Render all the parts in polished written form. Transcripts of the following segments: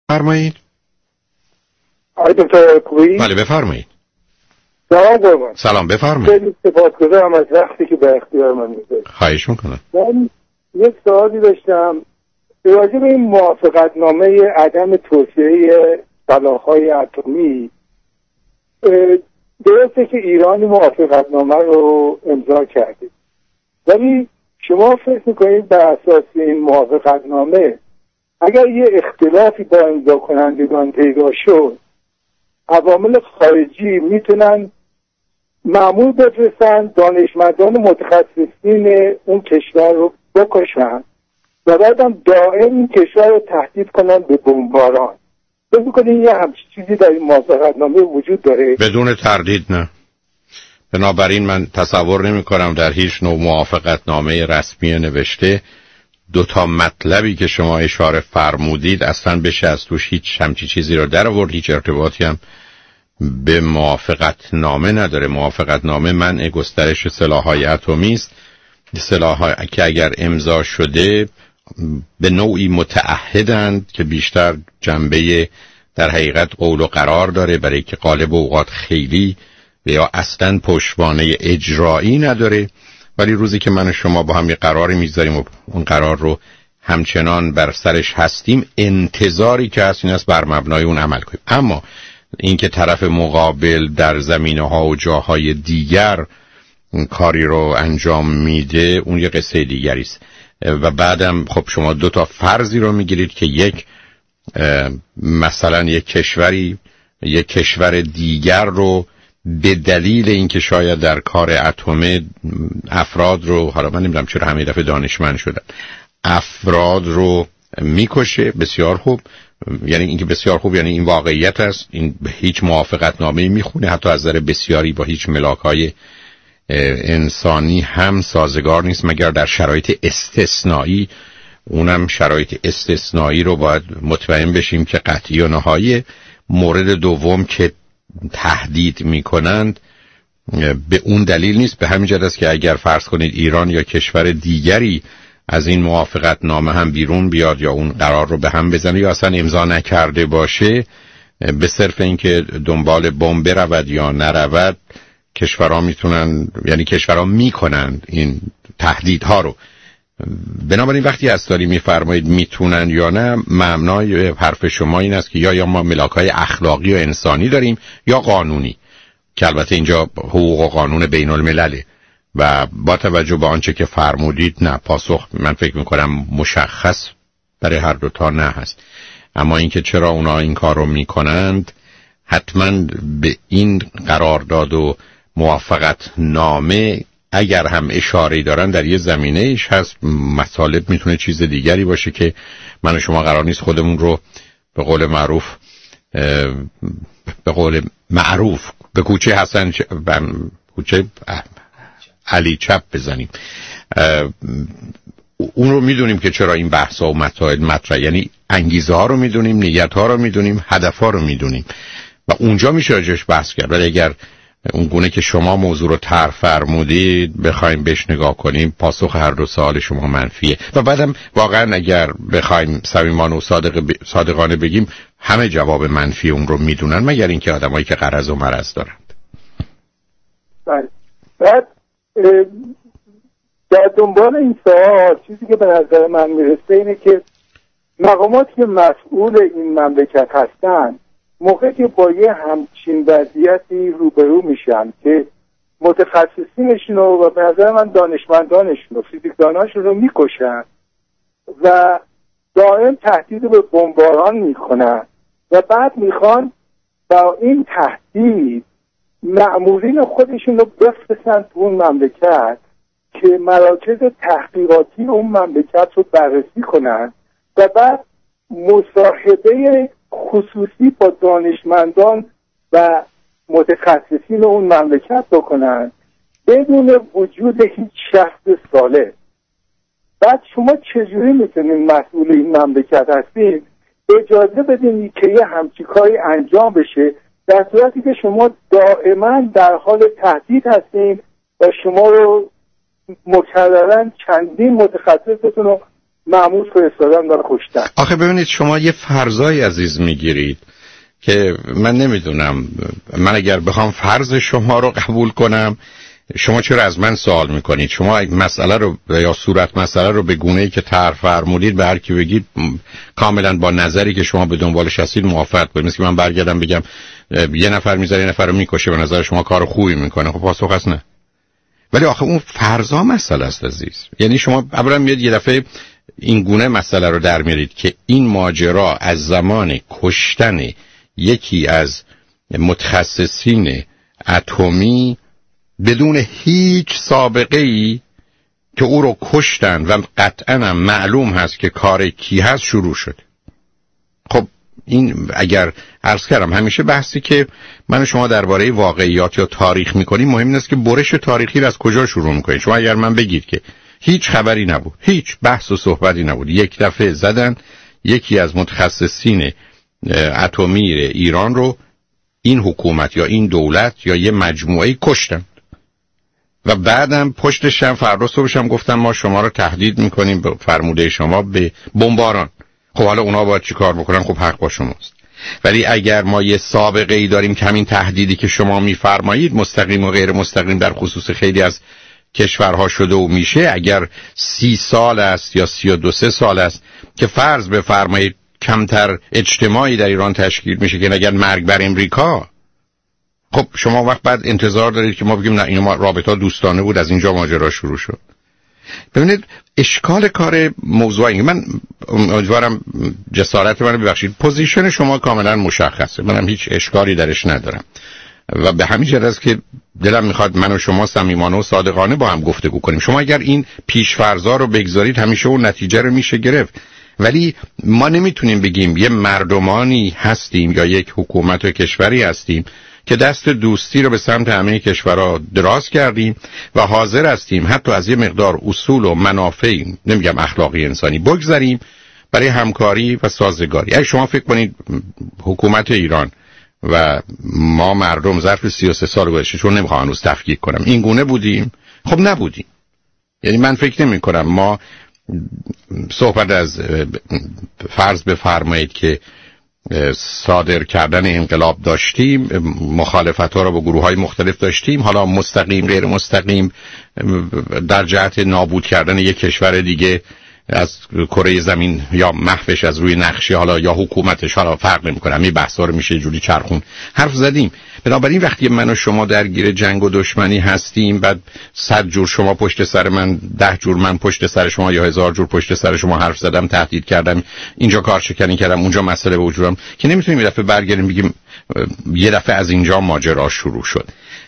فرمایید. آقای دکتر کوی؟ بله بفرمایید. سلام قربان. سلام بفرمایید. خیلی سپاسگزارم از وقتی که به اختیار من میذارید. خواهش میکنم. من یک سوالی داشتم راجع به این موافقتنامه عدم توسعه سلاح‌های اتمی. درسته که ایران موافقتنامه رو امضا کرده، ولی شما فکر میکنید بر اساس این موافقتنامه اگر یه اختلافی با امضا کنندگان پیدا شد، عوامل خارجی میتونن مأمور بفرستن دانشمندان متخصصین اون کشور رو بکشن و بعدم دائم این کشور رو تهدید کنن به بمباران. فکر می‌کنید یه همچین چیزی در این موافقتنامه وجود داره؟ بدون تردید نه. بنابراین من تصور نمی کنم در هیچ نوع موافقتنامه رسمی نوشته دو تا مطلبی که شما اشاره فرمودید اصلا بشه از توش هیچ همچی چیزی رو در آورد. هیچ ارتباطی هم به موافقتنامه نداره. موافقتنامه منع گسترش سلاح‌های اتمی است. سلاح‌هایی که اگر امضا شده به نوعی متعهدند که بیشتر جنبه در حقیقت قول و قرار داره، برای که غالب اوقات خیلی یا اصلا پشتوانه اجرایی نداره. ولی روزی که من و شما با هم یه قراری میذاریم و اون قرار رو همچنان بر سرش هستیم، انتظاری که هست این است بر مبنای اون عمل کنیم. اما اینکه طرف مقابل در زمینه‌ها و جاهای دیگر کاری رو انجام میده اون یه قصه دیگری است. و بعدم خب شما دو تا فرضی رو میگیرید که یک مثلا یک کشور دیگر رو به دلیل اینکه شاید در کار اتم افراد رو، حالا من نمیدونم چرا همه دفعه دانشمند شدن، افراد رو میکشه. بسیار خوب. یعنی اینکه بسیار خوب یعنی این واقعیت است. این هیچ موافقتنامه‌ای میخونه حتی از نظر بسیاری با هیچ ملاک‌های انسانی هم سازگار نیست مگر در شرایط استثنایی. اونم شرایط استثنایی رو باید مطمئن بشیم که قطعی و نهایی. مورد دوم که تهدید میکنند به اون دلیل نیست. به همین جهت است که اگر فرض کنید ایران یا کشور دیگری از این موافقتنامه هم بیرون بیاد یا اون قرار رو به هم بزنه یا اصلا امضا نکرده باشه، به صرف اینکه دنبال بمب برود یا نرود، کشورها میتونن، یعنی کشورها میکنن این تهدیدها رو. بنابراین وقتی داری میفرمایید میتونن یا نه، معنای حرف شما این است که یا ما ملاک‌های اخلاقی و انسانی داریم یا قانونی، که البته اینجا حقوق و قانون بین الملله و با توجه به آنچه که فرمودید نه، پاسخ من فکر میکنم مشخص برای هر دوتا نه هست. اما اینکه چرا اونا این کار رو میکنند، حتما به این قرارداد و موافقت نامه اگر هم اشاره دارن در یه زمینه ایش هست، مطالب میتونه چیز دیگری باشه که من و شما قرار نیست خودمون رو به قول معروف به کوچه حسن کوچه علی چپ بزنیم. اون رو میدونیم که چرا این بحثا و مسائل مطرح، یعنی انگیزه ها رو میدونیم، نیت ها رو میدونیم، هدف ها رو میدونیم و اونجا میشه راجعش بحث کرد. ولی اگر اون گونه که شما موضوع رو طرح فرمودید بخوایم بهش نگاه کنیم، پاسخ هر دو سوال شما منفیه. و بعدم واقعا اگر بخوایم صمیمانه و صادقانه بگیم، همه جواب منفی اون رو میدونن مگر اینکه آدمایی که غرض و مرض دارند. بله. بعد در دنبال این سوال چیزی که به نظر من میرسه اینه که مقاماتی که مسئول این مملکت هستن موقعی که با یه همچین وضعیتی روبرو میشن که متخصصینشون و به نظر من دانشمندانشون و فیزیکداناشون رو میکشن و دائم تهدید به بمباران میکنن و بعد میخوان با این تهدید مأمورین خودشون رو بفرستن تو اون مملکت که مراکز تحقیقاتی اون مملکت رو بررسی کنن و بعد مصاحبه خصوصی با دانشمندان و متخصصین اون مملکت بکنن بدون وجود هیچ شخص صالح. بعد شما چجوری میتونین مسئول این مملکت هستین اجازه بدین که یه همچی کاری انجام بشه در صورتی که شما دائما در حال تهدید هستین و شما رو مکررن چندین متخصصتون رو مأمور فرستادن و کشتن. آخه ببینید شما یه فرضای عزیز میگیرید که من نمیدونم، من اگر بخوام فرض شما رو قبول کنم شما چرا از من سوال میکنید؟ شما مسئله رو یا صورت مسئله رو به گونه‌ای که طرح فرمودید به هر کی بگید کاملا با نظری که شما به دنبالش هستید موافقت کنید. مثل که من برگردم بگم یه نفر میذاره یه نفر رو میکشه، به نظر شما کار خوبی میکنه. خب پاسخ هست نه. ولی آخه اون فرضا مسئله است عزیز. یعنی شما اولا میاد یه دفعه این گونه مسئله رو در میارید که این ماجرا از زمان کشتن یکی از متخصصین اتمی بدون هیچ سابقه ای که او رو کشتن و قطعا معلوم هست که کار کی هست شروع شد. خب این اگر عرض کردم همیشه بحثی که من و شما درباره واقعیات یا تاریخ میکنیم مهم نیست که برش تاریخی رو از کجا شروع میکنید. شما اگر من بگید که هیچ خبری نبود، هیچ بحث و صحبتی نبود، یک دفعه زدن یکی از متخصصین اتمی ایران رو این حکومت یا این دولت یا یه مجموعه کشتن و بعدم پشتش هم فردا صبحش هم گفتن ما شما رو تهدید میکنیم به فرموده شما به بمباران. خب حالا اونا باید چی کار بکنن؟ خب حق با شماست. ولی اگر ما یه سابقه ای داریم که همین تهدیدی که شما میفرمایید مستقیم و غیر مستقیم در خصوص خیلی از کشورها شده و میشه، اگر 30 سال است یا 32 سال است که فرض بفرمایید کمتر اجتماعی در ایران تشکیل میشه که نگن مرگ بر امریکا، خب شما وقت بعد انتظار دارید که ما بگیم نه اینو رابطه دوستانه بود از اینجا ماجرا شروع شد. ببینید اشکال کار موضوعی، من امیدوارم جسارت منو ببخشید، پوزیشن شما کاملا مشخصه، منم هیچ اشکالی درش ندارم و به همین جهت است که دلم میخواد من و شما صمیمانه و صادقانه با هم گفتگو کنیم. شما اگر این پیش‌فرضا رو بگذارید همیشه اون نتیجه رو میشه گرفت، ولی ما نمیتونیم بگیم یه مردمانی هستیم یا یک حکومت و کشوری هستیم که دست دوستی رو به سمت همه کشورها دراز کردیم و حاضر هستیم حتی از یه مقدار اصول و منافع، نمیگم اخلاقی انسانی، بگذاریم برای همکاری و سازگاری. اگه شما فکر کنید حکومت ایران و ما مردم ظرف 33 سال گذشته، چون نمیخوام هنوز تفکیک کنم، این گونه بودیم، خب نبودیم. یعنی من فکر نمی کنم ما صحبت از فرض بفرمایید که صادر کردن انقلاب داشتیم، مخالفت ها را با گروه های مختلف داشتیم، حالا مستقیم غیر مستقیم در جهت نابود کردن یک کشور دیگه از کره زمین یا محوش از روی نقشه، حالا یا حکومتش، حالا فرق نمی‌کنه، همین بحثا رو میشه جوری چرخون حرف زدیم. بنابراین وقتی من و شما درگیر جنگ و دشمنی هستیم، بعد 100 جور شما پشت سر من، 10 جور من پشت سر شما یا 1000 جور پشت سر شما حرف زدم، تهدید کردم، اینجا کارشکنی کردم، اونجا مسئله به وجودم، که نمیتونیم یه دفعه برگردیم بگیم یه دفعه از اینجا ماجرا شروع شد.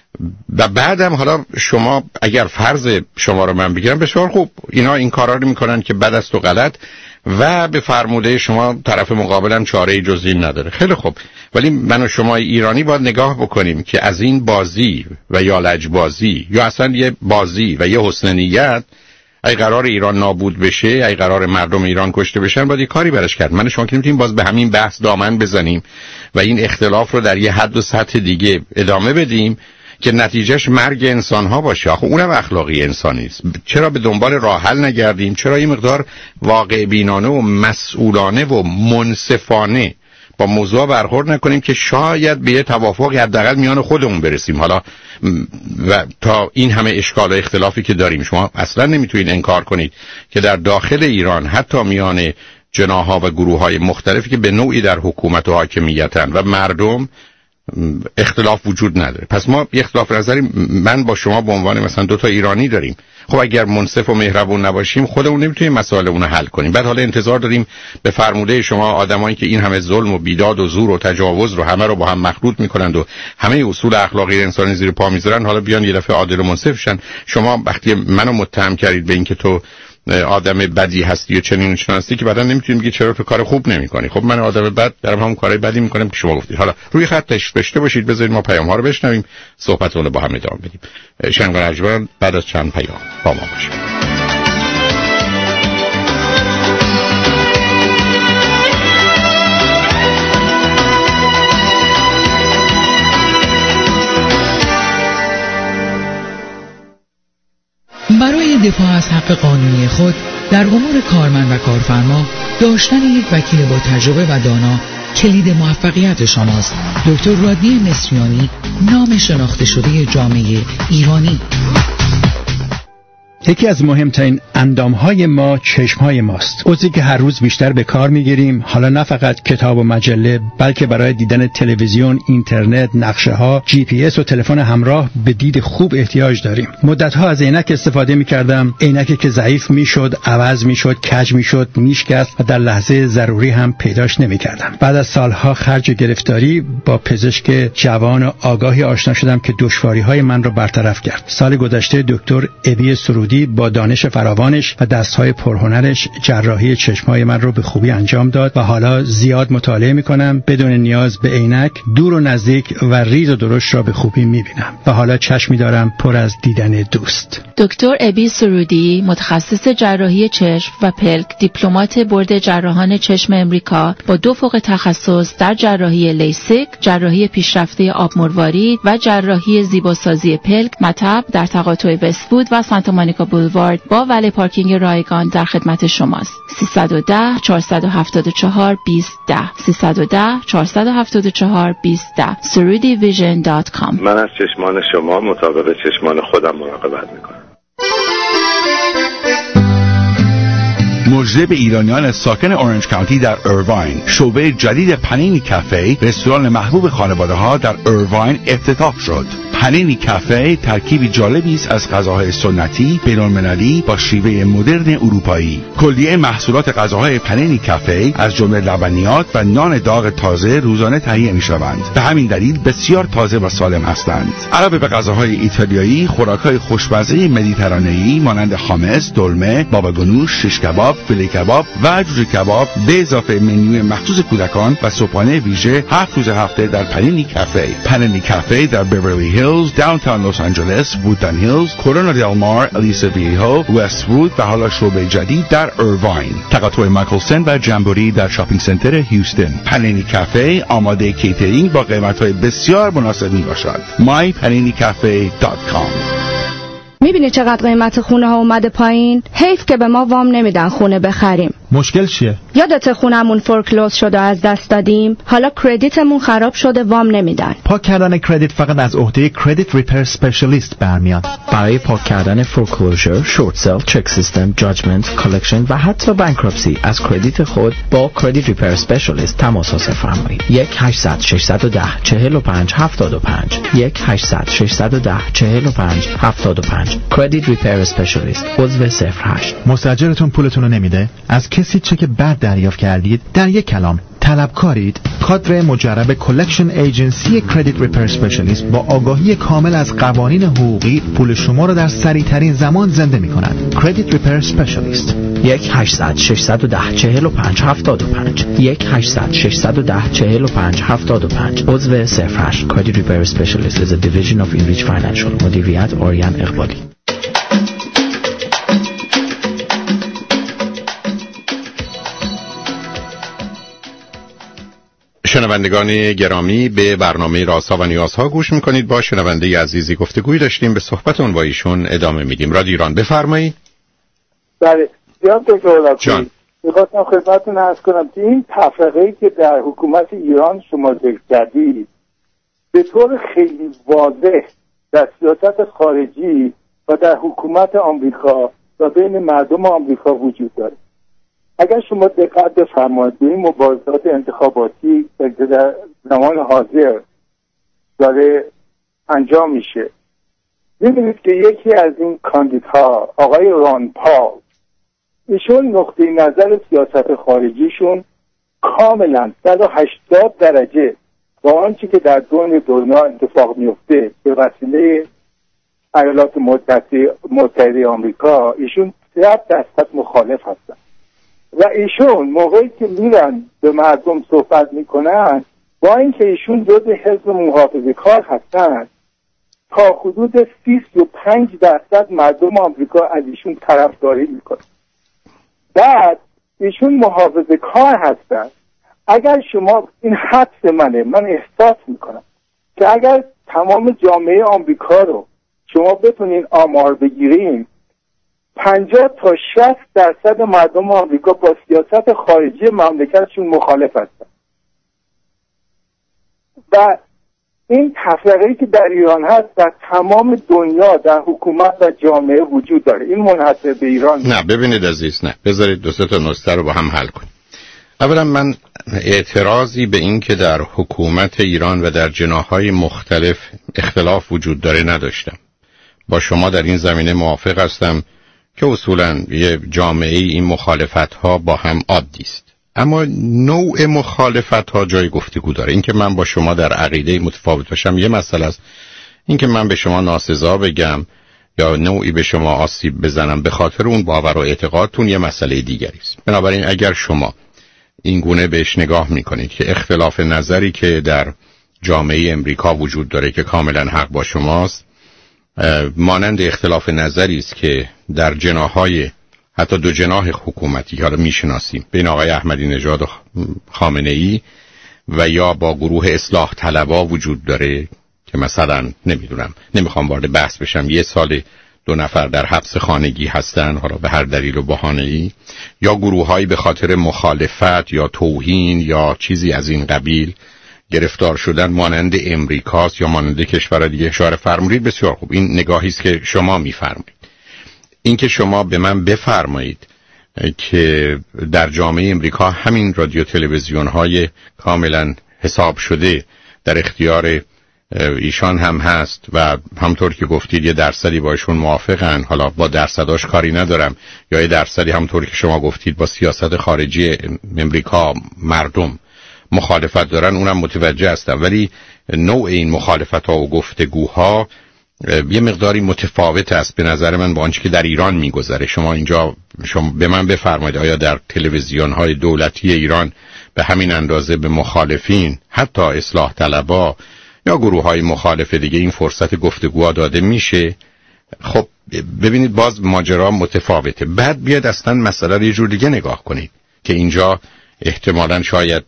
و بعدم حالا شما اگر فرض شما رو من بگیرم، بسیار خوب، اینا این کارا رو میکنن که بد است و غلط و به فرموده شما طرف مقابلم چاره‌ای جز این نداره. خیلی خوب، ولی من و شما ایرانی باید نگاه بکنیم که از این بازی و یا لجبازی یا اصلا یه بازی و یه حسن نیت، ای قرار ایران نابود بشه، ای قرار مردم ایران کشته بشن، باید یه کاری برش کرد. من و شما که نمیتونیم باز به همین بحث دامن بزنیم و این اختلاف رو در یه حد و سطح دیگه ادامه بدیم که نتیجهش مرگ انسان‌ها باشه. آخه اونم اخلاقی انسانی است. چرا به دنبال راه حل نگردیم؟ چرا این مقدار واقع بینانه و مسئولانه و منصفانه با موضوع برخورد نکنیم که شاید به یه توافقی حداقل میان خودمون برسیم؟ حالا و تا این همه اشکال و اختلافی که داریم، شما اصلا نمیتونید انکار کنید که در داخل ایران حتی میان جناح‌ها و گروه‌های مختلفی که به نوعی در حکومت و حاکمیتن و مردم اختلاف وجود نداره. پس ما اختلاف نظری من با شما به عنوان مثلا 2 تا ایرانی داریم. خب اگر منصف و مهربون نباشیم خودمون نمیتونیم مسائل اون رو حل کنیم. بعد حالا انتظار داریم به فرموده شما آدمایی که این همه ظلم و بیداد و زور و تجاوز رو همه رو با هم مخلوط میکنند و همه اصول اخلاقی انسانی زیر پا میذارن، حالا بیان یه دفعه عادل و منصف شن. شما وقتی منو متهم کردید به اینکه تو آدم بدی هستی و چنین هستی، که بعدا نمیتونیم بگید چرا تو کار خوب نمیکنی. خب من آدم بد دارم همون کارهای بدی میکنم که شما گفتید. حالا روی خط داشته باشید، بذارید ما پیام ها رو بشنویم، صحبتون رو با هم ادامه بدیم. شنگان اجبان بعد از چند پیام با ما باشید. برای دفاع از حق قانونی خود در امور کارمند و کارفرما داشتن یک وکیل با تجربه و دانا کلید موفقیت شماست. دکتر رادنی مصریانی، نام شناخته شده جامعه ایرانی. یکی از مهمترین اندامهای ما چشمهای ماست. عضوی که هر روز بیشتر به کار میگیریم، حالا نه فقط کتاب و مجله، بلکه برای دیدن تلویزیون، اینترنت، نقشه‌ها، جی پی اس و تلفن همراه به دید خوب احتیاج داریم. مدت‌ها از عینک استفاده می‌کردم، عینکی که ضعیف می‌شد، عوض می‌شد، کج می‌شد، میشکست و در لحظه ضروری هم پیداش نمی‌کردم. بعد از سالها خرج گرفتاری با پزشک جوان و آگاهی آشنا شدم که دشواری‌های من را برطرف کرد. سال گذشته دکتر ابی سرودی با دانش فراوانش و دستهای پرهنرش جراحی چشمای من رو به خوبی انجام داد و حالا زیاد مطالعه میکنم، بدون نیاز به عینک دور و نزدیک و ریز و درشت را به خوبی میبینم و حالا چشمی دارم پر از دیدن دوست. دکتر ابی سرودی، متخصص جراحی چشم و پلک، دیپلمات بورد جراحان چشم امریکا با 2 فوق تخصص در جراحی لیسیک، جراحی پیشرفته آب مروارید و جراحی زیباسازی پلک، مطب در تقاطع وست‌وود و سانتا مونیکا بولوارد با ولی پارکینگ رایگان در خدمت شماست. 310 474 2010 310 474 2010 surudivision.com. من از چشمان شما مطابق چشمان خودم مراقبت میکنم. مژده به ایرانیان ساکن اورنج کانتی در ایرواین، شعبه جدید پنینی کافه، رستوران محبوب خانواده‌ها در ایرواین افتتاح شد. پنینی کافه ترکیبی جالبی است از غذاهای سنتی بین‌المللی با شیوه مدرن اروپایی. کلیه محصولات غذاهای پنینی کافه از جمله لبنیات و نان داغ تازه روزانه تهیه می‌شوند. به همین دلیل بسیار تازه و سالم هستند. علاوه به غذاهای ایتالیایی، خوراک‌های خوشمزه مدیترانه‌ای مانند خامس، دلمه، بابا گنوش، شش کباب، فیله کباب و جوجه کباب به اضافه منوی مخصوص کودکان و صبحانه ویژه 7 روز هفته در پنینی کافه. پنینی کافه در بیورلی هیلز، داونتاون لس آنجلس، وودن هیلز، کورونا دل مار، الیسا ویهو، وست وود و حالا شعبه جدید در ایرواین. تقاطع مایکلسن و جمبوری در شاپینگ سنتر هیوستن. پنینی کافه آماده کیترینگ با قیمت‌های بسیار مناسب میباشد. mypaninicafe.com. میبینی چقدر قیمت خونه ها اومده پایین؟ حیف که به ما وام نمیدن خونه بخریم. مشکل چیه؟ یادت خونمون فورکلوز شده و از دست دادیم؟ حالا کردیتمون خراب شده، وام نمیدن. پاک کردن کردیت فقط از عهده کردیت ریپر اسپشیالیست برمیاد. برای پاک کردن فورکلوزر، شورت سل، چک سیستم، جاجمنت، کالکشن و حتی بانکراپسی از کردیت خود با کردیت ریپر اسپشیالیست تماس حاصل فرمایید. 1-800-610-45-75 1-800-610-45-75 کردیت ریپر اسپشیالیست، عضو 08. مستاجرتون پولتون رو نمیده؟ از کسی چک بد دریافت کردید؟ در یک کلام طلبکارید؟ کادر مجرب کلکشن ایجنسی کردیت ریپر اسپشیالیست با آگاهی کامل از قوانین حقوقی پول شما را در سریعترین زمان زنده می کند. کردیت ریپر اسپشیالیست. 1-800-610-45-75 1-800-610-45-75 عضو 08. کردیت ریپر اسپشیالیست is a division of Enrich Financial. مدیریت آریان اقبالی. شنوندگان گرامی، به برنامه رازها و نیازها گوش میکنید. با شنونده عزیزی گفتگوی داشتیم، به صحبتون با ایشون ادامه میدیم. رادیو ایران، بفرمایید. بله، جناب دکتر جان، میخواستم خدمتتون عرض کنم که این تفرقه‌ای که در حکومت ایران شما ذکر کردید به طور خیلی واضح در سیاست خارجی و در حکومت آمریکا و بین مردم آمریکا وجود داره. اگر شما دقت بفرمایید به این مبارزات انتخاباتی که در زمان حاضر داره انجام میشه، می‌بینید که یکی از این کاندیدها آقای ران پال، ایشون نقطه نظر سیاست خارجیشون کاملا 180 درجه با آنچه که در دنیا اتفاق میفته به وسیله ایالات متحده آمریکا، ایشون 100% مخالف هستن. و ایشون موقعی که میرن به مردم صحبت میکنن، با اینکه ایشون جزء حزب محافظه‌کار هستن، تا حدود 35% مردم آمریکا از ایشون طرفداری میکنن. بعد ایشون محافظه‌کار هستن. اگر شما، این حدس منه، من احساس میکنم که اگر تمام جامعه آمریکا رو شما بتونین آمار بگیرین، 50 تا 60% مردم آمریکا با سیاست خارجی مملکتشون مخالف هستن و این تفرقه‌ای که در ایران هست در تمام دنیا در حکومت و جامعه وجود داره. این منحصر به ایران نه. ببینید عزیز، نه، بذارید دو سه تا نکته رو با هم حل کنیم. اولا من اعتراضی به این که در حکومت ایران و در جناح‌های مختلف اختلاف وجود داره نداشتم. با شما در این زمینه موافق هستم که اصولاً یه جامعه این مخالفت‌ها با هم عادی است. اما نوع مخالفت‌ها جای گفتگو داره. این که من با شما در عقیده متفاوت باشم یه مسئله است. این که من به شما ناسزا بگم یا نوعی به شما آسیب بزنم به خاطر اون باور و اعتقادتون یه مسئله دیگری است. بنابراین اگر شما این گونه بهش نگاه میکنید که اختلاف نظری که در جامعه امریکا وجود داره که کاملا حق با شماست، مانند اختلاف نظری است که در جناح‌های حتی دو جناح حکومتی که حالا میشناسیم بین آقای احمدی نژاد و خامنه‌ای و یا با گروه اصلاح طلبا وجود داره که مثلا نمیخوام وارد بحث بشم، 1 سال 2 نفر در حبس خانگی هستن حالا به هر دلیل و بهانه‌ای، یا گروه‌هایی به خاطر مخالفت یا توهین یا چیزی از این قبیل گرفتار شدن مانند امریکاست یا مانند کشورهای دیگه اشاره فرمودید. بسیار خوب، این نگاهی است که شما میفرمایید. این که شما به من بفرمایید که در جامعه امریکا همین رادیو تلویزیون‌های کاملا حساب شده در اختیار ایشان هم هست و همطور که گفتید یه درصدی باشون موافقن، حالا با درصداش کاری ندارم، یا یه درصدی همطور که شما گفتید با سیاست خارجی امریکا مردم مخالفت دارن، اونم متوجه هستم، ولی نوع این مخالفت ها و گفتگوها یه مقداری متفاوت است به نظر من با آنچه که در ایران میگذره. شما به من بفرمایید آیا در تلویزیون های دولتی ایران به همین اندازه به مخالفین حتی اصلاح طلبا یا گروه های مخالف دیگه این فرصت گفتگوها داده میشه؟ خب ببینید باز ماجرا متفاوته. بعد بیاد اصلا مسئله رو یه جور دیگه نگاه کنید که اینجا احتمالاً شاید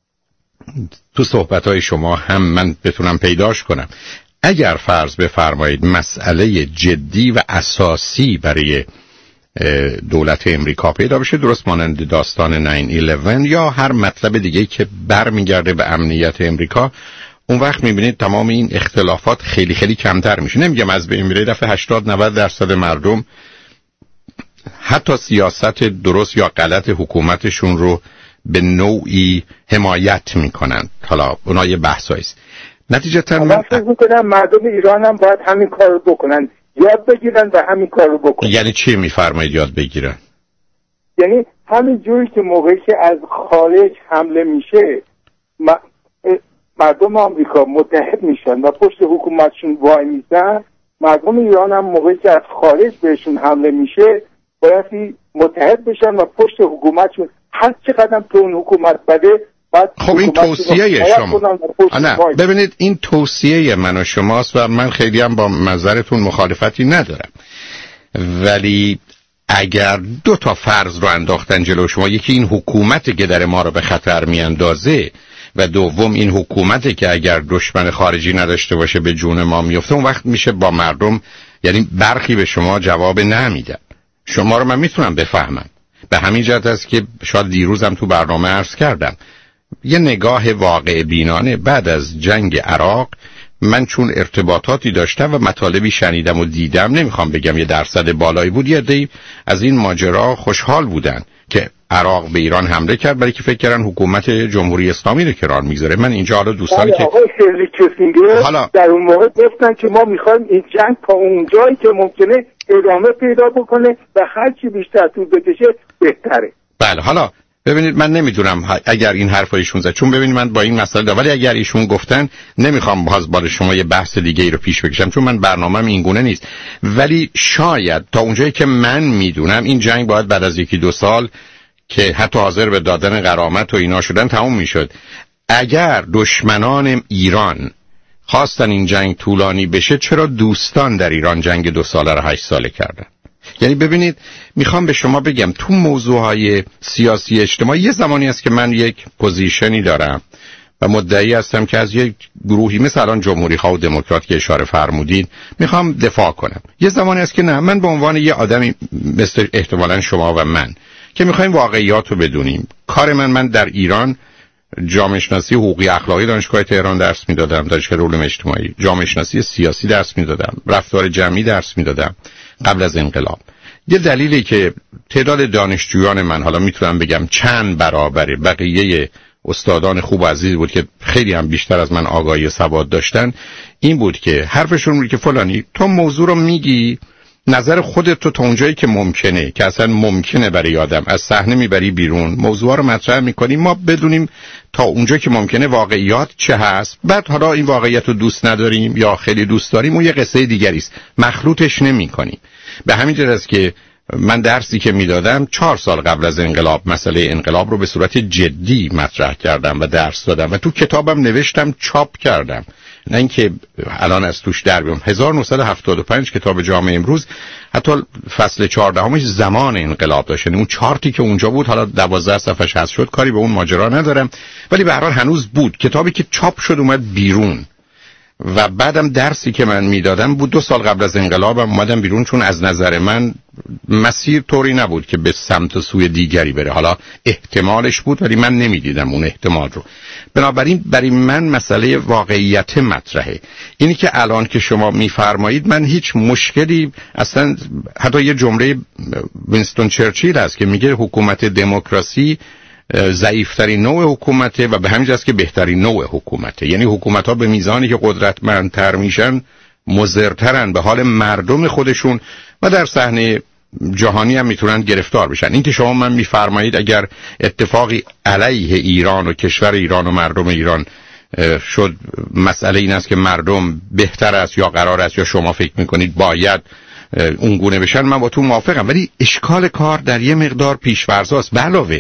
تو صحبت‌های شما هم من بتونم پیداش کنم. اگر فرض بفرمایید مسئله جدی و اساسی برای دولت امریکا پیدا بشه، درست مانند داستان 9/11 یا هر مطلب دیگه که برمیگرده به امنیت امریکا، اون وقت میبینید تمام این اختلافات خیلی خیلی کمتر میشه. نمیگم از بین میره، دفعه 80-90% مردم حتی سیاست درست یا غلط حکومتشون رو به نوعی حمایت میکنن. حالا اونا یه بحثایی است. نتیجتا من فکر میکنم مردم ایران هم باید همین کار رو بکنن، یاد بگیرن و همین کار رو بکنن. یعنی چی میفرمایید یاد بگیرن؟ یعنی همین جوری که موقعی که از خارج حمله میشه مردم آمریکا متحد میشن و پشت حکومتشون وای میسن، مردم ایران هم موقعی که از خارج بهشون حمله میشه باید متحد بشن و پشت حکومتشون هر چقدر تو اون حکومت بده. خب این توصیه شما. نه ببینید این توصیه من و شماست و من خیلی هم با نظرتون مخالفتی ندارم، ولی اگر 2 تا فرض رو انداختن جلو شما، یکی این حکومته که در ما رو به خطر میاندازه و دوم این حکومته که اگر دشمن خارجی نداشته باشه به جون ما میفته، اون وقت میشه با مردم، یعنی برخی به شما جواب نمیدن. شما رو من میتونم بفهمم، به همین جهت است که شاید دیروزم تو برنامه عرض کردم یه نگاه واقع بینانه بعد از جنگ عراق من چون ارتباطاتی داشتم و مطالبی شنیدم و دیدم، نمیخوام بگم یه درصد بالایی بود، یه عده‌ای از این ماجرا خوشحال بودن که عراق به ایران حمله کرد، برای که فکر کردن حکومت جمهوری اسلامی رو کنار میگذاره. من اینجا حالا دوستانی که آقای هنری کیسینگر حالا در اون موقع گفتن که ما میخوایم این جنگ تا اون جایی که ممکنه ادامه پیدا بکنه و هر چی بیشتر طول بکشه بهتره. بله حالا ببینید من نمیدونم اگر این حرفا ایشون زد، چون ببینید من با این مسئله دارم، ولی اگر ایشون گفتن نمیخوام باز بال شما یه بحث دیگه ای رو پیش بکشم چون من برنامه‌م این گونه نیست، ولی شاید تا اونجایی که من میدونم این جنگ باید بعد از 1-2 سال که حتی حاضر به دادن غرامت و اینا شدن تموم میشد. اگر دشمنان ایران خواستن این جنگ طولانی بشه، چرا دوستان در ایران جنگ 2 ساله رو 8 ساله کردن؟ یعنی ببینید میخوام به شما بگم تو موضوعهای سیاسی اجتماعی یه زمانی است که من یک پوزیشنی دارم و مدعی هستم که از یک گروهی مثل الان جمهوری ها و دموکرات که اشاره فرمودید میخوام دفاع کنم. یه زمانی است که نه، من به عنوان یه آدمی مثل احتمالاً شما و من که میخوایم واقعیات رو بدونیم، کار من در ایران جامعه شناسی حقوقی اخلاقی دانشگاه تهران درس میدادم، دانشگاه علوم اجتماعی جامعه شناسی سیاسی درس میدادم، رفتار جمعی درس میدادم قبل از انقلاب. یه دلیلی که تعداد دانشجویان من، حالا میتونم بگم چند برابر بقیه استادان خوب و عزیز بود که خیلی هم بیشتر از من آگاهی سواد داشتن، این بود که حرفشون بود که فلانی تو موضوع رو میگی، نظر خودت تو تا اونجایی که ممکنه، که اصلا ممکنه برای آدم، از صحنه میبری بیرون، موضوع رو مطرح میکنی، ما بدونیم تا اونجا که ممکنه واقعیات چه هست. بعد حالا این واقعیت رو دوست نداریم یا خیلی دوست داریم، اون یه قصه دیگری است، مخلوطش نمیکنیم. به همین جهت است که من درسی که میدادم 4 سال قبل از انقلاب مسئله انقلاب رو به صورت جدی مطرح کردم و درس دادم و تو کتابم نوشتم، چاپ کردم، نه اینکه الان از توش در بیام. 1975 کتاب جامعه امروز حتی فصل 14 زمان انقلاب داشت، یعنی اون چارتی که اونجا بود، حالا 12 صفحش حذف شد، کاری به اون ماجرا ندارم، ولی به هر حال هنوز بود. کتابی که چاپ شد اومد بیرون و بعدم درسی که من میدادم بود 2 سال قبل از انقلابم اومدم بیرون، چون از نظر من مسیر طوری نبود که به سمت سوی دیگری بره. حالا احتمالش بود ولی من نمیدیدم اون احتمال رو. بنابراین برای من مسئله واقعیت مطرحه. اینی که الان که شما میفرمایید، من هیچ مشکلی اصلا، حتی یه جمله وینستون چرچیل هست که میگه حکومت دموکراسی ضعیفترین نوع حکومته و به همین جاست که بهترین نوع حکومته. یعنی حکومت ها به میزانی که قدرتمندتر میشن مضرترن به حال مردم خودشون و در صحنه جهانی هم میتونن گرفتار بشن. این که شما من میفرمایید اگر اتفاقی علیه ایران و کشور ایران و مردم ایران شد، مسئله این است که مردم بهتر است یا قرار است یا شما فکر میکنید باید اون گونه بشن، من با تو موافقم، ولی اشکال کار در یه مقدار پیش‌فرضاست. به علاوه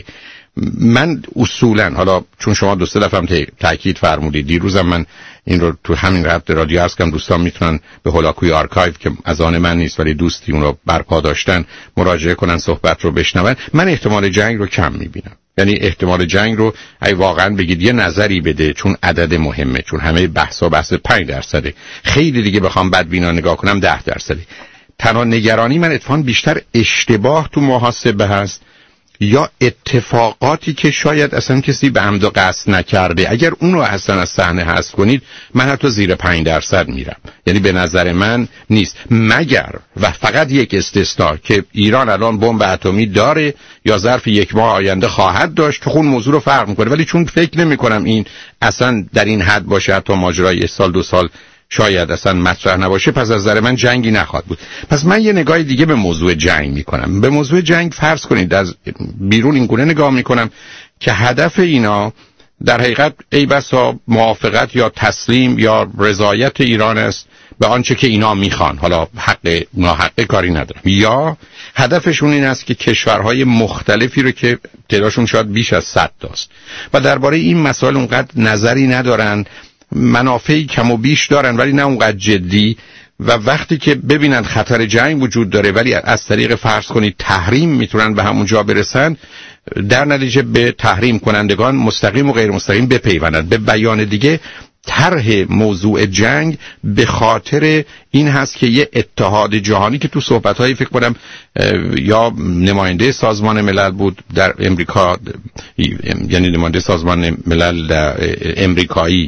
من اصولا، حالا چون شما 2-3 دفعه هم تاکید فرمودید، دیروزم من این رو تو همین رابطه رادیو عرض کردم، دوستان میتونن به هولاکوی آرکایو که از آن من نیست ولی دوستی اون رو برپا داشتن مراجعه کنن، صحبت رو بشنون. من احتمال جنگ رو کم میبینم. یعنی احتمال جنگ رو اگه واقعا بگید یه نظری بده، چون عدد مهمه، چون همه بحث 5%، خیلی دیگه بخوام بدبینا نگاه کنم 10%. تنها نگرانی من اتفاقا بیشتر اشتباه تو محاسبه هست یا اتفاقاتی که شاید اصلا کسی به عمد و قصد نکرده. اگر اون رو اصلا از صحنه حذف کنید، من حتی زیر 5% میرم. یعنی به نظر من نیست، مگر و فقط یک استثنا که ایران الان بمب اتمی داره یا ظرف 1 ماه آینده خواهد داشت، که خون موضوع رو فرق میکنه. ولی چون فکر نمی کنم این اصلا در این حد باشه، حتی ماجرای 1 سال 2 سال شاید اصلا مطرح نباشه، پس از نظر من جنگی نخواهد بود. پس من یه نگاه دیگه به موضوع جنگ میکنم. به موضوع جنگ فرض کنید از بیرون این گونه نگاه میکنم که هدف اینا در حقیقت ای بسا موافقت یا تسلیم یا رضایت ایران است به آنچه که اینا میخوان. حالا حق ناحق کاری ندارم. یا هدفشون این است که کشورهای مختلفی رو که تعدادشون شاید بیش از 100 تاست و درباره این مسائل اونقدر نظری ندارن، منافعی کم و بیش دارن ولی نه اونقدر جدی، و وقتی که ببینن خطر جنگ وجود داره ولی از طریق فرض کنید تحریم میتونن به همون جا برسن، در نتیجه به تحریم کنندگان مستقیم و غیر مستقیم بپیوندن. به بیان دیگه، طرح موضوع جنگ به خاطر این هست که یه اتحاد جهانی که تو صحبت‌های فکر کنم یا نماینده سازمان ملل بود در امریکا، یعنی نماینده سازمان ملل امریکایی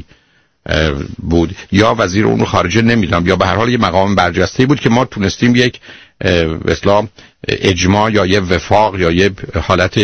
بود یا وزیر امور خارجه، نمیدونم، یا به هر حال یه مقام برجسته بود که ما تونستیم یک اصلا اجماع یا یه وفاق یا یه حالت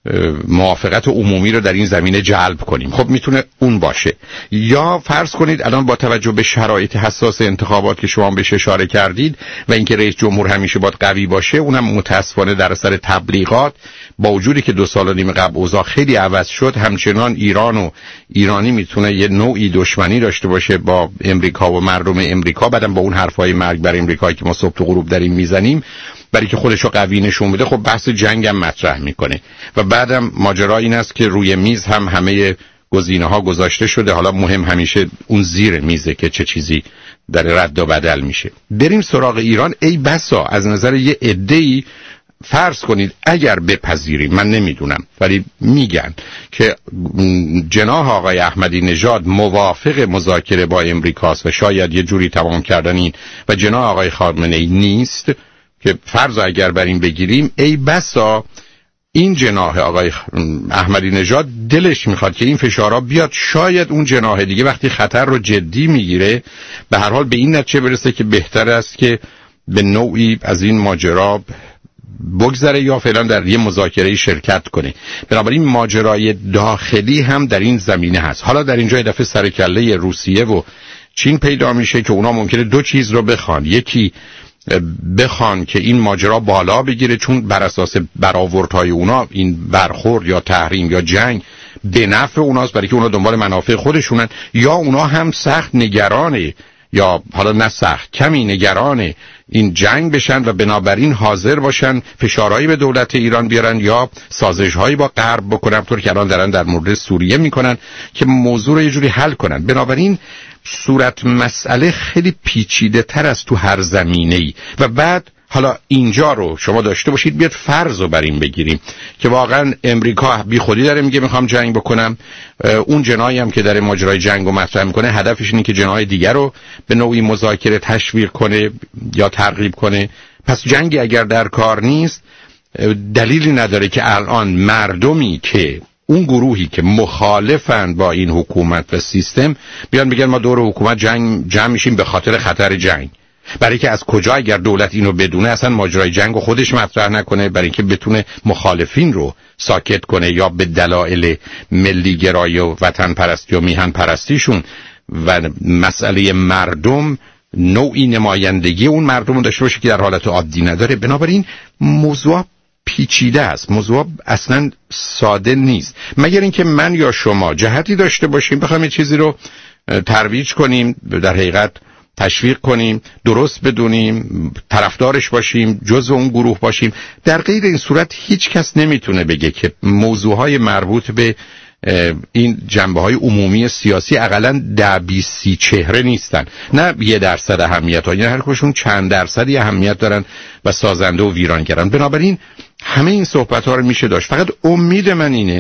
موافقت عمومی رو در این زمینه جلب کنیم. خب میتونه اون باشه. یا فرض کنید الان با توجه به شرایط حساس انتخابات که شما بهش اشاره کردید و اینکه رئیس جمهور همیشه باید قوی باشه، اونم متاسفانه در اثر تبلیغات با وجودی که 2 سال و نیم قبل اوضاع خیلی عوض شد، همچنان ایران و ایرانی میتونه یه نوعی دشمنی داشته باشه با امریکا و مردم امریکا. بعدم با اون حرفای مرگ بر امریکایی که ما صبح تا غروب داریم میزنیم، برای که خودشو قوی نشون بده، خب بحث جنگ هم مطرح میکنه. و بعدم ماجرا این است که روی میز هم همه گزینه‌ها گذاشته شده، حالا مهم همیشه اون زیر میزه که چه چیزی در رد و بدل میشه. بریم سراغ ایران. ای بسا از نظر یه عده‌ای فرض کنید اگر بپذیریم، من نمیدونم ولی میگن که جناح آقای احمدی نژاد موافق مذاکره با امریکاست و شاید یه جوری تمام کردن این و جناح آقای خامنه‌ای نیست، که فرض اگر بر این بگیریم، ای بسا این جناح آقای احمدی نژاد دلش میخواد که این فشارها بیاد، شاید اون جناح دیگه وقتی خطر رو جدی میگیره به هر حال به این نتیجه برسه که بهتر است که به نوعی از این ماجرا بگذره یا فعلا در یه مذاکره شرکت کنه. بنابراین ماجرای داخلی هم در این زمینه هست. حالا در اینجا دفعه سرکله روسیه و چین پیدا میشه که اونا ممکنه دو چیز رو بخوان، یکی بخوان که این ماجرا بالا بگیره چون بر اساس برآوردهای اونا این برخورد یا تحریم یا جنگ به نفع اوناست برای که اونا دنبال منافع خودشونن، یا اونا هم سخت نگرانه یا حالا نه سخت کمی نگران این جنگ بشن و بنابراین حاضر باشن فشارهایی به دولت ایران بیارن یا سازش‌هایی با غرب بکنن، طور که الان دارن در مورد سوریه میکنن که موضوع رو یه جوری حل کنن. بنابراین صورت مسئله خیلی پیچیده تر از تو هر زمینه‌ای و بعد حالا اینجا رو شما داشته باشید، بیاد فرض رو بر این بگیریم که واقعا امریکا بی خودی داره میگه میخوام جنگ بکنم، اون جناحی هم که داره ماجرای جنگ رو مطرح میکنه هدفش اینه که جناح دیگر رو به نوعی مذاکره تشویق کنه یا ترغیب کنه. پس جنگی اگر در کار نیست دلیلی نداره که الان مردمی که اون گروهی که مخالفند با این حکومت و سیستم بیان بگن ما دور حکومت جمع میشیم به خاطر خطر جنگ، برای که از کجا اگر دولت اینو بدونه اصلا ماجرای جنگ رو خودش مطرح نکنه، برای اینکه بتونه مخالفین رو ساکت کنه یا به دلایل ملی گرایی و وطن پرستی و میهن پرستیشون و مسئله مردم نوعی نمایندگی اون مردم رو داشته باشه که در حالت عادی نداره. بنابراین موضوع پیچیده است، موضوع اصلا ساده نیست، مگر اینکه من یا شما جهتی داشته باشیم بخوایم یه چیزی رو ترویج کنیم، در حقیقت تشویق کنیم، درست بدونیم، طرفدارش باشیم، جزو اون گروه باشیم. در غیر این صورت هیچ کس نمیتونه بگه که موضوعهای مربوط به این جنبه‌های عمومی سیاسی اقلاً 10-20 چهره نیستن، نه 1% اهمیت ها، یعنی هر کدومشون چند درصدی اهمیت دارن و سازنده و ویرانگرن. بنابراین همه این صحبت‌ها رو میشه داشت. فقط امید من اینه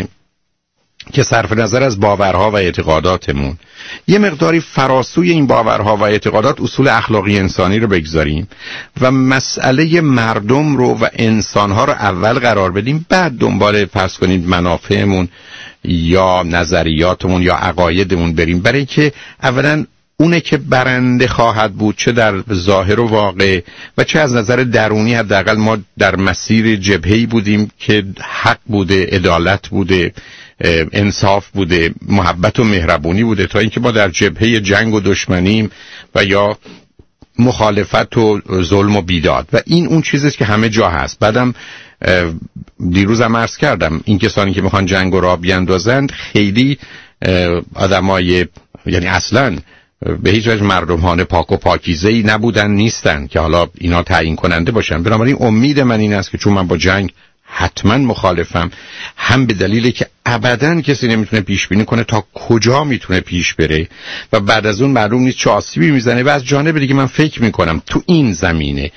که صرف نظر از باورها و اعتقاداتمون یه مقداری فراسوی این باورها و اعتقادات اصول اخلاقی انسانی رو بگذاریم و مسئله مردم رو و انسانها رو اول قرار بدیم، بعد دنبال فرض کنید منافعمون یا نظریاتمون یا عقایدمون بریم، برای که اولا اونه که برنده خواهد بود، چه در ظاهر و واقع و چه از نظر درونی. حداقل ما در مسیر جبهه‌ای بودیم که حق بوده، عدالت بوده، انصاف بوده، محبت و مهربونی بوده، تا اینکه ما در جبهه جنگ و دشمنیم و یا مخالفت و ظلم و بیداد و این اون چیزیست که همه جا هست. بعدم دیروزم عرض کردم این کسانی که میخوان جنگ و راه بیندازند خیلی آدمای یعنی اصلاً به هیچ وجه مردمانه پاک و پاکیزه‌ای نبودن، نیستن که حالا اینا تعیین کننده باشن. بنابراین امید من این است که چون من با جنگ حتما مخالفم، هم به دلیلی که ابداً کسی نمیتونه پیش بینی کنه تا کجا میتونه پیش بره و بعد از اون معلوم نیست چه آسیبی میزنه، و از جانب دیگه من فکر میکنم تو این زمینه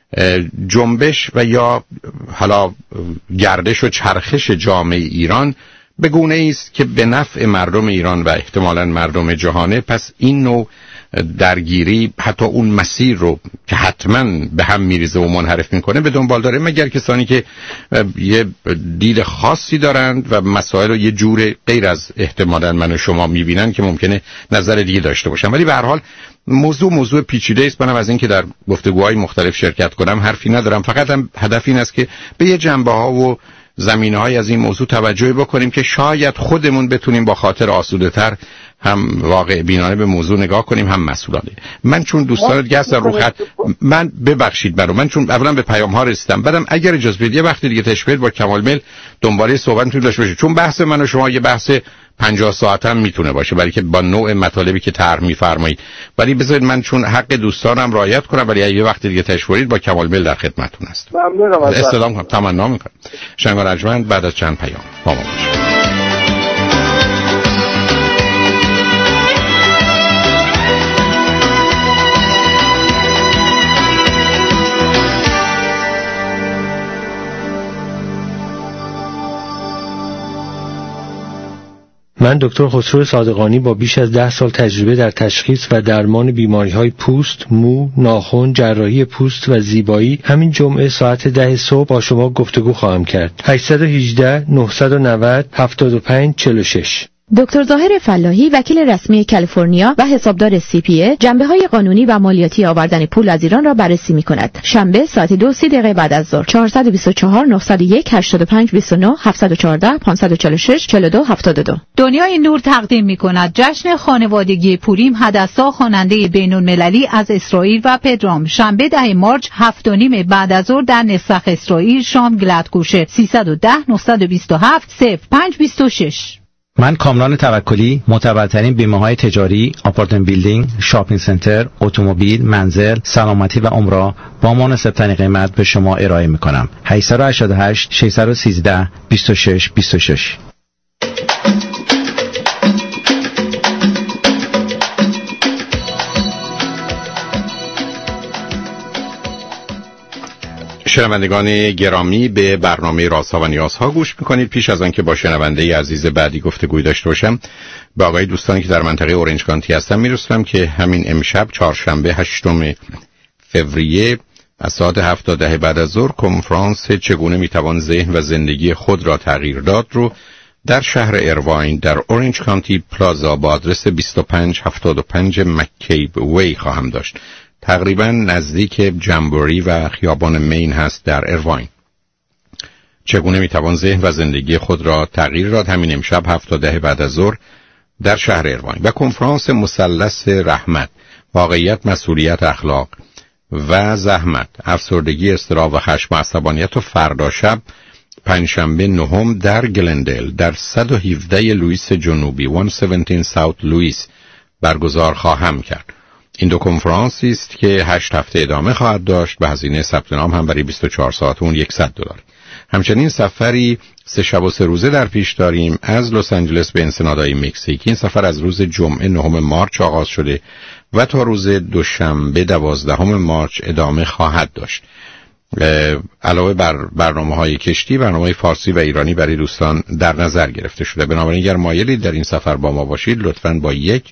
جنبش و یا حالا گردش و چرخش جامعه ایران به گونه است که به نفع مردم ایران و احتمالاً مردم جهانه. پس این نوع درگیری حتی اون مسیر رو که حتما به هم میریزه و منحرف میکنه به دنبال داره، مگر کسانی که یه دید خاصی دارند و مسائل رو یه جور غیر از احتمالاً من و شما میبینن که ممکنه نظر دیگه داشته باشن. ولی به هر حال موضوع پیچیده است. منم از این که در گفتگوهای مختلف شرکت کنم حرفی ندارم، فقط هم هدف این است که به یه جنبه ها و زمینه‌های از این موضوع توجه بکنیم که شاید خودمون بتونیم با خاطر آسوده‌تر هم واقع بینانه به موضوع نگاه کنیم، هم مسئولانه. من چون دوستان دیگه هستن رو خط، من ببخشید برام، من چون اولا به پیام ها رسیدم، بعدم اگر اجازه بدید یه وقتی دیگه تشبیه با کمال میل دنباله صحبت میتونیم داشته باشیم، چون بحث من و شما یه بحث 50 ساعت هم میتونه باشه، برای که با نوع مطالبی که طرح میفرمایید. ولی بذارید من چون حق دوستانم رعایت کنم، ولی یه وقتی دیگه تشویق با کمال میل در خدمتتون هستم. ممنونم. استلام کنم، تمنا میکنم. شنگار ارجمند بعد از چند پیام با ما باشید. من دکتر خسرو صادقانی با بیش از 10 سال تجربه در تشخیص و درمان بیماری‌های پوست، مو، ناخن، جراحی پوست و زیبایی همین جمعه ساعت 10 صبح با شما گفتگو خواهم کرد. 818 990 7546. دکتر ظاهر فلاحی، وکیل رسمی کالیفرنیا و حسابدار CPA، جنبه‌های قانونی و مالیاتی آوردن پول از ایران را بررسی می‌کند. شنبه ساعت 2:30 بعد از ظهر. 424 901 85 29 714 546 42 72. دنیای نور تقدیم می‌کند جشن خانوادگی پوریم حدثا خواننده بین‌المللی از اسرائیل و پدرام. شنبه 10 مارس 7:30 بعد از ظهر در نسخ اسرائیل، شام گلدکوشه. 310 927 0526. من کامران توکلی، معتبرترین بیمه‌های تجاری، آپارتمان بیلدینگ، شاپینگ سنتر، اتومبیل، منزل، سلامتی و عمره با مناسب‌ترین قیمت به شما ارائه می‌کنم. 888 613 26 26. شنوندگان گرامی، به برنامه رازها و نیازها گوش میکنید. پیش از آنکه با شنونده عزیز بعدی گفتگوی داشته باشم، به آقای دوستانی که در منطقه اورنج کانتی هستم میرسونم که همین امشب چهارشنبه 8 فوریه از ساعت 7 تا 10 بعد از ظهر کنفرانس چگونه میتوان ذهن و زندگی خود را تغییر داد رو در شهر ایرواین در اورنج کانتی پلازا با آدرس 2575 مککیب وی خواهم داشت. تقریبا نزدیک جمبوری و خیابان مین هست در ایرواین. چگونه میتوان ذهن و زندگی خود را تغییر داد؟ همین امشب 7 تا 10 بعد از ظهر در شهر ایرواین. و کنفرانس مثلث رحمت، واقعیت، مسئولیت، اخلاق و زحمت، افسردگی، اضطراب و خشم و عصبانیت و فردا شب پنجشنبه 9 در گلندل در 117 لوئیس جنوبی 117 ساوت لوئیس برگزار خواهم کرد. این دو کنفرانسی است که 8 هفته ادامه خواهد داشت. به هزینه ثبت نام هم برای 24 ساعت اون $100. همچنین سفری 3 شب و 3 روزه در پیش داریم از لس آنجلس به انسنادای مکزیک. این سفر از روز جمعه 9 مارس آغاز شده و تا روز دوشنبه 12 مارس ادامه خواهد داشت. علاوه بر برنامه‌های کشتی، برنامه‌های فارسی و ایرانی برای دوستان در نظر گرفته شده. بنابراین اگر مایلید در این سفر با ما باشید، لطفاً با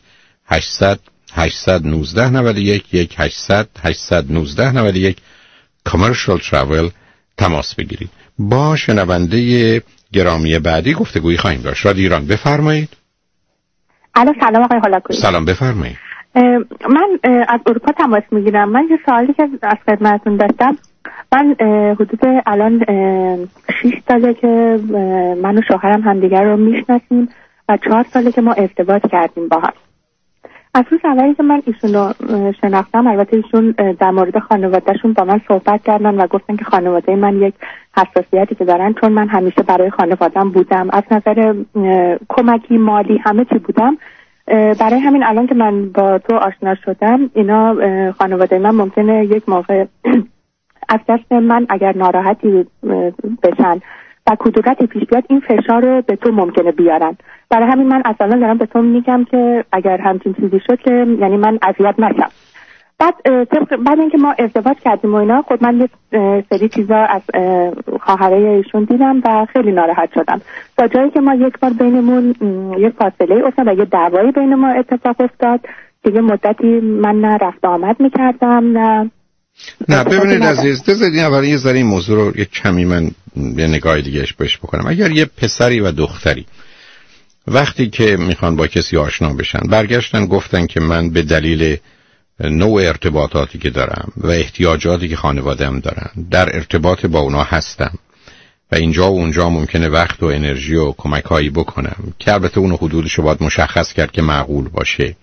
1-800-819-91 Commercial Travel تماس بگیرید. با شنونده گرامی بعدی گفتگویی خواهیم داشت. رادیو ایران، بفرمایید. الو، سلام آقای هولاکویی. سلام، بفرمایید. من از اروپا تماس میگیرم. من یه سوالی که از خدمتتون داشتم، من حدود الان 6 ساله که من و شوهرم همدیگر رو میشناسیم و 4 ساله که ما ارتباط کردیم با هم. از روز اولی که من ایشون رو شناختم، البته ایشون در مورد خانوادهشون با من صحبت کردن و گفتن که خانواده من یک حساسیتی که دارن، چون من همیشه برای خانواده‌ام بودم، از نظر کمکی مالی همه چی بودم. برای همین الان که من با تو آشنا شدم، اینا خانواده من ممکنه یک موقع از دست من اگر ناراحتی بشن و کدورتی پیش بیاد، این فشار رو به تو ممکنه بیارن. برای همین من اصلا دارم به تو میگم که اگر همچین چیزی شد که یعنی من اذیت نشم. بعد اینکه ما ارتباط کردیم و اینا، خود من یه سری چیزا از خواهرای ایشون دیدم و خیلی ناراحت شدم. تا جایی که ما یک بار بینمون یک فاصله افتاد و یه دعوایی بین ما اتفاق افتاد. دیگه مدتی من نه رفت آمد میکردم نه ببینید عزیز، بذارید اول یه ذره این موضوع رو یک کمی من یه نگاه دیگهش بهش بکنم. اگر یه پسری و دختری وقتی که میخوان با کسی آشنا بشن برگشتن گفتن که من به دلیل نوع ارتباطاتی که دارم و احتیاجاتی که خانواده‌ام دارن در ارتباط با اونا هستم و اینجا و اونجا ممکنه وقت و انرژی و کمک‌هایی بکنم که البته اون حدودش رو باید مشخص کرد که معقول باشه،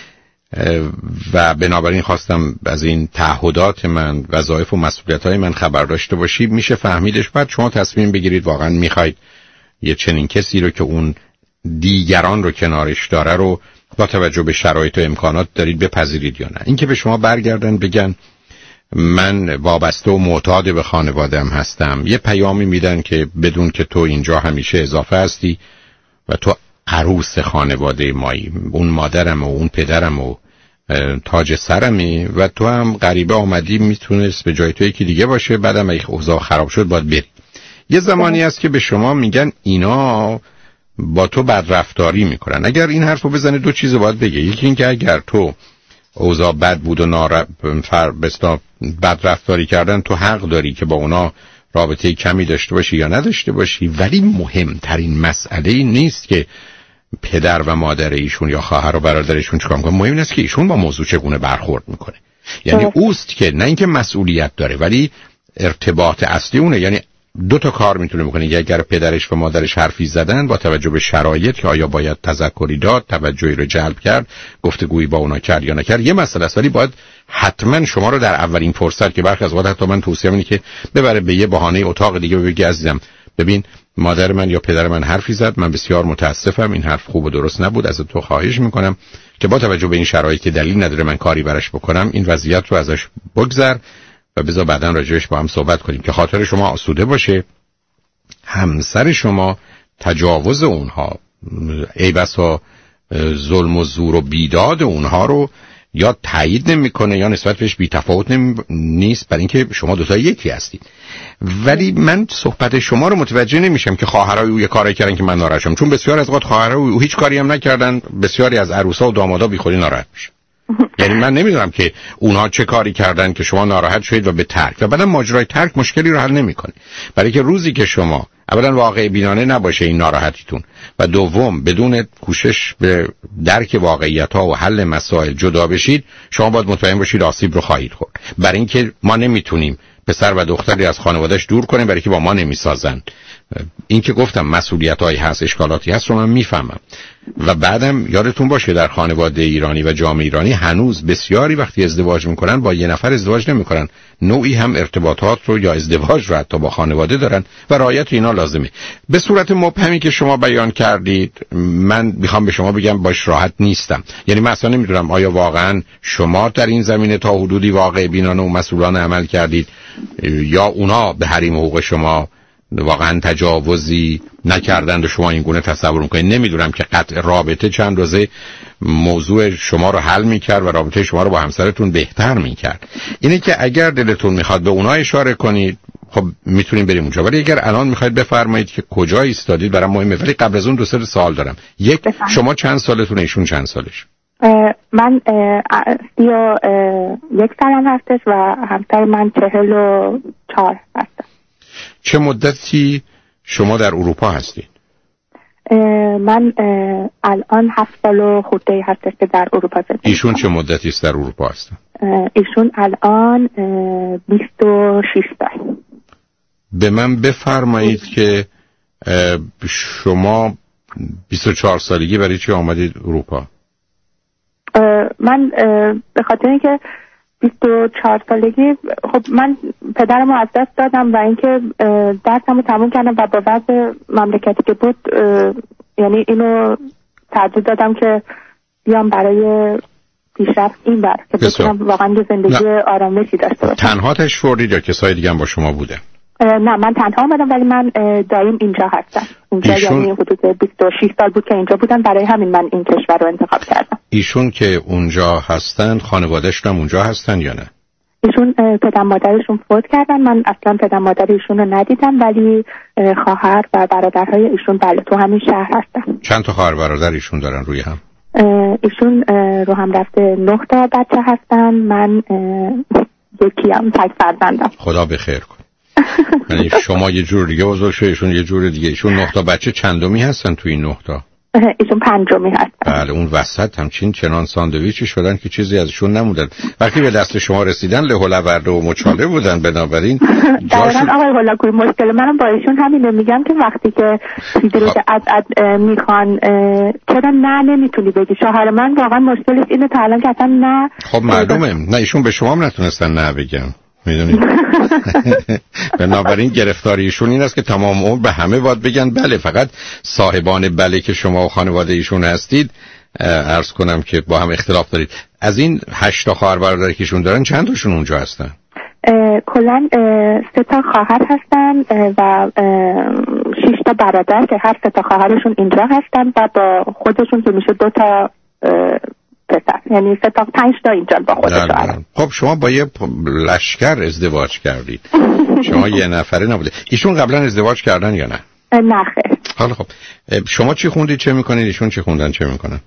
و بنابراین خواستم از این تعهدات من، وظایف و مسئولیت‌های من خبر داشته باشی، میشه فهمیدش. بعد شما تصمیم بگیرید واقعا میخواید یه چنین کسی رو که اون دیگران رو کنارش داره رو با توجه به شرایط و امکانات دارید بپذیرید یا نه. اینکه به شما برگردن بگن من وابسته و معتاد به خانواده‌ام هستم، یه پیامی میدن که بدون که تو اینجا همیشه اضافه هستی و تو عروس خانواده مایی، اون مادرم و اون پدرم و تاج سرمی و تو هم غریبه آمدی، میتونست به جای تو یکی دیگه باشه، بعدم اگه اوضاع خراب شد باید بری. یه زمانی هست که به شما میگن اینا با تو بدرفتاری میکنن. اگر این حرفو بزنه دو چیز باید بگه. یکی این که اگر تو اوضاع بد بود و بدرفتاری کردن، تو حق داری که با اونا رابطه کمی داشته باشی یا نداشته باشی، ولی مهمترین مسئله این نیست که پدر و مادر ایشون یا خواهر و برادرشون چیکار میکنن. مهم این است که ایشون با موضوع چگونه برخورد میکنه. یعنی اوست که نه اینکه مسئولیت داره، ولی ارتباط اصلی اونه. یعنی دو تا کار میتونه بکنه. اگر پدرش و مادرش حرفی زدن با توجه به شرایط که آیا باید تذکری داد، توجهی رو جلب کرد، گفتگویی با اونا کرد یا نکرد، یه مسئله است. ولی باید حتما شما رو در اولین فرصت که برخی از وقت حتی من توصیه اینه که ببره به یه بهانه اتاق دیگه بگی عزیزم ببین مادر من یا پدر من حرفی زد، من بسیار متاسفم، این حرف خوب و درست نبود، از تو خواهش میکنم که با توجه به این شرایط که دلیل نداره من کاری براش بکنم، این وضعیت رو ازش بگذر و بذار بعداً راجعش با هم صحبت کنیم که خاطر شما آسوده باشه. همسر شما تجاوز اونها، ای بسا ظلم و زور و بیداد اونها رو یا تایید نمیکنه یا نسبت بهش بی‌تفاوت نیست، برای اینکه شما دوتا یکی هستید. ولی من صحبت شما رو متوجه نمیشم که خواهرای او یه کاری کردن که من ناراحت شدم، چون بسیار از اوقات خواهرای او هیچ کاری هم نکردن، بسیاری از عروسا و دامادا بیخودی ناراحت میشن. یعنی من نمیدونم که اونها چه کاری کردن که شما ناراحت شدید و به ترک، و بعدم ماجرای ترک مشکلی رو حل نمیکنه. برای که روزی که شما اولا واقع بینانه نباشه این ناراحتیتون، و دوم بدون کوشش به درک واقعیت‌ها و حل مسائل جدا بشید، شما باید مطمئن باشید آسیب رو خواهید خورد. برای اینکه ما نمیتونیم پسر و دختری از خانواده‌اش دور کنیم برای که با ما نمیسازن. این که گفتم مسئولیت‌هایی هست، اشکالاتی هست رو من میفهمم. و بعدم یادتون باشه در خانواده ایرانی و جامعه ایرانی هنوز بسیاری وقتی ازدواج میکنن با یه نفر ازدواج نمیکنن، نوعی هم ارتباطات رو یا ازدواج رو حتی با خانواده دارن و رعایت اینا لازمه. به صورت مبهمی که شما بیان کردید من میخوام به شما بگم باش راحت نیستم. یعنی مثلا نمیدونم آیا واقعا شما در این زمینه تا حدودی واقع بینانه و مسئولانه عمل کردید یا اونا به حریم حقوق شما واقعا تجاوزی نکردند و شما این گونه تصور میکنید. نمیدونم که قطع رابطه چند روزه موضوع شما رو حل میکرد و رابطه شما رو با همسرتون بهتر میکرد. اینه که اگر دلتون میخواد به اونا اشاره کنید خب میتونیم بریم اونجا، ولی اگر الان میخواید بفرمایید که کجا ایستادید برام مهمه. ولی قبل از اون دو سه سوال دارم. یک، شما چند سالتونه، ایشون چند سالش؟ من 31 سالم هستش و همسر من 44 هستم. چه مدتی شما در اروپا هستید؟ من الان 7 سال و خورده هستش که در اروپا زندگی. ایشون چه مدتی است در اروپا هستن؟ ایشون الان 26 سال. به من بفرمایید که شما 24 سالگی برای چی آمدید اروپا؟ من به خاطر اینکه 24 سالگی خب من پدرم رو از دست دادم و اینکه درسم رو تموم کردم و با وضع مملکتی که بود یعنی اینو ترجیح دادم که بیام برای پیشرفت این بر که بتونم واقعا یه زندگی آرامشی داشته باشم. تنها تشریف آوردید یا کسای دیگه هم با شما بوده؟ نه من تنها آمدم ولی من دایم اینجا هستم. اینجا یعنی حدود 26 سال بود که اینجا بودن، برای همین من این کشور رو انتخاب کردم. ایشون که اونجا هستن خانواده‌شون هم اونجا هستن یا نه؟ ایشون پدر مادرشون فوت کردن، من اصلا پدر مادر ایشون رو ندیدم، ولی خواهر و برادرهای ایشون بله تو همین شهر هستن. چند تا خواهر برادر ایشون دارن روی هم؟ ایشون رو هم رفته 9 تا بچه هستن، من یکیم، تک فرزندم. خدا بخیر کن. یعنی شما یه جور دیگه بزرگ شده، ایشون یه جور دیگه. ایشون 9 تا بچه چندمی هستن توی این 9 تا؟ ایشون 5می هستن. بله اون وسط همچین چنان ساندویچی شدن که چیزی ازشون نموندن. وقتی به دست شما رسیدن له و لورده و مچاله بودن. بنابراین جاشون آقای هولاکویی مشکل منم با ایشون همینه، میگم که وقتی که چیزی رو میخوان چرا نه نمیتونی بگی. شوهر من واقعا مشکلش اینه تا الان که اصلا نه. خب معلومه نه ایشون به شما هم نتونستن نه بگم، میدونید. بنابراین گرفتاریشون این است که تمام عمر به همه باید بگن بله. فقط صاحبان بله که شما و خانواده ایشون هستید عرض کنم که با هم اختلاف دارید. از این 8 تا خواهر برادری که ایشون دارن چند تاشون اونجا هستن؟ کلا 3 تا خواهر هستن و 6 تا برادر که هر 3 تا خواهرشون اینجا هستن و با خودشون که میشه 2 تا پسر، یعنی 3 تا 5 تا اینجا با خودشون. خب شما با یه لشکر ازدواج کردید. شما یه نفره نبوده. ایشون قبلا ازدواج کردن یا نه؟ نه خیر. حالا خب شما چی خوندید چه میکنید، ایشون چی خوندن چه میکنن؟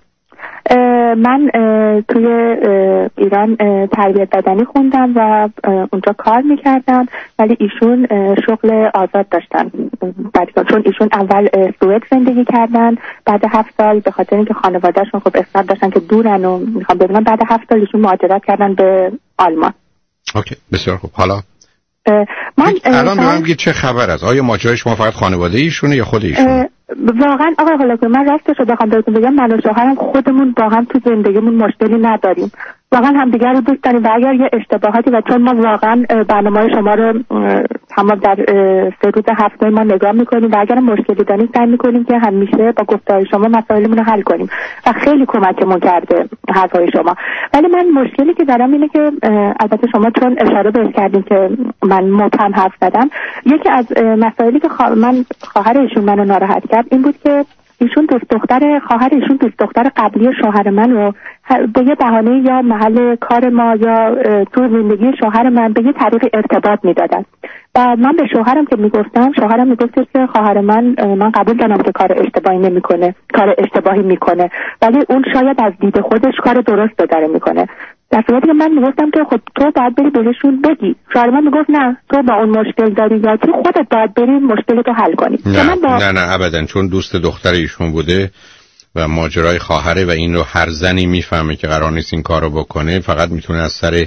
من توی ایران تربیت بدنی خوندم و اونجا کار میکردم، ولی ایشون شغل آزاد داشتن چون ایشون اول سوئد زندگی کردن، بعد 7 سال به خاطر اینکه خانوادهشون خب اصرار داشتن که دورن و میخوام ببینم، بعد 7 سال ایشون مهاجرت کردن به آلمان. اوکی بسیار خوب. حالا من الان به من بگید چه خبر است؟ آیا ماجرای شما فقط خانواده ایشونه یا خود ایشونه؟ واقعا آقای هولاکویی من راستش رو بخوام بهتون بگم، من و شوهرم خودمون با هم تو زندگیمون مشکلی نداریم، واقعا همدیگر رو دوست داریم و اگر یه اشتباهاتی و چون ما واقعا برنامه‌های شما رو تمام در 3 روز هفته ما نگاه میکنیم و اگر مشکلی داریم سعی میکنیم که همیشه با گفتار شما مسائلمون رو حل کنیم و خیلی کمکمون کرده حرفای شما. ولی من مشکلی که دارم اینه که البته شما چون اشاره بهش کردین که من مبهم حرف زدم، یکی از مسائلی که من خواهر ایشون منو ناراحت کرد این بود که ایشون خواهر ایشون دوست دختر قبلی شوهر منو به یه بهانه یا محل کار ما یا تو زندگی شوهر من به یه طریق ارتباط میدادن و من به شوهرم که میگفتم، شوهرم میگفت که خواهر من قبول دارم که کار اشتباهی میکنه ولی اون شاید از دید خودش کار درست داره میکنه، در صورتی که من میگفتم که خب تو باید بری بهشون بگی. شوهر من میگفت نه تو با اون مشکل داری یا تو خودت باید بری مشکلتو حل کنی. نه ابدا، چون دوست دختر ایشون بوده و ماجرای خواهره و این رو هر زنی میفهمه که قرار نیست این کارو بکنه، فقط میتونه از سر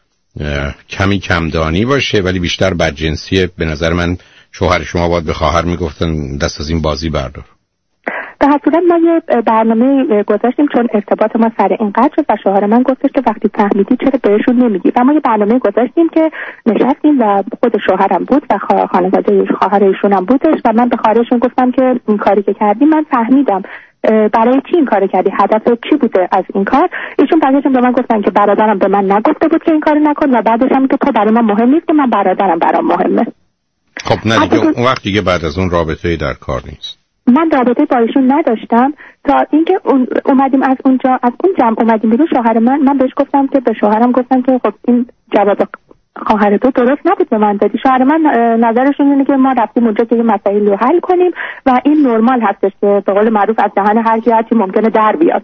کمی کمدانی باشه ولی بیشتر بدجنسیه. به نظر من شوهر شما باید به خواهر میگفتن دست از این بازی بردار. به هر صورت ما یه برنامه گذاشتیم چون ارتباط ما سر این قدر شد و شوهر من گفتش که وقتی فهمیدی چرا بهشون نمیگی و ما یه برنامه گذاشتیم که نشستیم و خود شوهرم بود و خانواده خواهر ایشون هم بودش و من به خواهرشون گفتم که این کاری که کردی من فهمیدم برای چی این کار کردی، هدفت چی بوده از این کار. ایشون بعدش به من گفتن که برادرم به من نگفته بود که این کارو نکن و بعدش هم که تو برای من مهم نیست که من برادرم برام مهمه. خب نه دیگه اون وقت دیگه بعد از اون رابطه‌ای در کار نیست. من رابطه با ایشون نداشتم تا اینکه اومدیم از اون جمع اومدیم بیرون. شوهر من بهش گفتم که به شوهرم گفتم که خب این جواب خواهر تو درست نبود به من دادی. شوهر من نظرشون اینه که ما رفتیم اونجا که یه مسائلی رو حل کنیم و این نرمال هستش که به قول معروف از دهن هر کی هرچی ممکنه در بیاد.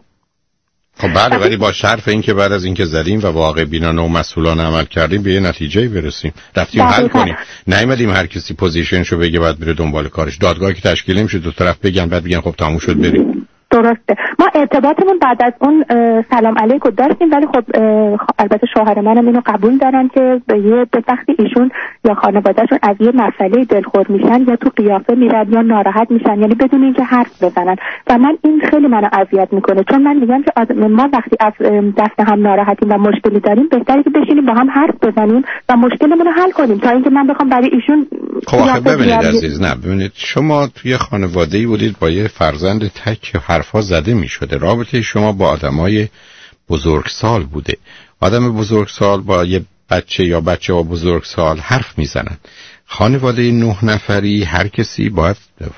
خب بله، ولی با شرط اینکه بعد از اینکه زدیم و واقع بینانه و مسئولانه عمل کردیم به یه نتیجه‌ای برسیم، رفتیم حل کنیم، نیومدیم هر کسی پوزیشنشو بگه بعد بره دنبال کارش. دادگاهی که تشکیل نمیشه دو طرف بگن بعد بگن خب تموم شد بریم. درسته. ما ارتباطمون بعد از اون سلام علیکم داشتیم ولی خب البته شوهر منم اینو قبول دارن که به وقتی ایشون یا خانواده‌شون از یه مسئله دلخور میشن یا تو قیافه میرن یا ناراحت میشن، یعنی بدون اینکه حرف بزنن و من این خیلی منو اذیت میکنه چون من میگم که ما وقتی از دست هم ناراحتیم و مشکلی داریم بهتره که بشینیم با هم حرف بزنیم و مشکلمون رو حل کنیم تا اینکه من بخوام برای ایشون. خب آخه ببینید عزیز، نه ببینید شما توی خانواده‌ای بودید با یه فرزند تک حرفا زده میشده. رابطه شما با آدمای بزرگسال بوده. آدم بزرگسال با یه بچه یا بچه با بزرگسال حرف میزنن. خانواده 9 نفری هر کسی باید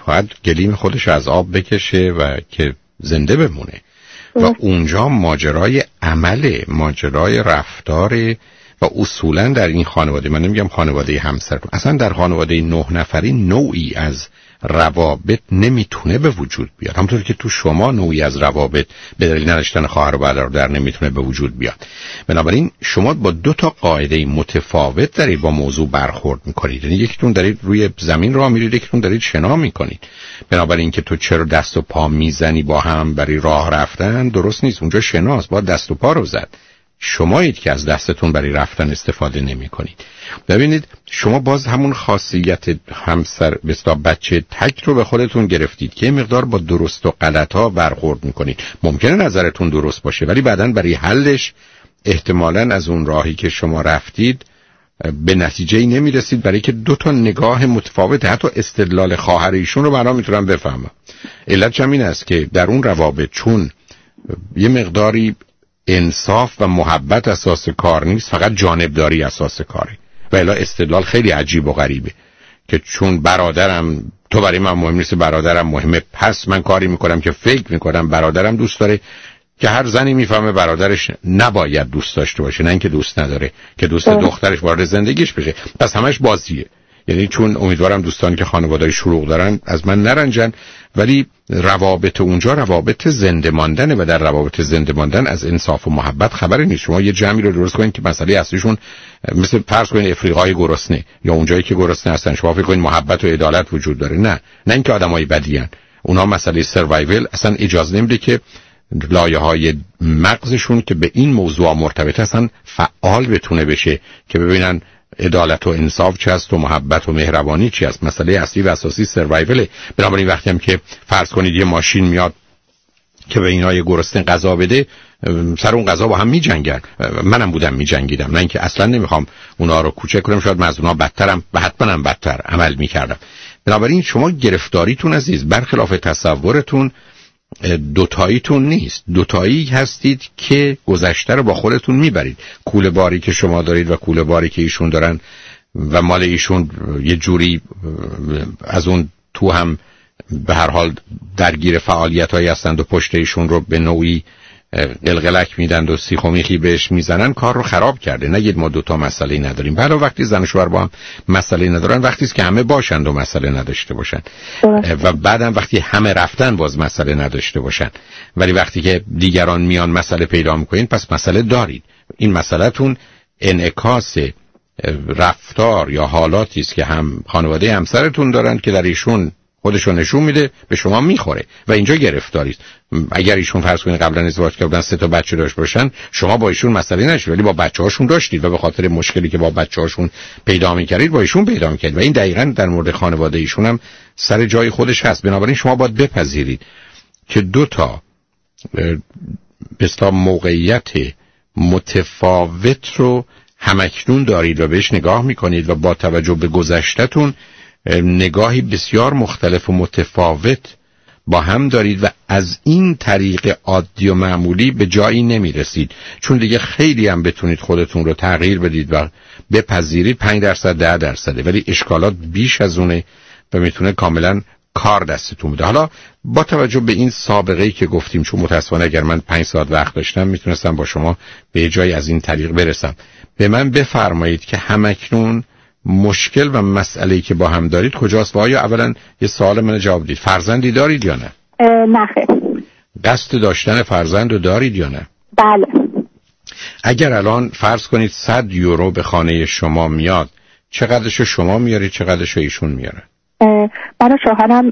گلیم خودش از آب بکشه و که زنده بمونه و اونجا ماجرای عمله، ماجرای رفتاره و اصولا در این خانواده، من نمیگم خانواده همسرتون، اصلا در خانواده 9 نفری نوعی از روابط نمیتونه به وجود بیاد، همونطور که تو شما نوعی از روابط به دلیل نداشتن خواهر و برادر نمیتونه به وجود بیاد. بنابراین شما با 2 قاعده متفاوت دارید با موضوع برخورد میکنید. یعنی یکیتون دارید روی زمین راه میرید، یکیتون دارید شنا میکنید. بنابراین که تو چرا دست و پا میزنی با هم برای راه رفتن درست نیست، اونجا شناست، با دست و پا رو زد. شمایید که از دستتون برای رفتن استفاده نمی کنید. ببینید شما باز همون خاصیت همسر بستا بچه تک رو به خودتون گرفتید که مقدار با درست و غلط ها برخورد میکنید. ممکنه نظرتون درست باشه ولی بعداً برای حلش احتمالاً از اون راهی که شما رفتید به نتیجه‌ای نمیرسید، برای که 2 نگاه متفاوت، حتی استدلال خواهر ایشون رو برام میتونم بفهمم. علت همین است که در اون روابط چون یه مقداری انصاف و محبت اساس کار نیست، فقط جانبداری اساس کاره و الا استدلال خیلی عجیب و غریبه که چون برادرم تو برای من مهم نیست، برادرم مهمه، پس من کاری میکنم که فکر میکنم برادرم دوست داره، که هر زنی میفهمه برادرش نباید دوست داشته باشه، نه اینکه دوست نداره که دوست دخترش وارد زندگیش بشه، پس همش بازیه. یعنی چون امیدوارم دوستان که خانواده‌ای شروع دارن از من نرنجن، ولی روابط اونجا روابط زنده ماندنه و در روابط زنده ماندن از انصاف و محبت خبری نیست. شما یه جمعی رو درست کنید که مسئله اصلیشون مثل فرض کنید افریقای گرسنه یا اونجایی که گرسنه هستن، شما فکر کنید محبت و عدالت وجود داره. نه اینکه آدمای بدی ان، اونا مسئله سروایول اصلا اجازه نمیده که لایه‌های مغزشون که به این موضوع مرتبط هستن فعال بتونه بشه که ببینن عدالت و انصاف چی است و محبت و مهربانی چی است. مسئله اصلی و اساسی سروایوله. بنابراین وقتی هم که فرض کنید یه ماشین میاد که به اینا یه گرسنه غذا بده، سر اون غذا با هم میجنگن. منم بودم میجنگیدم، نه اینکه اصلا نمیخوام اونا رو کوچک کنم، شاید من از اونا بدترم و حتما بدتر عمل میکردم. بنابراین شما گرفتاریتون عزیز برخلاف تصورتون دوتاییتون نیست. دوتایی هستید که گذشته رو با خودتون میبرید. کوله باری که شما دارید و کوله باری که ایشون دارن و مال ایشون یه جوری از اون تو هم به هر حال درگیر فعالیت‌هایی هستند و پشت ایشون رو به نوعی قلقلک میدن و سیخ و میخی بهش میزنن، کار رو خراب کرده. نگید ما دوتا مسئله نداریم. بله وقتی زن و شوهر با هم مسئله ندارن وقتی است که همه باشند و مسئله نداشته باشن و بعدم وقتی همه رفتن باز مسئله نداشته باشن. ولی وقتی که دیگران میان مسئله پیدا میکنین پس مسئله دارید. این مسئله‌تون انعکاس رفتار یا حالاتی است که هم خانواده همسرتون دارن که در ایشون خودشون نشون میده به شما میخوره و اینجا گرفتاریست. اگر ایشون فرض کنید قبلا ازدواج کردن 3 تا بچه داشت باشن، شما با ایشون مسئله نشه ولی با بچه‌هاشون داشتید و به خاطر مشکلی که با بچه‌هاشون پیدا می‌کردید با ایشون پیدا می‌کردید و این دقیقاً در مورد خانواده ایشون هم سر جای خودش هست. بنابراین شما باید بپذیرید که 2 تا به اصطلاح موقعیت متفاوت رو همکنون دارید و بهش نگاه می‌کنید و با توجه به گذشته‌تون نگاهی بسیار مختلف و متفاوت با هم دارید و از این طریق عادی و معمولی به جایی نمیرسید. چون دیگه خیلی هم بتونید خودتون رو تغییر بدید و بپذیرید 5% 10%، ولی اشکالات بیش از اونه و میتونه کاملا کار دستتون بده. حالا با توجه به این سابقه‌ای که گفتیم، چون متأسفانه اگر من 5 ساعت وقت داشتم میتونستم با شما به جایی از این طریق برسم. به من بفرمایید که همکنون مشکل و مسئله‌ای که با هم دارید کجاست و آیا اولا یه سوال من جواب بدید، فرزندی دارید یا نه؟ نه خیر. قصد داشتن فرزند رو دارید یا نه؟ بله. اگر الان فرض کنید 100 یورو به خانه شما میاد، چقدرشو شما میارید چقدرشو ایشون میاره؟ برای شوهرم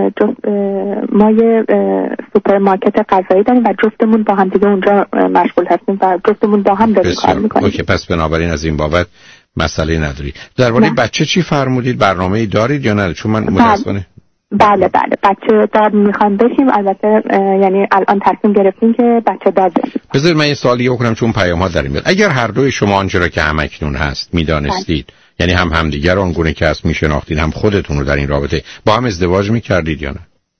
ما یه سوپرمارکت غذایی داریم و جفتمون با هم دیگه اونجا مشغول هستیم و جفتمون با هم داریم کار میکنیم. اوکی، پس بنابراین از این بابت مسئله نداری. درباره بچه چی فرمودید؟ برنامه‌ای دارید یا نه؟ چون من متأسفانه بله بچه دار میخوام بشیم. البته یعنی الان تصمیم گرفتیم که بچه دار بشیم. بذارید من یه سوالی بکنم چون پیام‌ها در میاد. اگر هر دوی شما آنچه را که همکنون هست میدانستید، یعنی هم همدیگر رو آنگونه که هست میشناختید، هم خودتون رو در این رابطه، با هم ازدواج میکردید یا نه؟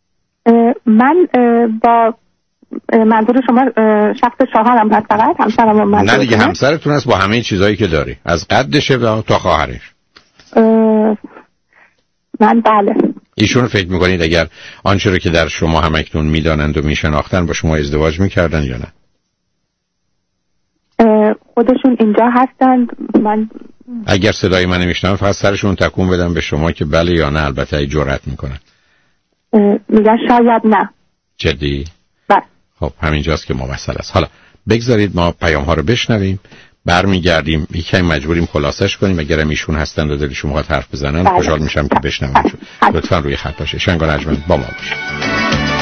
من با منظور شما شخص شوهرم هست فقط؟ همسرم نه دیگه همسرتون هست با همه چیزایی که داری، از قدشه تا خواهرش. من بله. ایشون فکر میکنید اگر آنچه رو که در شما همکنون میدانند و میشناختن با شما ازدواج میکردن یا نه؟ خودشون اینجا هستند. من اگر صدای من نمیشنم فقط سرشون تکون بدم به شما که بله یا نه. البته ای جرأت میکنن. میگن شاید نه. جدی؟ بله. خب همینجاست که مسئله است. حالا بگذارید ما پیام ها رو بشنویم، برمیگردیم یکی مجبوریم خلاصش کنیم. اگرم ایشون هستن و دلشون میخواد حرف بزنن خوشحال میشم که بشنویم. لطفا روی خط باشید. شنگان اجمن با ما باشید.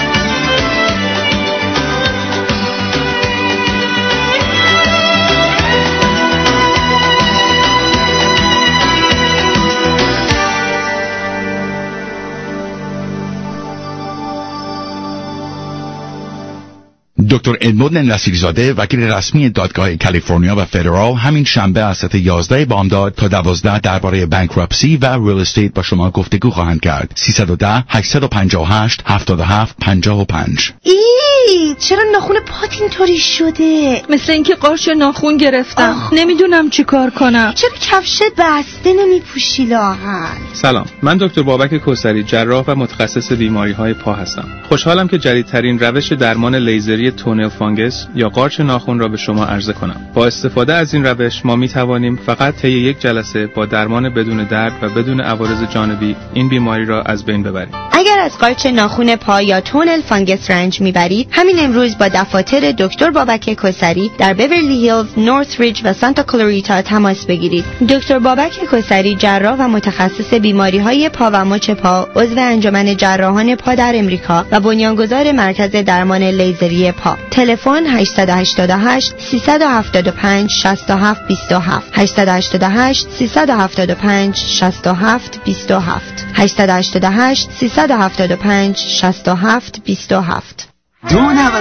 دکتر ادموند نصیرزاده وکیل رسمی دادگاه کالیفرنیا و فدرال همین شنبه از ساعت 11 بامداد تا 12 درباره بانکراپسی و ریل استیت با شما گفتگو خواهند کرد. 310 858 77 55. چرا ناخون پات اینطوری شده؟ مثل اینکه قارچ ناخون گرفتم. نمیدونم چی کار کنم. چرا کفشت بسته نمیپوشی لاغر؟ سلام، من دکتر بابک کوثری، جراح و متخصص بیماری‌های پا هستم. خوشحالم که جدیدترین روش درمان لیزری تونل فانگس یا قارچ ناخن را به شما عرضه کنم. با استفاده از این روش ما می توانیم فقط طی یک جلسه با درمان بدون درد و بدون عوارض جانبی این بیماری را از بین ببریم. اگر از قارچ ناخن پا یا تونل فانگس رنج میبرید، همین امروز با دفاتر دکتر بابک کسری در بیورلی هیلز، نورث ریج و سانتا کلاریتا تماس بگیرید. دکتر بابک کسری جراح و متخصص بیماری‌های پا و مچ پا، عضو انجمن جراحان پا در امریکا و بنیانگذار مرکز درمان لیزری پا. تلفن 888 375 67 27 888 375 67 27 888 375 67 27. 2.95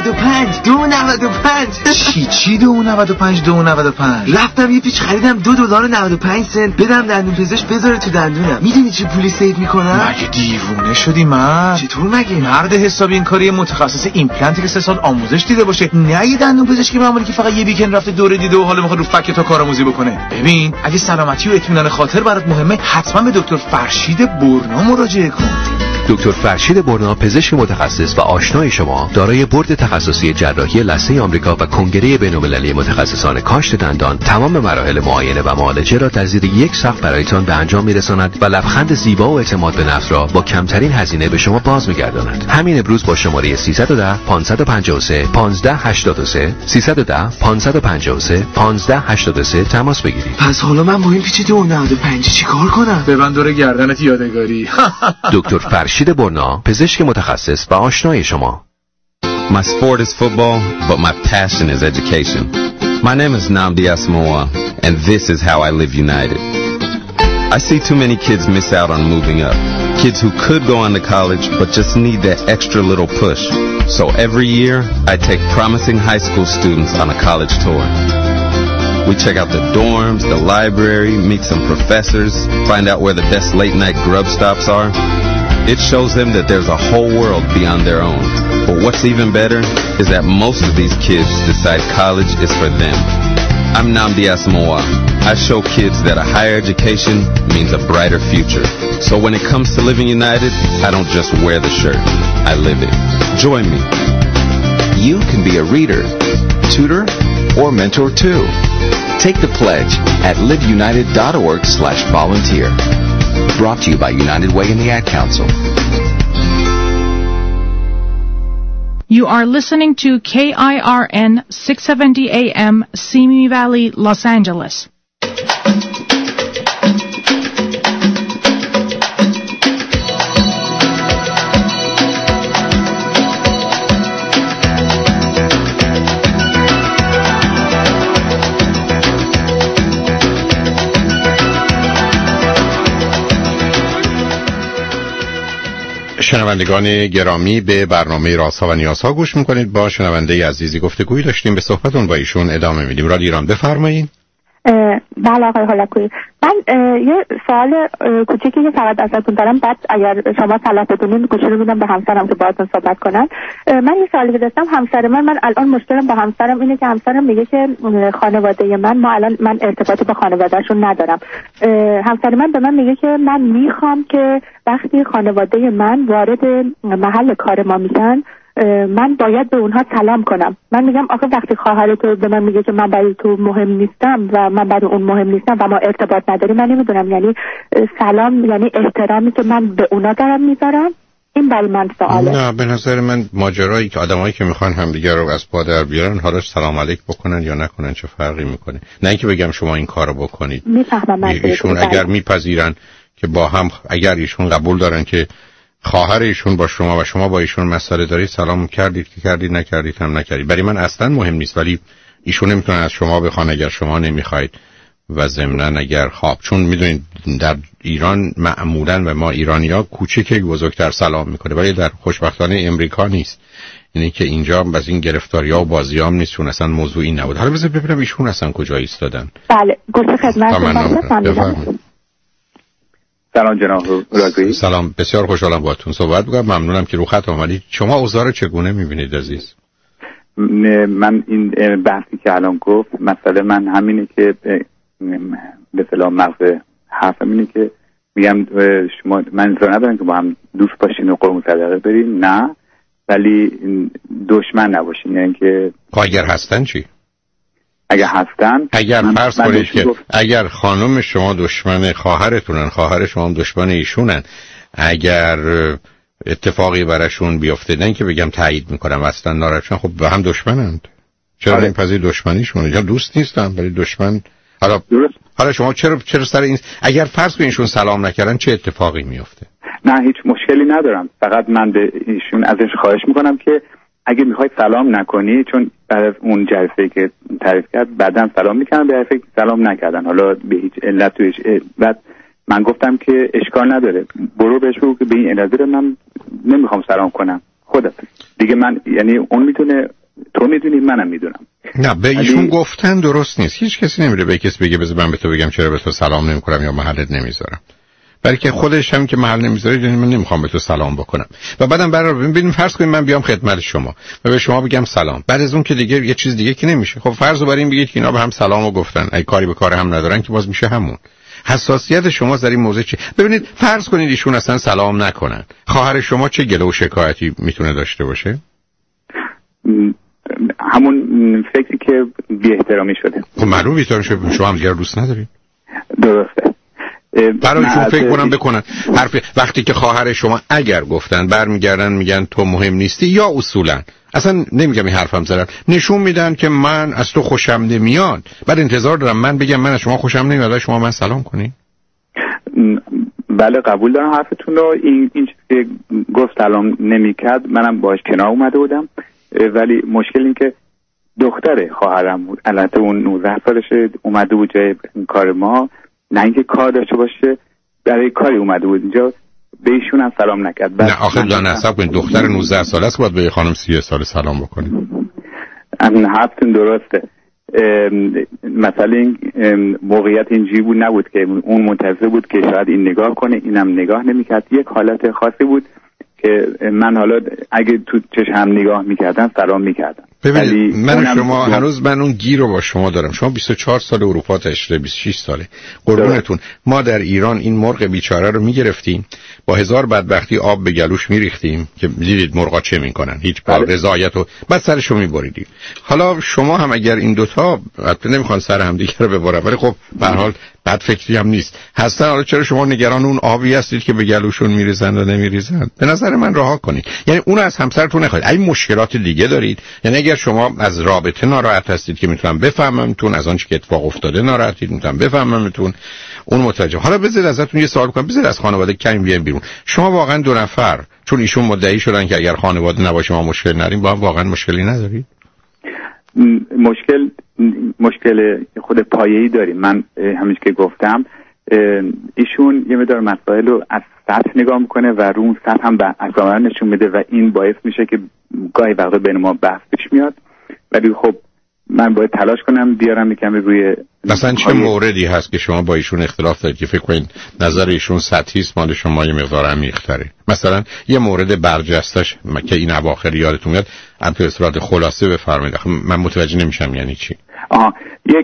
چی 2.95 رفتم یه پیچ خریدم $2.95 بدم دندون پزشک بذاره تو دندونم. میدونی چی پولی سیو میکنم؟ مگه دیوونه شدی من؟ چطور مگه؟ مرد حسابی این کاری متخصص ایمپلنتی که 3 سال آموزش دیده باشه، نه یه دندون پزشکی معمولی که فقط یه ویکند رفته دوره دیده و حالا میخواد رو فک تو کارآموزی بکنه. ببین اگه سلامتی و اطمینان خاطر برات مهمه، حتما به دکتر فرشید برنا مراجعه کن. دکتر فرشید برنا پزشک متخصص و آشنای شما، دارای بورد تخصصی جراحی لثه آمریکا و کنگره بین‌المللی متخصصان کاشت دندان، تمام مراحل معاینه و معالجه را در زیر یک سقف برایتان به انجام می‌رساند و لبخند زیبا و اعتماد به نفس را با کمترین هزینه به شما باز می‌گرداند. همین امروز با شماره 310 553 1583 310 553 1583 تماس بگیرید. پس حالا من با این پیچ 2.95 چیکار کنم؟ ببند دور گردنت یادگاری. دکتر فرشید برنا پزشک متخصص و آشنای شما. My sport is football, but my passion is education. My name is Nnamdi Asamoah, and this is how I live united. I see too many kids miss out on moving up. Kids who could go on to college, but just need that extra little push. So every year, I take promising high school students on a college tour. We check out the dorms, the library, meet some professors, find out where the best late-night grub stops are. It shows them that there's a whole world beyond their own. But what's even better is that most of these kids decide college is for them. I'm Nnamdi Asamoah. I show kids that a higher education means a brighter future. So when it comes to living united, I don't just wear the shirt, I live it. Join me. You can be a reader, tutor, or mentor too. Take the pledge at liveunited.org/volunteer. Brought to you by United Way and the Ad Council. You are listening to KIRN 670 AM, Simi Valley, Los Angeles. شنوندگان گرامی، به برنامه رازها و نیازها گوش میکنید. با شنونده عزیزی گفتگویی داشتیم، به صحبتون با ایشون ادامه میدیم. رادیو ایران، بفرمایید. بله آقای هولکویی، من یه سوال کوچیکی که فقط ازتون دارم، بعد اگر شما صلاح بدونین گوشی رو میدم به همسرم که باهاتون صحبت کنن. من یه سوالی که داشتم، همسر من الان مشکلم با همسرم اینه که همسرم میگه که خانواده من ارتباطی با خانوادهشون ندارم. همسر من به من میگه که من میخوام که وقتی خانواده من وارد محل کار ما میشن من باید به اونها سلام کنم. من میگم آخه وقتی خواهر تو به من میگه که من برای تو مهم نیستم و من برای اون مهم نیستم و ما ارتباط نداریم، من نمیدونم یعنی سلام یعنی احترامی که من به اونا دارم میذارم. این برای من سواله. نه، به نظر من ماجرایی که آدمایی که میخوان همدیگه رو از پا در بیارن، حالا سلام علیک بکنن یا نکنن چه فرقی میکنه؟ نه اینکه بگم شما این کارو بکنید. میفهمم. ایشون اگر میپذیرن که با هم، اگر ایشون قبول دارن که خواهر ایشون با شما و شما با ایشون مسئله دارید، سلام کردید که کردید، نکردید هم نکردید، برای من اصلا مهم نیست. ولی ایشون نمیتونن از شما بخوان اگر شما نمیخواید. و ضمناً اگر چون میدونید در ایران معمولاً و ما ایرانی‌ها کوچیک بزرگتر سلام میکنه، ولی در خوشبختانه امریکا نیست. یعنی که اینجا از این گرفتاری‌ها و بازیام نیست، چون اصلا موضوعی نبود. حالا بذار ببینم ایشون اصلا کجا ایستادن. بله، گوش خدمتتون. سلام جناب راگویی. سلام، بسیار خوشحالم باهاتون صحبت می‌کنم. ممنونم که رو خط اومدید. شما اوضاع رو چگونه می‌بینید عزیز؟ من این بحثی که الان گفت، مسئله من همینه که به اصطلاح مغز حرفم اینه که میگم شما من انتظار ندارم که با هم دوست باشین و قربون صدقه بریم، نه، ولی دشمن نباشیم. یعنی که اگر هستن چی؟ اگر هستن، اگر فرض کنید که اگر خانم شما دشمن خواهرتونن، خواهر شما دشمن ایشونن، اگر اتفاقی براشون بیفته، نه که بگم تایید میکنم اصلا ناراحتشن، خب به هم دشمنند. چرا این پذیر دشمنیشونه؟ یا دوست نیستن ولی دشمن. حالا شما چرا سر این، اگر فرض کنید ایشون سلام نکردن چه اتفاقی میفته؟ نه هیچ مشکلی ندارم، فقط من به ایشون ازش خواهش میکنم که اگه میخوای سلام نکنی، چون بعد از اون جلسه‌ای که تعریف کرد بعداً سلام میکنن، به فکر سلام نکردن، حالا به هیچ علت توش. بعد من گفتم که اشکال نداره، برو بهش بگو که به این علت من نمیخوام سلام کنم، خودت دیگه. من یعنی اون میتونه، تو میدونی، منم میدونم. نه به ایشون گفتن درست نیست. هیچ کسی نمیره به کسی بگه بذار من به تو بگم چرا به تو سلام نمیکنم یا محلت نمیذارم، بلکه خودش هم که محل نمیذاره یعنی من نمیخوام به تو سلام بکنم. و بعدم ببینیم فرض کنیم من بیام خدمت شما و به شما بگم سلام، بعد از اون که دیگه یه چیز دیگه که نمیشه. خب فرض بر این بگید که اینا به هم سلامو گفتن، ای کاری به کار هم ندارن، که باز میشه همون. حساسیت شما در این موضوع چی؟ ببینید فرض کنید ایشون اصلا سلام نکنن، خواهر شما چه گله و شکایتی میتونه داشته باشه؟ همون فکری که بی احترامی شده. خب معلومه بی احترامی شده، شما هم دیگه دوست ندارید. درسته. برایشون فکر بکنن وقتی که خواهر شما اگر گفتن برمیگردن میگن تو مهم نیستی، یا اصولا اصلا نمیگم این حرفم زدن، نشون میدن که من از تو خوشم نمیاد، بعد انتظار دارم من بگم من از شما خوشم نمیاد و شما من سلام کنی. بله قبول دارم حرفتون رو. این چیزی که گفت سلام نمیکرد منم باهاش کنار اومده بودم، ولی مشکل این که دختر خواهرم بود، البته اون 19 سالشه، اومده بود جای کار ما، نه اینکه کار داشته باشه، برای کاری اومده بود اینجا، به ایشون هم سلام نکرد. نه آخه نصب کنید دختر 19 ساله است باید به خانم 30 ساله سلام بکنید. حرفتون درسته. مثلا این موقعیت اینجوری بود نبود که اون منتظر بود که شاید این نگاه کنه، اینم نگاه نمیکرد. یک حالت خاصی بود که من حالا اگه تو چشم هم نگاه میکردن سلام میکردم. ببینید من شما هنوز من اون گیر رو با شما دارم. شما 24 سال اروپا تشریف، 26 ساله قربونتون. ما در ایران این مرغ بیچاره رو میگرفتیم، با هزار بدبختی آب به گلوش میریختیم که دیدید مرغا چه میکنن، هیچ بار رضایت و بعد سرشو میبریدیم. حالا شما هم اگر این دوتا نمیخوان سر هم دیگه رو ببرن، ولی خب به هر حال بد فکری هم نیست هستن، حالا چرا شما نگران اون آبی هستید که به گلوشون میریزن و نمیریزن؟ به نظر من رها کنید. یعنی اون از همسرتون نخواهید. این مشکلات دیگه دارید، یعنی اگر شما از رابطه ناراحت هستید که میتونم بفهممتون، از آنچه که اتفاق افتاده ناراحتید میتونم بفهممتون، اون متوجه. حالا بذارید ازتون یه سوال کنم، بذارید از خانواده کمی بیایم بیرون. شما واقعا دو نفر، چون ایشون مدعی شدن که اگر خانواده نباشه ما مشکل نداریم، با هم واقعا مشکلی ندارید؟ مشکل خود پایه‌ای داریم. من همیشه که گفتم ایشون یه مقدار مسائل رو از سطح نگاه میکنه و رو اون سطح هم به اکثر نشون میده و این باعث میشه که گاهی وقتا بین ما بحث پیش میاد، ولی خب من باید تلاش کنم بیارم یکم روی. مثلا چه موردی هست که شما با ایشون اختلاف دارید که فکر کنید نظر ایشون سطحی است، مال شما یه مقدار عمیق‌تره؟ مثلا یه مورد برجستش که این اواخر یادتون میاد، به صورت خلاصه بفرمایید. من متوجه نمیشم یعنی چی. یک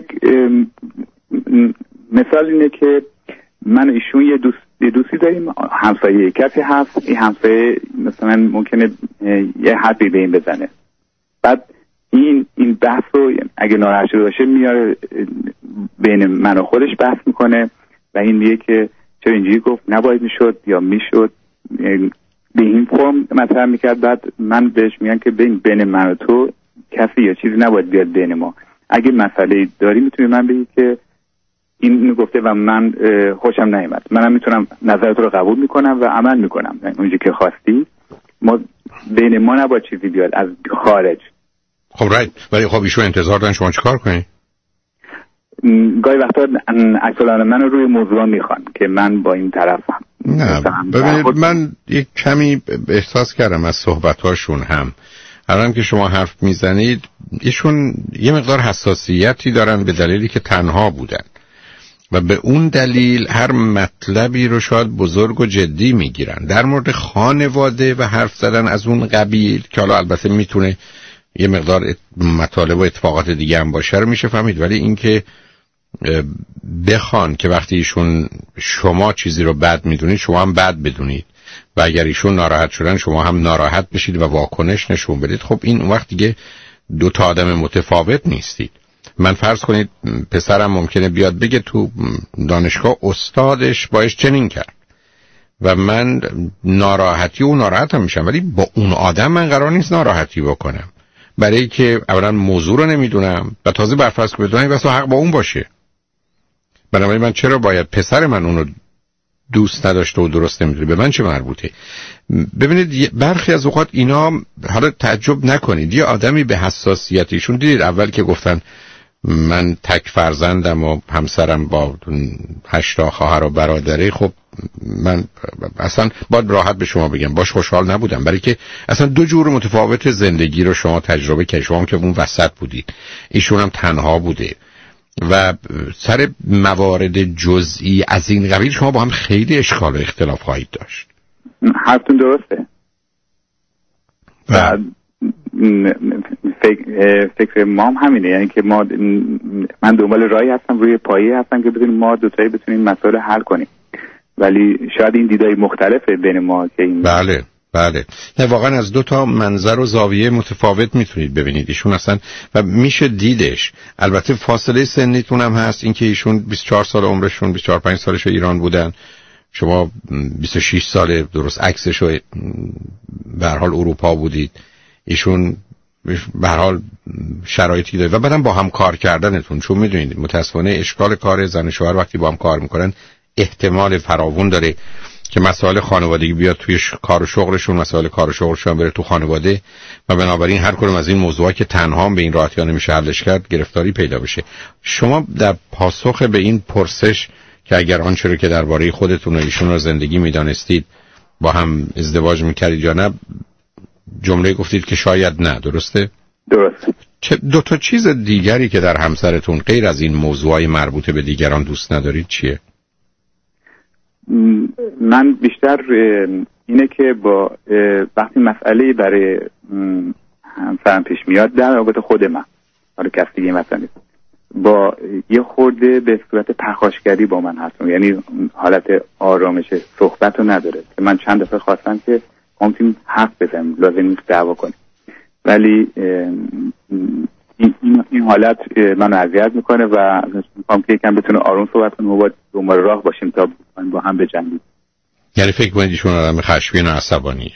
مثال اینه که من ایشون یه دوستی داریم، همسایه کسی هست، این همسایه مثلا ممکنه یه حرفی به این بزنه، بعد این بحث رو اگه ناراحت شده باشه میاره بین من و خودش بحث میکنه و این میگه که چرا اینجوری گفت، نباید میشد یا میشد، به این فرم مطرح میکرد. بعد من بهش میگم که بین من و تو کسی یا چیزی نباید بیاد بین ما، اگه مسئله داری میتونی من بگی که این گفته و من خوشم نیامد، منم میتونم نظرت رو قبول میکنم و عمل میکنم اونجوری که خواستی، ما بین ما نباید چیزی بیاد از خارج. خب ولی خب ایشون انتظار دارن شما چیکار کنی؟ گاهی وقتا اکثر من رو روی موضوع میخوان که من با این طرفم. نه ببینید من یک کمی احساس کردم از صحبتاشون هم الان که شما حرف میزنید ایشون یه مقدار حساسیتی دارن به دلیلی که تنها بودن و به اون دلیل هر مطلبی رو شاید بزرگ و جدی میگیرن. در مورد خانواده و حرف زدن از اون قبیل که حالا البته میتونه یه مقدار مطالب و اتفاقات دیگه هم باشه رو میشه فهمید، ولی اینکه بخوان که وقتی ایشون شما چیزی رو بد میدونید شما هم بد بدونید و اگر ایشون ناراحت شدن شما هم ناراحت بشید و واکنش نشون بدید، خب این اون وقت دیگه دو تا آدم متفاوت نیستید. من فرض کنید پسرم ممکنه بیاد بگه تو دانشگاه استادش باش چنین کرد و من ناراحتی و ناراحتم میشم، ولی با اون آدم من قرار نیست ناراحتی بکنم، برای که اولا موضوع رو نمیدونم و تازه برفرض که بدونم بس حق با اون باشه. بنابراین من چرا باید پسر من اونو دوست نداشته و درست نمیدونه؟ به من چه مربوطه؟ ببینید برخی از اوقات اینا، حالا تعجب نکنید، یه آدمی به حساسیتیشون، دیدید اول که گفتن من تک فرزندم و همسرم با 8 خواهر و برادره، خب من اصلا باید راحت به شما بگم باش خوشحال نبودم، برای که اصلا دو جور متفاوت زندگی رو شما تجربه کردید. شما هم که اون وسط بودید، ایشون هم تنها بوده و سر موارد جزئی از این قبیل شما با هم خیلی اشکال و اختلاف خواهید داشت. حرفتون درسته و فکر مام همینه، یعنی که من دنبال راهی هستم، روی پایه هستم که بتونیم ما دوتایی بتونیم مسائل حل کنیم، ولی شاید این دیدای مختلفه بین ما که این بله نه واقعا از دو تا منظر و زاویه متفاوت میتونید ببینید ایشون اصلا و میشه دیدش. البته فاصله سنیتون هم هست، اینکه ایشون 24 سال عمرشون 24-25 سالش ایران بودن، شما 26 سال درست عکسش رو به هر حال اروپا بودید، ایشون به هر حال شرایطی داره و بعدم با هم کار کردنتون، چون میدونید متاسفانه اشکال کار زن و شوهر وقتی با هم کار میکنن احتمال فراوون داره که مسائل خانوادگی بیاد توی کار و شغلشون، مسائل کار و شغلشون بره تو خانواده و بنابراین هر کدوم از این موضوعات که تنها به این راحتی نمیشه حلش کرد گرفتاری پیدا بشه. شما در پاسخ به این پرسش که اگر آنچه رو که درباره خودتون و ایشون رو زندگی میدانستید با هم ازدواج میکردید یا نه، جمله گفتید که شاید نه، درسته؟ درسته. چه دو تا چیز دیگری که در همسرتون غیر از این موضوعای مربوط به دیگران دوست ندارید چیه؟ من بیشتر اینه که با وقتی مسئله برای همسرم پیش میاد در رابطه خود من، حالا کسی دیگه مثلا با یه خورده به صورت پرخاشگری با من هستم، یعنی حالت آرامش صحبت رو نداره که من چند دفعه خواستم که همتیم حرف بزنیم، لازم نیست دعوا کنیم، ولی این حالت منو اذیت میکنه و میخوام که یکم بتونه آروم صحبت کنیم و با دنبال راه باشیم تا با هم بجنگیم. یعنی فکر کنید ایشون آدم خشمگین و عصبانیه؟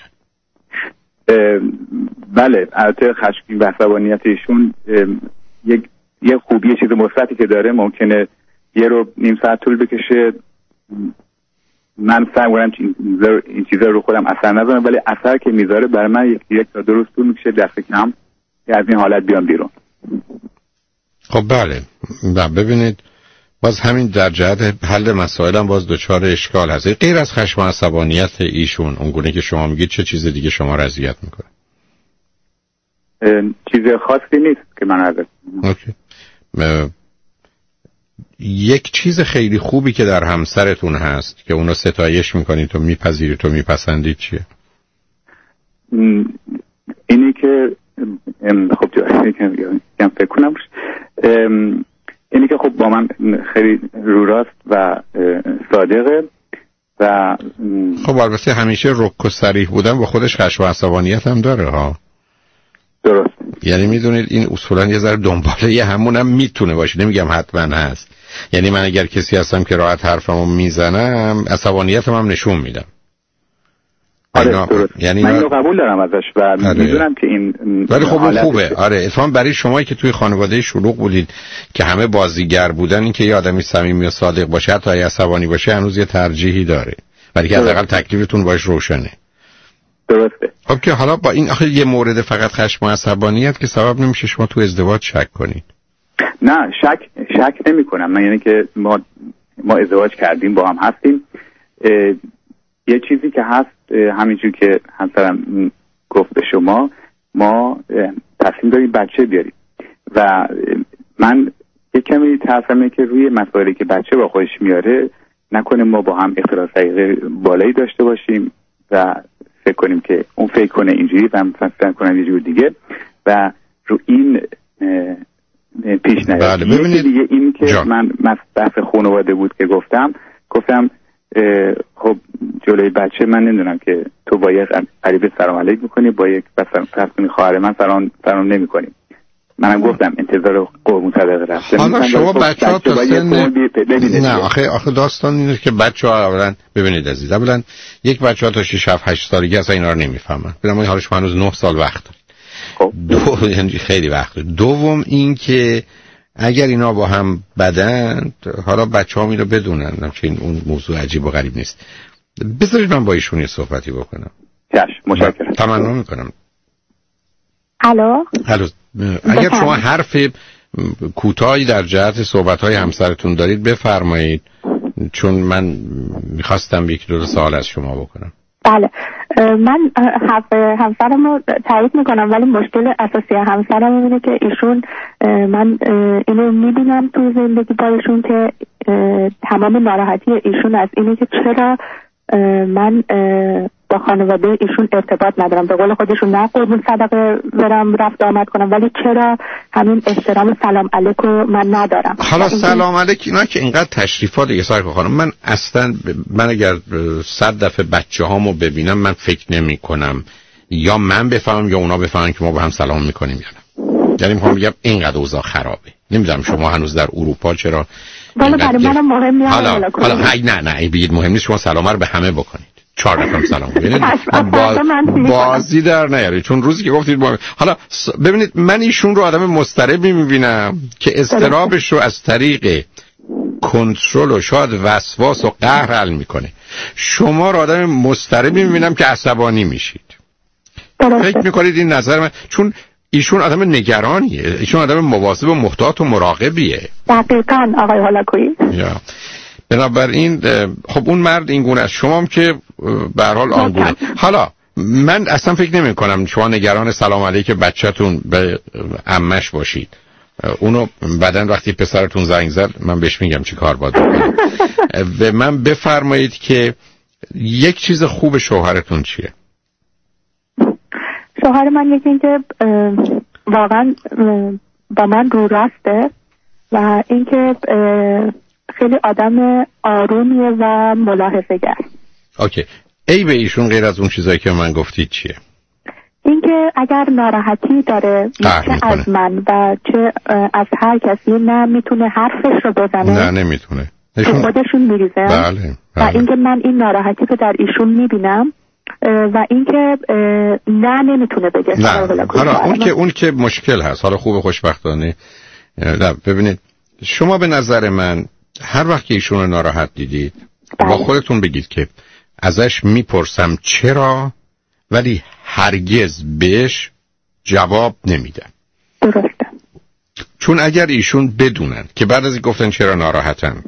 بله، البته خشمگین و عصبانیت ایشون یک خوبی چیز مثبتی که داره، ممکنه یه رو نیم ساعت طول بکشه من سعی کنم این چیزا رو خودم اثر نذارم، ولی اثر که میذاره برای من یک تا دو روز طول میکشه دست کم که از این حالت بیام بیرون. خب بله، ببینید باز همین در جهت حل مسائل هم باز دچار اشکال هست. غیر از خشم و عصبانیت ایشون اونگونه که شما میگید چه چیز دیگه شما را اذیت میکنه؟ چیز خاصی نیست که من اذیت اوکی. یک چیز خیلی خوبی که در همسرتون هست که اونو ستایش میکنید و میپذیرید و میپسندید چیه؟ اینی که خب کم فکر کنم اینی که خب با من خیلی رو راست و صادقه و خب البته همیشه رک و صریح بودن با خودش خشم و عصبانیت هم داره ها. درست. یعنی میدونید این اصولا یه ذره دنباله یه همونم میتونه باشه، نمیگم حتما هست. یعنی من اگر کسی هستم که راحت حرفمو میزنم عصبانیتم هم نشون میدم. آره یعنی من اینو قبول دارم ازش و میدونم که این ولی خب اون خوبه. آره اتفاقا برای شمایی که توی خانواده شلوغ بودید که همه بازیگر بودن، این که یه آدمی صمیمی و صادق باشه حتی اگه عصبانی باشه هنوز یه ترجیحی داره، ولی که حداقل تکلیفتون باش روشنه. درسته. خب که حالا با این آخه یه مورد فقط خشم و عصبانیت که سبب نمیشه شما تو ازدواج شک کنید. نه شک نمی کنم من، یعنی که ما ازدواج کردیم با هم هستیم. یه چیزی که هست همینجور که همسرم گفت به شما، ما تصمیم داریم بچه بیاریم و من یه کمی ترسمه که روی مسائلی که بچه با خودش میاره نکنه ما با هم اختلاف بالایی داشته باشیم و فکر کنیم که اون فکر کنه اینجوری و من فکر کنم یه جور دیگه و رو این پیش نیاد. بله ببینید دیگه این که من بحث خانواده بود که گفتم خب جلوی بچه من نمیدونم که تو با یک قریب سلام علیک میکنی، با یک فرض کنی خواهر من سلام نمیکنی. منم گفتم انتظار قربون صدقه رفته. حالا شما بچه‌ها تا سن نه آخه داستان اینه که بچه‌ها اولا ببینید عزیز، اولا یک بچه‌ها تا 6 7 8 سالگی اصلا اینا رو نمیفهمن. بنابراین حالا شما هنوز 9 سال وقت دارید. یعنی خیلی وقت. دوم این که اگر اینا با هم بدن، حالا بچه‌ها اینو بدونن، همچنین اون موضوع عجیب و غریب نیست. بذارید من با ایشون یه صحبتی بکنم. چشم، متشکرم. تمنا می‌کنم. الو. اگر شما حرف کوتاهی در جهت صحبت‌های همسرتون دارید بفرمایید، چون من می‌خواستم یک دو سوال از شما بکنم. بله، من همسرم رو تایید میکنم، ولی مشکل اساسی همسرم اینه که ایشون، من اینو میبینم تو زندگی بایشون که تمام ناراحتی ایشون از اینه که چرا من با خانواده ایشون ارتباط ندارم. به قول خودشون نه قربون صدقه برم رفت آمد کنم، ولی چرا همین احترام سلام علیکم من ندارم. حالا سلام علیک اینا که اینقدر تشریفات دیگه سرکار خانم، من اگر 100 دفعه بچه هامو ببینم من فکر نمی کنم یا من بفهمم یا اونا بفهمن که ما با هم سلام میکنیم یعنی میخوام بگم اینقدر اوضاع خرابه. نمیدونم شما هنوز در اروپا چرا والا برای منم مهم نیست. حالا نه بگید مهم نیست، شما سلام رو به همه بکنید. 4 دفعه سلام ببینید بازی در نیاری، چون روزی که گفتید حالا ببینید من ایشون رو آدم مضطربی میبینم که اضطرابش رو از طریق کنترل و شاید وسواس و قهر حل میکنه. شما رو آدم مضطربی میبینم که عصبانی میشید. فکر میکنید این نظر من، چون ایشون آدم نگرانیه، ایشون آدم مواظب و محتاط و مراقبیه. دقیقاً آقای هولاکویی. بنابراین خب اون مرد این گونه است، شما هم که به هر حال آنگونه. حالا من اصلا فکر نمی کنم شما نگران سلام علیک بچه‌تون به عمش باشید. اونو بعدن وقتی پسرتون زنگ زد من بهش میگم چی کار باید بکنم. و من بفرمایید که یک چیز خوب شوهرتون چیه؟ شوهر من یکی اینکه واقعا با من رو راسته و اینکه خیلی آدم آرومیه و ملاحظه‌گر. اوکی. ای به ایشون غیر از اون چیزایی که من گفتید چیه؟ اینکه اگر ناراحتی داره چه از من و چه از هر کسی نه میتونه حرفش رو بزنه، نه نمیتونه، خودشون میریزه. بله. و اینکه من این ناراحتی رو در ایشون میبینم و اینکه نه نمیتونه بگه. نه حالا اون که مشکل هست. حالا خوب خوشبختانه نه. ببینید شما به نظر من هر وقت که ایشون ناراحت دیدید با خودتون بگید که ازش میپرسم چرا، ولی هرگز بهش جواب نمیدم. درسته. چون اگر ایشون بدونن که بعد از این گفتن چرا ناراحتن،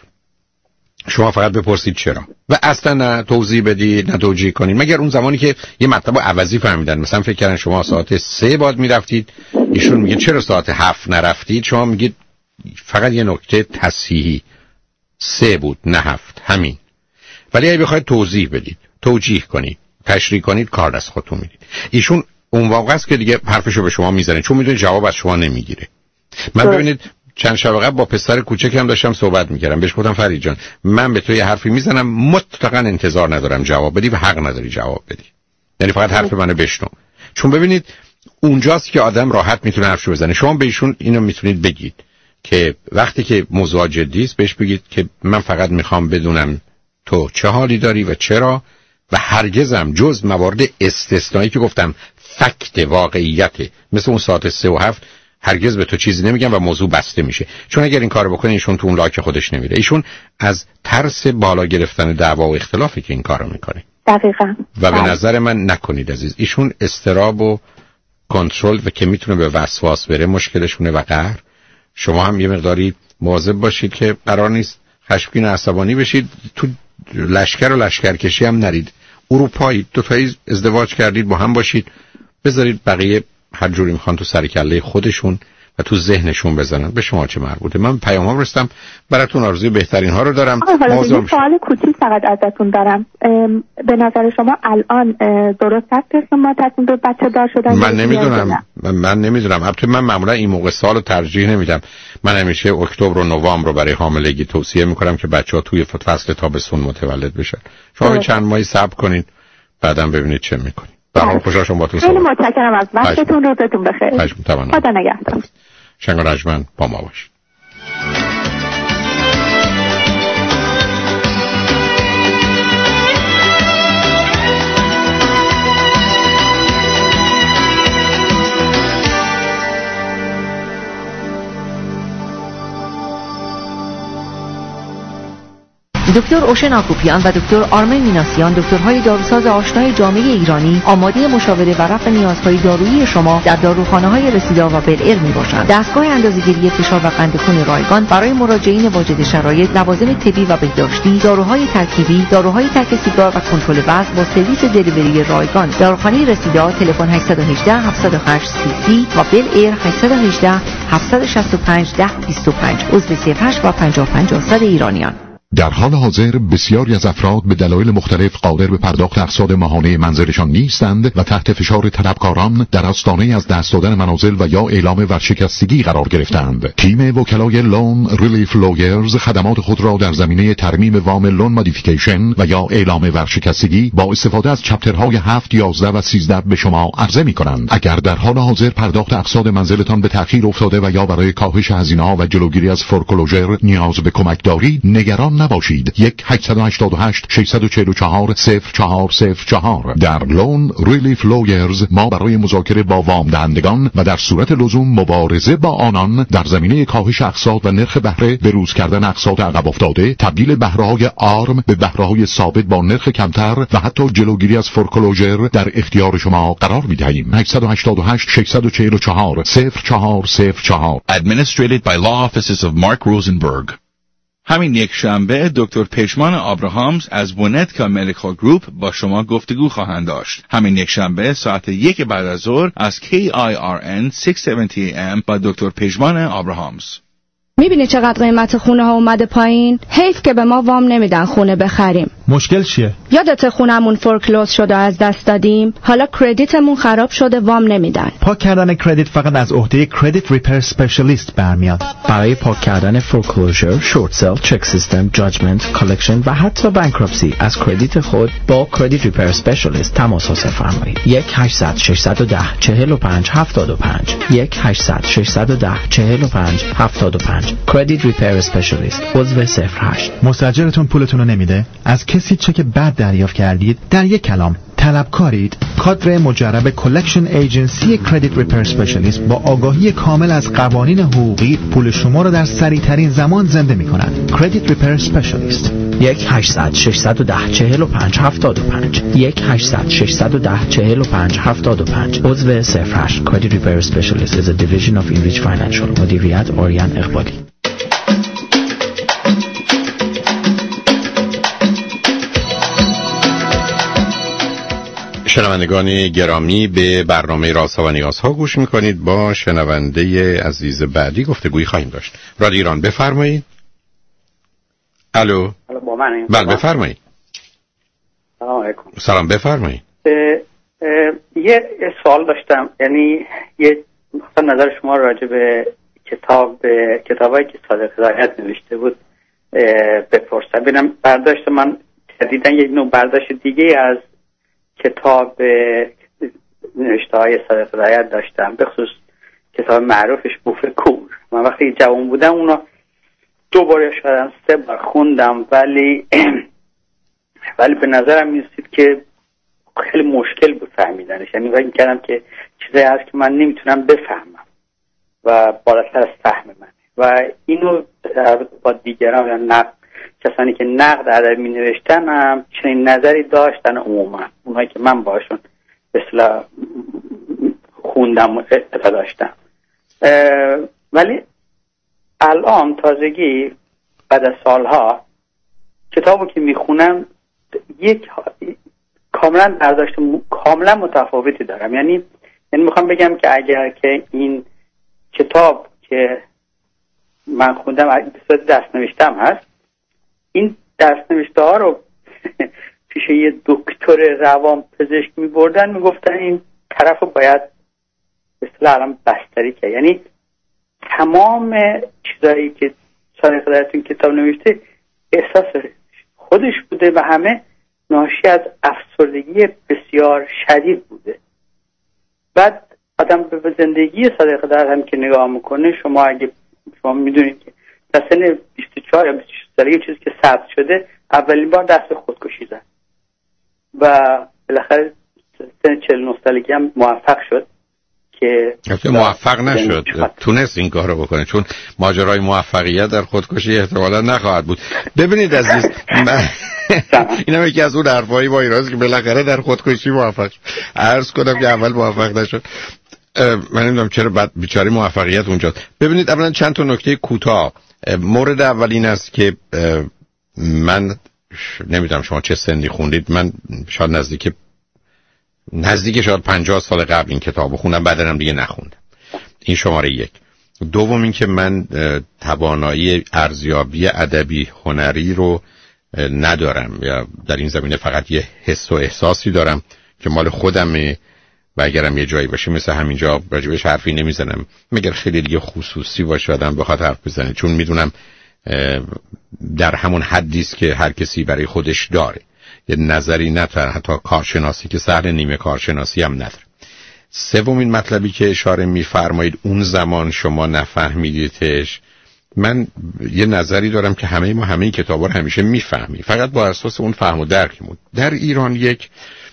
شما فقط بپرسید چرا و اصلا نه توضیح بدید نه توجیه کنید، مگر اون زمانی که یه مطلب عوضی فهمیدن. مثلا فکر کردن شما ساعت 3 باید میرفتید، ایشون میگه چرا ساعت 7 نرفتید، شما میگید فقط یه نکته تصحیحی 3 بود نه 7، همین. ولی اگه بخواید توضیح بدید، توجیه کنید، تشریح کنید، کار از خودتون میدید. ایشون اون واقع است که دیگه حرفشو به شما میزنه، چون میدونه جواب از شما نمیگیره. من ببینید چند شب قبل با پسر کوچکم داشتم صحبت میکردم، بهش گفتم فرید جان من به تو یه حرفی میزنم، مطلقاً انتظار ندارم جواب بدی و حق نداری جواب بدی، یعنی فقط حرف منو بشنو. چون ببینید اونجاست که آدم راحت میتونه حرفشو بزنه. شما به ایشون اینو میتونید بگید که وقتی که موضوع جدی است بهش بگید که من فقط میخوام بدونم تو چه حالی داری و چرا، و هرگزم جز موارد استثنایی که گفتم فکت واقعیته مثل اون ساعت 3 و 7 هرگز به تو چیزی نمیگم و موضوع بسته میشه. چون اگر این کارو بکنه ایشون تو اون لاک خودش نمیره. ایشون از ترس بالا گرفتن دعوا و اختلافی که این کارو میکنه. دقیقاً. و به نظر من نکنید عزیز. ایشون استراب و کنترل و که میتونه به وسواس بره مشکلشونه و قهر. شما هم یه مقداری مواظب باشید که قرار نیست خشمگین و عصبانی بشید. تو لشکر و لشکرکشی هم نرید. اروپایی دو تایی ازدواج کردید با هم باشید، بذارید بقیه هر جوری میخوان تو سر کله خودشون و تو ذهنشون بزنن. به شما چه مربوطه؟ من پیامام رسیدم براتون آرزوی بهترین ها رو دارم. حالا یه سوال کوچیک فقط ازتون دارم. به نظر شما الان درست هست که شما تصمیم به بچه دار شدن؟ من نمیدونم. البته من معمولا این موقع سال ترجیح نمیدم. من همیشه اکتبر و نوامبر رو برای حاملگی توصیه میکنم که بچه‌ها توی فصل تابستون متولد بشن. شما چند ماهی صبر کنید بعداً ببینید چه میکنید. به هر حال خوشحال شدم باهاتون خیلی متشکرم از وقتتون. روزتون بخیر. خدا نگهدار. شنگ رجمن با ما باشید. دکتر اوشن آکوپیان و دکتر آرمن میناسیان، دکترهای داروساز آشنای جامعه ایرانی، آماده مشاوره و رفع نیازهای دارویی شما در داروخانه‌های رسیدار و بلئر میباشند. دستگاه اندازه‌گیری فشار و قند خون رایگان برای مراجعین واجد شرایط، لوازم طبی و بهداشتی، داروهای ترکیبی، داروهای ترک سیگار و کنترل وزن با سرویس دلیوری رایگان. داروخانه رسیدار تلفن 818 708 30 و بلئر 818 765 1025. عضو 08 و 50 ایرانیان. در حال حاضر بسیاری از افراد به دلایل مختلف قادر به پرداخت اقساط ماهانه منزلشان نیستند و تحت فشار طلبکاران در آستانه از دست دادن منازل و یا اعلام ورشکستگی قرار گرفتند. تیم وکلای لون ریلیف لویرز خدمات خود را در زمینه ترمیم وام لون مودیفیکیشن و یا اعلام ورشکستگی با استفاده از چپترهای 7، 11 و 13 به شما عرضه می‌کنند. اگر در حال حاضر پرداخت اقساط منزلتان به تأخیر افتاده و یا برای کاهش هزینه‌ها و جلوگیری از فورکلوژر نیاز به کمک دارید، نگران نباشید. 1-888-644-0404 در لون ریلیف لویرز ما برای مذاکره با وام دهندگان و در صورت لزوم مبارزه با آنان در زمینه کاهش اقساط و نرخ بهره، بروز کردن اقساط عقب افتاده، تبدیل بهره‌های آرم به بهره‌های ثابت با نرخ کمتر و حتی جلوگیری از فورکلوژر در اختیار شما قرار می‌دهیم. 888-644-0404 Administrated by Law Offices of Mark Rosenberg. همین یک شنبه دکتر پژمان آبراهامز از بونتکا مدیکال گروپ با شما گفتگو خواهند داشت. همین یک شنبه ساعت 1 بعد از ظهر از KIRN 670 AM با دکتر پژمان آبراهامز. میبینی چقدر قیمت خونه ها اومده پایین؟ حیف که به ما وام نمیدن خونه بخریم. مشکل چیه؟ یادت خونمون فورکلوز شده از دست دادیم؟ حالا کردیتمون خراب شده وام نمیدن. پاک کردن کردیت فقط از عهده کردیت ریپر اسپشیالیست برمیاد. برای پاک کردن فورکلوزر، شورت سل، چک سیستم، جاجمنت، کالکشن و حتی بانکراپسی از کردیت خود با کردیت ریپر اسپشیالیست تماس حاصل فرمایید. 1-800-610-4575 1-800-610-4575 کردیت ریپر اسپشیالیست. عضو 08. مستاجرتون پولتون رو نمیده؟ از کسی چک بد دریافت کردید؟ در یک کلام طلبکارید؟ کادر مجرب کلکشن ایجنسی کردیت ریپر اسپشیالیست با آگاهی کامل از قوانین حقوقی پول شما را در سریع ترین زمان زنده می کنند. کردیت ریپر اسپشیالیست. 1-800-610-4575 1-800-610-4575 عضو 08. کردیت ریپر اسپشیالیست is a division of Inrich Financial. مدیریت آریان اقبالی. شنوندگان گرامی، به برنامه رازها و نیازها گوش میکنید. با شنونده عزیز بعدی گفتگویی خواهیم داشت. رادیو ایران بفرمایید. الو. با من. بله بفرمایید. سلام علیکم. سلام بفرمایید. یه سوال داشتم، یعنی یه نظر شما راجع به کتابایی که صادق هدایت نوشته بود بپرسم. ببینم برداشت من دیدن یک نوع برداشت دیگه از کتاب نوشته های صادق هدایت داشتم، به خصوص کتاب معروفش بوف کور. من وقتی جوان بودم اونا 2 بار شاید 3 بار خوندم، ولی به نظرم میرسید که خیلی مشکل بود فهمیدنش. یعنی فکر می‌کردم که چیزایی هست که من نمیتونم بفهمم و بالاتر از فهم منه و اینو با دیگران یا کسانی که نقد ادبی می‌نوشتن هم چنین نظری داشتن. عموما اونایی که من باشون به اصطلاح خوندم و اطلاع داشتم، ولی الان تازگی بعد از سالها کتابو که میخونم یک کاملا برداشت کاملا متفاوتی دارم. یعنی میخوام بگم که اگر که این کتاب که من خوندم به صورت دست‌نوشته‌ام هست. این دست‌نوشته‌ها رو پیش یه دکتر روان پزشک می‌بردن، میگفتن این طرف رو باید به اصطلاح الان بستری کرد. یعنی تمام چیزایی که صادق در این کتاب نوشته احساس خودش بوده و همه ناشی از افسردگی بسیار شدید بوده. بعد آدم به زندگی صادق در هم که نگاه میکنه، شما میدونید که در سن 24 یا 26 سالگی چیزی که ثبت شده اولین بار دست به خودکشی زد و بالاخره سن 49 سالگی هم موفق شد که موفق نشد، تونست این کار رو بکنه، چون ماجرای موفقیت در خودکشی احتمالا نخواهد بود. ببینید عزیز، این هم یکی از اون حرفایی با ایراز که بالاخره در خودکشی موفق شد. عرض کنم که اول موفق نشد. من نمیدونم چرا بعد بیچاره موفقیت اونجاست. ببینید اولا چند تا نکته کوتاه. مورد اول این است که من نمیدونم شما چه سنی خوندید، من شاید نزدیک شاید 50 سال قبل این کتابو خوندم، بعدن هم دیگه نخوندم. این شماره یک. دوم این که من توانایی ارزیابی ادبی هنری رو ندارم، یا در این زمینه فقط یه حس و احساسی دارم که مال خودمه و اگرم یه جایی باشه مثل همینجا راجبش حرفی نمیزنم، مگر خیلی دیگه خصوصی باشه آدم بخواد حرف بزنه، چون میدونم در همون حدی است که هر کسی برای خودش داره. یه نظری نداره، حتی کارشناسی که سهل نیمه کارشناسی هم نداره. سومین مطلبی که اشاره می‌فرمایید اون زمان شما نفهمیدیدش، من یه نظری دارم که همه ما همه این کتابا رو همیشه میفهمیم، فقط با اساس اون فهم و درکمون. در ایران یک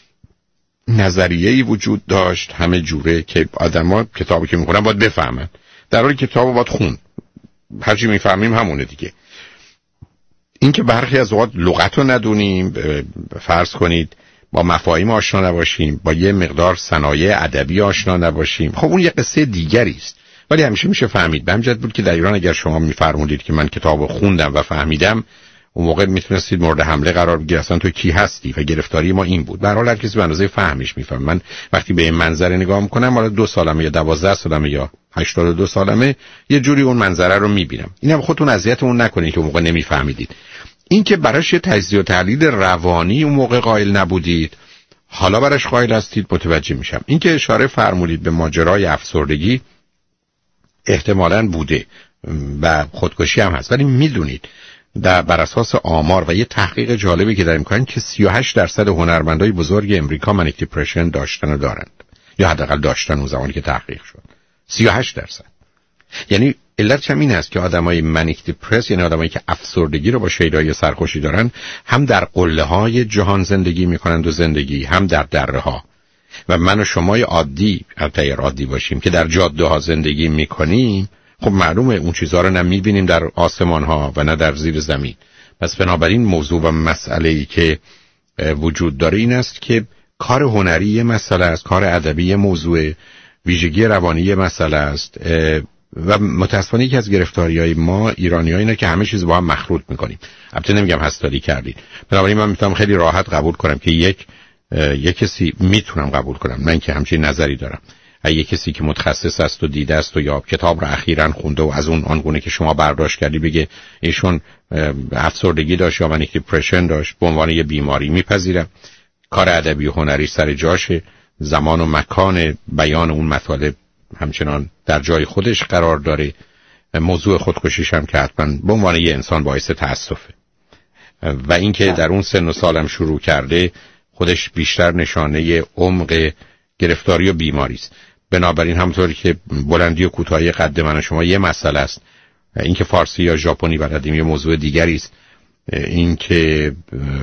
نظریه‌ای وجود داشت همه جوره که آدما کتابی که می‌خونن باید بفهمن، در حالی کتابو باید خون. هر چی می‌فهمیم همونه دیگه. این که برخی از اوقات لغت رو ندونیم، فرض کنید با مفاهیم آشنا نباشیم، با یه مقدار صنایع ادبی آشنا نباشیم، خب اون یه قصه دیگری است، ولی همیشه میشه فهمید. به همین بود که در ایران اگر شما میفرمودید که من کتابو خوندم و فهمیدم، اون موقع میتونستید مورد حمله قرار بگیرید، اصلا تو کی هستی؟ و گرفتاری ما این بود. به هر حال هر کسی به اندازه فهمش میفهمه. من وقتی به این منظره نگاه میکنم، حالا 2 سالمه یا 12 سالمه یا 82 سالمه، یه جوری اون منظره رو میبینم. اینم خودتون اذیتمون نکنید که اون موقع نمیفهمیدید. این که براش تجزیه و تحلیل روانی اون موقع قائل نبودید، حالا براش قائل هستید، متوجه میشم. این که اشاره فرمودید به ماجرای افسردگی، احتمالاً بوده و خودکشی هم هست، ولی میدونید بر اساس آمار و یه تحقیق جالبی که داریم می‌کنن که 38% هنرمندای بزرگ امریکا منیک دیپرشن داشتن و دارند، یا حداقل داشتن اون زمانی که تحقیق شد. 38%. یعنی علتش هم این است که آدمای منیک دیپرس، یعنی آدمایی که افسردگی رو با شیدای سرخوشی دارن، هم در قله‌های جهان زندگی می‌کنند و زندگی، هم در دره‌ها. و من و شمای عادی، البته عادی باشیم که در جاده‌ها زندگی می‌کنیم، خب معلومه اون چیزها رو نه می‌بینیم در آسمان‌ها و نه در زیر زمین. پس بنابراین موضوع و مسئله‌ای که وجود داره این است که کار هنری یه مسئله است، کار ادبی یه موضوع، ویژگی روانی یه مسئله است، و متاسفانه یکی از گرفتاری‌های ما ایرانی‌ها اینه که همه چیز با هم مخلوط می‌کنیم. البته نمیگم حسادی کردید، بنابراین من میتونم خیلی راحت قبول کنم که یک کسی، میتونم قبول کنم، من که همچین نظری دارم، یک کسی که متخصص است و دیده است و یا کتاب رو اخیراً خونده و از اون آنگونه که شما برداشت کردی بگه ایشون افسردگی داشت یا منیک دیپرشن داشت، به عنوان یه بیماری میپذیرم. کار ادبی و هنری سر جاشه، زمان و مکان بیان اون مطالب همچنان در جای خودش قرار داره. موضوع خودکشیش هم که حتما به عنوان یه انسان باعث تأسفه، و اینکه در اون سن و سالم شروع کرده خودش بیشتر نشانه عمق گرفتاری و بیماری است. بنابراین همونطوری که بلندی و کوتاهی قد من و شما یه مسئله است، اینکه فارسی یا ژاپنی بلدیم یه موضوع دیگری است، اینکه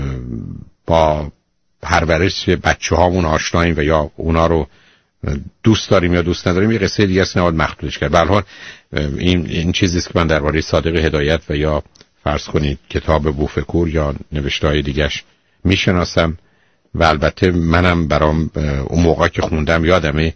با پرورش بچه‌هامون آشناییم و یا اونا رو دوست داریم یا دوست نداریم یه قصه دیگه است، نباید مخدودش کرد. به هر حال این چیزی است که من درباره صادق هدایت و یا فرض کنید کتاب بوفکور یا نوشته‌های دیگه‌اش میشناسم، و البته منم برام اون موقع که خوندم یادمه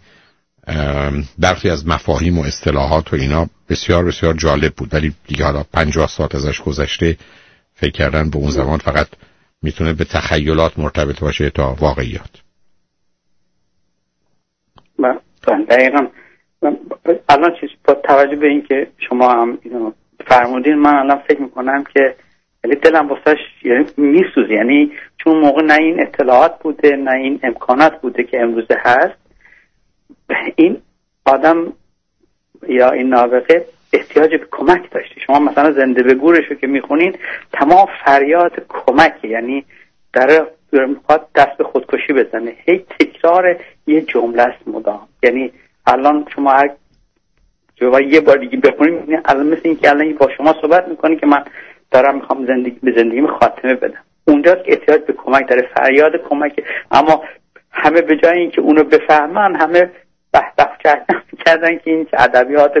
برخی از مفاهیم و اصطلاحات و اینا بسیار بسیار جالب بود، ولی دیگه حالا 50 سال ازش گذشته، فکر کردن به اون زمان فقط میتونه به تخیلات مرتبط باشه تا واقعیات. دقیقا الان با توجه به این که شما هم اینو فرمودین، من الان فکر میکنم که یعنی دلم واسش یعنی میسوزه، یعنی چون موقع نه این اطلاعات بوده نه این امکانات بوده که امروزه هست. این آدم یا این نابغه احتیاج به کمک داشته. شما مثلا زنده به گورشو که میخونین تمام فریاد کمک، یعنی در میخواد دست به خودکشی بزنه، هی تکرار یه جمله است مدام. یعنی الان شما هر یه بار دیگه بخونید میبینید الان مثل این که الان با شما صحبت میکنه که من دارم میخوام به زندگیم خاتمه بدم. اونجاست که احتیاج به کمک داره، فریاد کمک. اما همه به جای اینکه اونو بفهمن همه بحث کردن که این ادبیات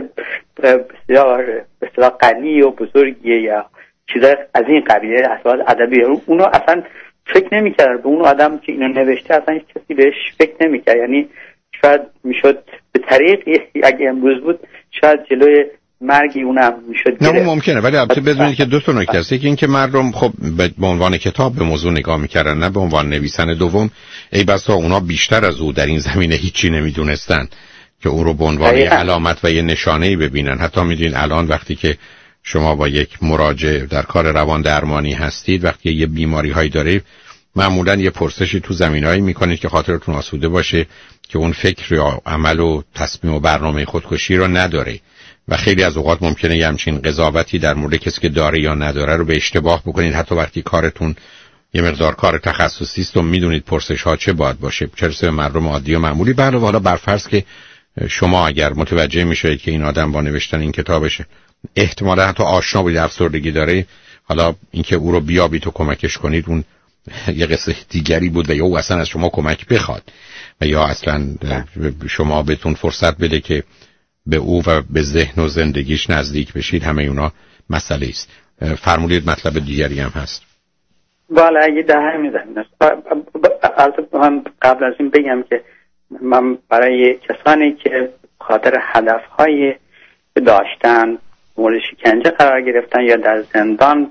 بسیار غنی و بزرگیه یا چیزای از این قبیله، اساس ادبی. اونو اصلا فکر نمی‌کرد به اون آدم که اینو نوشته، اصلا هیچ کسی بهش فکر نمی‌کرد. یعنی شاید میشد به طریقی اگه امروز بود شاید جلوی مرگی اونم میشد. نه ممکنه، ولی البته بدونید که دو تا نکته است. یکی این که مردم خب به عنوان کتاب به موضوع نگاه می‌کردن، نه به عنوان نویسنده. دوم ای بسا اونا بیشتر از او در این زمینه هیچی نمیدونستن که او رو به عنوان علامت و یه نشانه‌ای ببینن. حتی میدونید الان وقتی که شما با یک مراجع در کار روان درمانی هستید، وقتی یه بیماری هایی داره، معمولا یه پرسشی تو زمینه‌ای میکنید که خاطرتون آسوده باشه که اون فکر یا عمل و تصمیم و برنامه خودکشی رو نداره. و خیلی از اوقات ممکنه یه همچین قضاوتی در مورد کسی که داره یا نداره رو به اشتباه بکنید، حتی وقتی کارتون یه مقدار کار تخصصی است و میدونید پرسش ها چه باید باشه، چه به مردم عادی و معمولی. بله، حالا برفرض که شما اگر متوجه میشید که این آدم با نوشتن این کتابش احتمالا حتی آشنا بودید افسردگی داره، حالا اینکه او رو بیابید و کمکش کنید اون یه قصه دیگری بود و یا او اصلا از شما کمک بخواد و یا اصلا شما بهتون فرصت بده که به او و به ذهن و زندگیش نزدیک بشید. همه اونا مسئله است. فرمودید مطلب دیگری هم هست. بله، اگه در همین زمینه من قبل از این بگم که من برای کسانی که خاطر هدفهای داشتن مورد شکنجه قرار گرفتن یا در زندان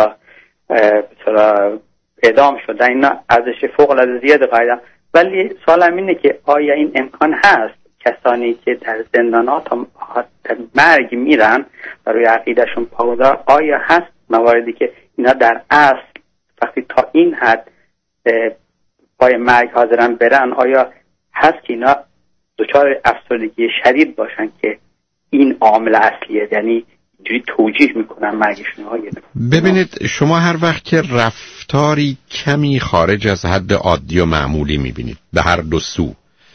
مثلا اعدام شدن، اینا ارزش فوق العاده زیاد قائلم. ولی سوالم اینه که آیا این امکان هست کسانی که در زندانات در مرگ میرن و روی عقیدشون پایدار، آیا هست مواردی که اینا در اصل وقتی تا این حد پای مرگ حاضرن برن، آیا هست که اینا دچار افسردگی شدید باشن که این عامل اصلیه، یعنی اینجوری توجیه میکنن مرگشون؟ ببینید، شما هر وقت که رفتاری کمی خارج از حد عادی و معمولی میبینید به هر دو سو،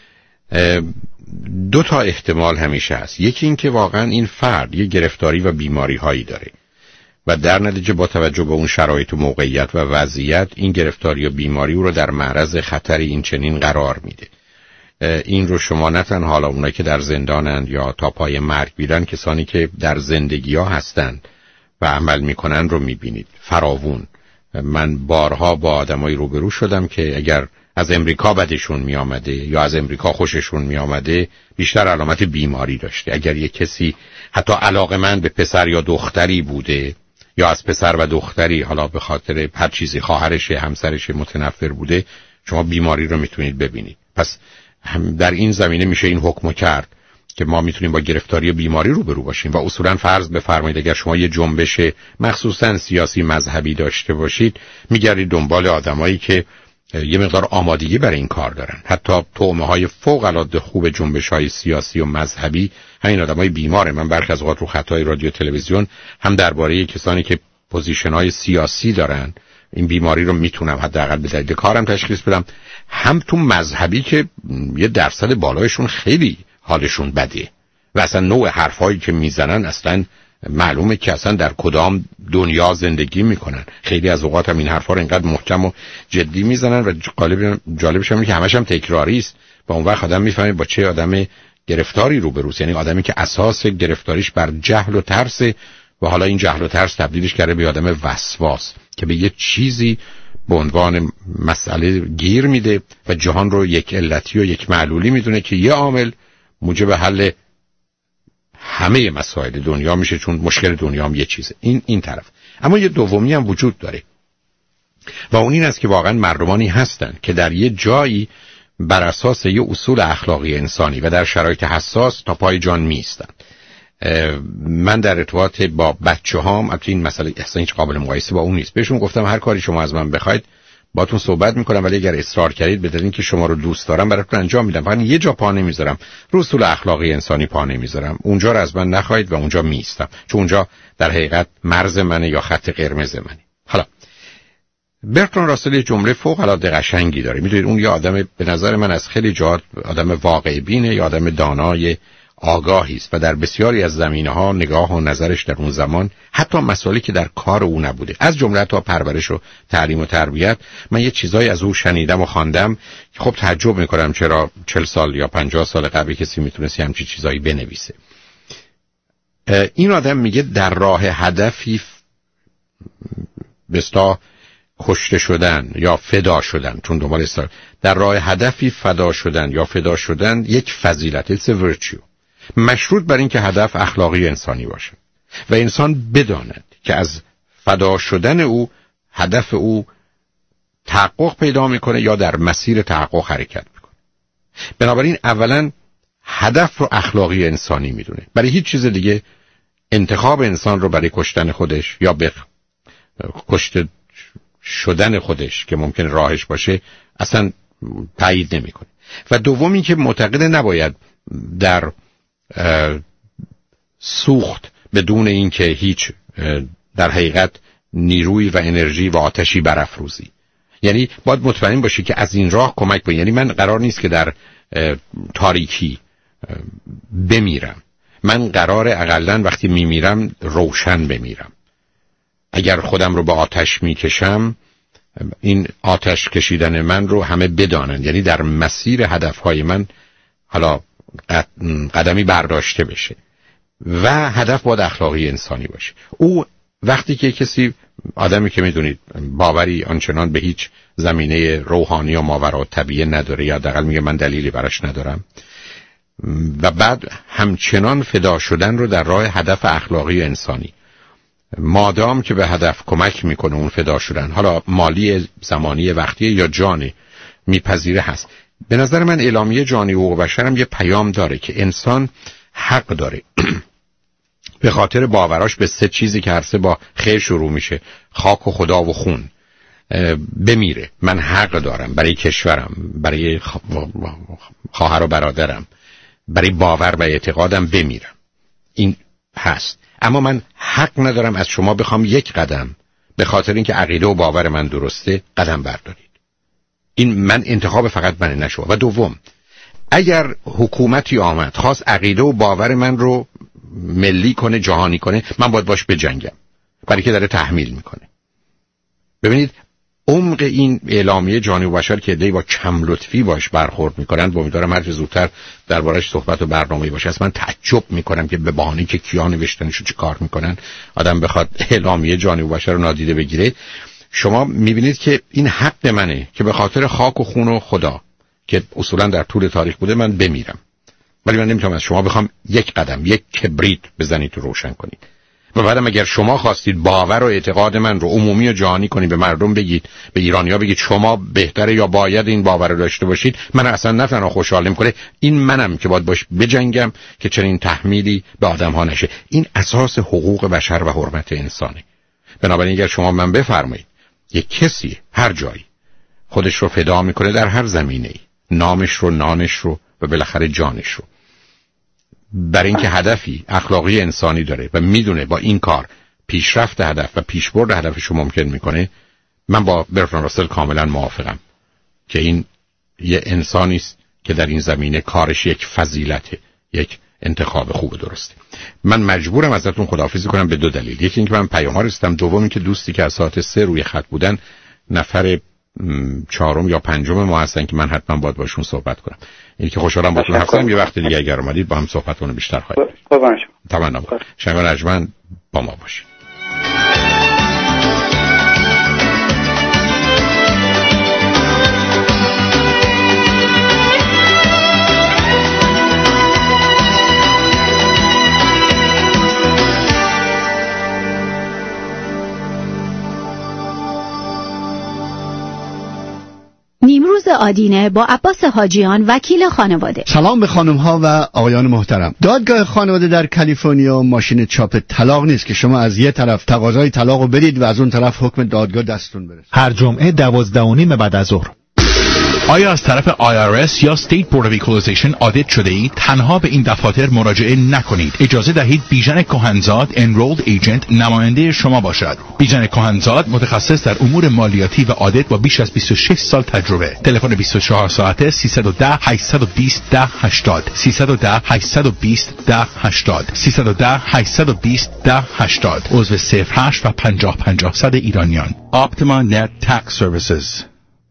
دو تا احتمال همیشه هست. یکی این که واقعا این فرد یه گرفتاری و بیماری هایی داره و در نتیجه با توجه به اون شرایط و موقعیت و وضعیت این گرفتاری و بیماری او رو در معرض خطری این چنین قرار میده. این رو شما نه تنها حالا اونایی که در زندانند یا تا پای مرگ میرن، کسانی که در زندگی ها هستند و عمل میکنن رو میبینید فراوون. من بارها با آدمایی روبرو شدم که اگر از امریکا بدشون میامده یا از امریکا خوششون میامده بیشتر علامت بیماری داشته. اگر یک کسی حتی علاقه‌مند به پسر یا دختری بوده یا از پسر و دختری حالا به خاطر هر چیزی خواهرش همسرش متنفر بوده، شما بیماری رو میتونید ببینید. پس در این زمینه میشه این حکم کرد که ما میتونیم با گرفتاری و بیماری روبرو باشیم و اصولا فرض بفرمایید اگر شما یه جنبش مخصوصا سیاسی مذهبی داشته باشید، میگردید دنبال آدمایی که یه مقدار آمادگی برای این کار دارن. حتی طعمه‌های فوق‌العاده خوب جنبش‌های سیاسی و مذهبی همین آدمای بیماره. من برخی از اوقات رو خطای رادیو تلویزیون هم درباره کسانی که پوزیشن‌های سیاسی دارن این بیماری رو میتونم حداقل به دلیل کارم تشخیص بدم، هم تو مذهبی که یه درصد بالایشون خیلی حالشون بده و اصلا نوع حرفایی که میزنن اصلا معلومه که اصلا در کدام دنیا زندگی میکنن. خیلی از اوقات هم این حرفا رو اینقدر محکم و جدی میزنن و جالبش اینه که همش هم تکراری است. با اون وقت آدم میفهمه با چه آدم گرفتاری روبروست، یعنی آدمی که اساس گرفتاریش بر جهل و ترس و حالا این جهل و ترس تبدیلش کرده به آدم وسواس که به یه چیزی به عنوان مسئله گیر میده و جهان رو یک علتی و یک معلولی میدونه که یه عامل موجب حل همه مسائل دنیا میشه، چون مشکل دنیا هم یه چیزه. این طرف. اما یه دومی هم وجود داره و اون این است که واقعا مردمانی هستن که در یه جایی بر اساس یه اصول اخلاقی انسانی و در شرایط حساس تا پای جان میستن. من در ارتباط با بچه‌هام البته این مسئله اصلا هیچ قابل مقایسه با اون نیست. بهشون گفتم هر کاری شما از من بخواید باهاتون صحبت میکنم، ولی اگر اصرار کردید به دلیل اینکه شما رو دوست دارم براتون انجام میدم. فقط یه جا پا نمیذارم، رو اصول اخلاقی انسانی پا نمیذارم. اونجا رو از من نخواهید و اونجا میستم، چون اونجا در حقیقت مرز منه یا خط قرمز منه. حالا برتراند راسل یه جمله فوق العاده قشنگی داره. میدونید اون یه آدم به نظر من از خیلی جهات آدم واقع بینه، یه آدم دانای آگاهی است و در بسیاری از زمینه‌ها نگاه و نظرش در اون زمان حتی مسائلی که در کار او نبوده، از جمله تا پرورش و تعلیم و تربیت، من یه چیزایی از او شنیدم و خواندم که خب تعجب می‌کنم چرا 40 سال یا 50 سال قبل کسی میتونست همچین چیزایی بنویسه. این آدم میگه در راه هدفی بستا کشته شدن یا فدا شدن، چون دنبال در راه هدفی فدا شدن یا فدا شدن یک فضیلت، it's a virtue، مشروط بر این که هدف اخلاقی انسانی باشه و انسان بداند که از فدا شدن او هدف او تحقق پیدا میکنه یا در مسیر تحقق حرکت میکنه. بنابراین اولا هدف رو اخلاقی انسانی میدونه. برای هیچ چیز دیگه انتخاب انسان رو برای کشتن خودش یا به کشته شدن خودش که ممکن راهش باشه اصلا تایید نمیکنه. و دومی که معتقد نباید در سوخت بدون اینکه هیچ در حقیقت نیروی و انرژی و آتشی برافروزی، یعنی باید مطمئن باشی که از این راه کمک کنی. یعنی من قرار نیست که در تاریکی بمیرم، من قرار اقلن وقتی میمیرم روشن بمیرم. اگر خودم رو به آتش میکشم این آتش کشیدن من رو همه بدانن، یعنی در مسیر هدفهای من حالا قدمی برداشته بشه و هدف باید اخلاقی انسانی باشه. او وقتی که کسی آدمی که میدونید باوری آنچنان به هیچ زمینه روحانی و ماوراءالطبیعه نداره یا حداقل میگه من دلیلی براش ندارم و بعد همچنان فدا شدن رو در راه هدف اخلاقی انسانی، مادام که به هدف کمک میکنه اون فدا شدن، حالا مالی، زمانی، وقتی یا جانی میپذیره هست. به نظر من اعلامیه جهانی حقوق بشر هم یه پیام داره که انسان حق داره به خاطر باوراش به سه چیزی که هر سه با خیر شروع میشه، خاک و خدا و خون، بمیره. من حق دارم برای کشورم، برای خواهر و برادرم، برای باور و اعتقادم بمیرم. این هست. اما من حق ندارم از شما بخوام یک قدم به خاطر اینکه عقیده و باور من درسته قدم بردارید. این من انتخاب فقط من نشو. و دوم، اگر حکومتی آمد خواست عقیده و باور من رو ملی کنه، جهانی کنه، من باید باش بجنگم، برای که داره تحمیل میکنه. ببینید عمق این اعلامیه جهانی بشر که عده‌ای با کم لطفی باش برخورد میکنن، با امیدوارم هر چه زودتر دربارش صحبت و برنامه‌ای باشه. اصلا من تعجب میکنم که به بهانه‌ای که کیا نوشتنشو چه کار میکنن آدم بخواد اعلامیه جهانی بشر رو نادیده بگیره. شما میبینید که این حق منه که به خاطر خاک و خون و خدا که اصولا در طول تاریخ بوده من بمیرم، ولی من نمیتونم از شما بخوام یک قدم، یک کبریت بزنید و روشن کنید. و بعدم اگر شما خواستید باور و اعتقاد من رو عمومی و جهانی کنید، به مردم بگید، به ایرانی‌ها بگید شما بهتره یا باید این باور رو داشته باشید، من اصلا نه تنها خوشحال نمی‌کنه، این منم که باید باش بجنگم که چنین تحمیلی به آدم‌ها نشه. این اساس حقوق بشر و حرمت انسانه. بنابراین اگر شما من بفرمایید یک کسی هر جایی خودش رو فدا می‌کنه در هر زمینه‌ای، نامش رو، نانش رو و بالاخره جانش رو، برای اینکه هدفی اخلاقی انسانی داره و میدونه با این کار پیشرفت هدف و پیشبرد هدفش رو ممکن میکنه، من با برتراند راسل کاملا موافقم که این یه انسانی است که در این زمینه کارش یک فضیلته، یک انتخاب خوب و درسته. من مجبورم ازتون خداحافظی کنم به دو دلیل. یکی اینکه من پیام‌ها رسیدم، دوم اینکه دوستی که از ساعت 3 روی خط بودن نفر چهارم یا پنجم ما هستن که من حتما باید باشون صحبت کنم. این که خوشحالم باهاتون حرف زدم. یه وقت دیگه اگر اومدید با هم صحبتونو بیشتر خواهیم کرد. قربان شما. تمام. شنگ رجمن با ما باشید. نیمروز آدینه با عباس حاجیان، وکیل خانواده. سلام به خانم ها و آقایان محترم. دادگاه خانواده در کالیفرنیا ماشین چاپ طلاق نیست که شما از یه طرف تقاضای طلاق رو بدید و از اون طرف حکم دادگاه دستتون برسه. هر جمعه 12:30 بعد از ظهر. آیا از طرف IRS یا State Board of Equalization آدیت شده اید؟ تنها به این دفاتر مراجعه نکنید. اجازه دهید بیژن کهنزاد Enrolled Agent نماینده شما باشد. بیژن کهنزاد متخصص در امور مالیاتی و آدیت با بیش از 26 سال تجربه. تلفن 24 ساعته 310 820 1080 310 820 1080 310 820 1080. عضو 08 و 50 ایرانیان. Optima Net Tax Services.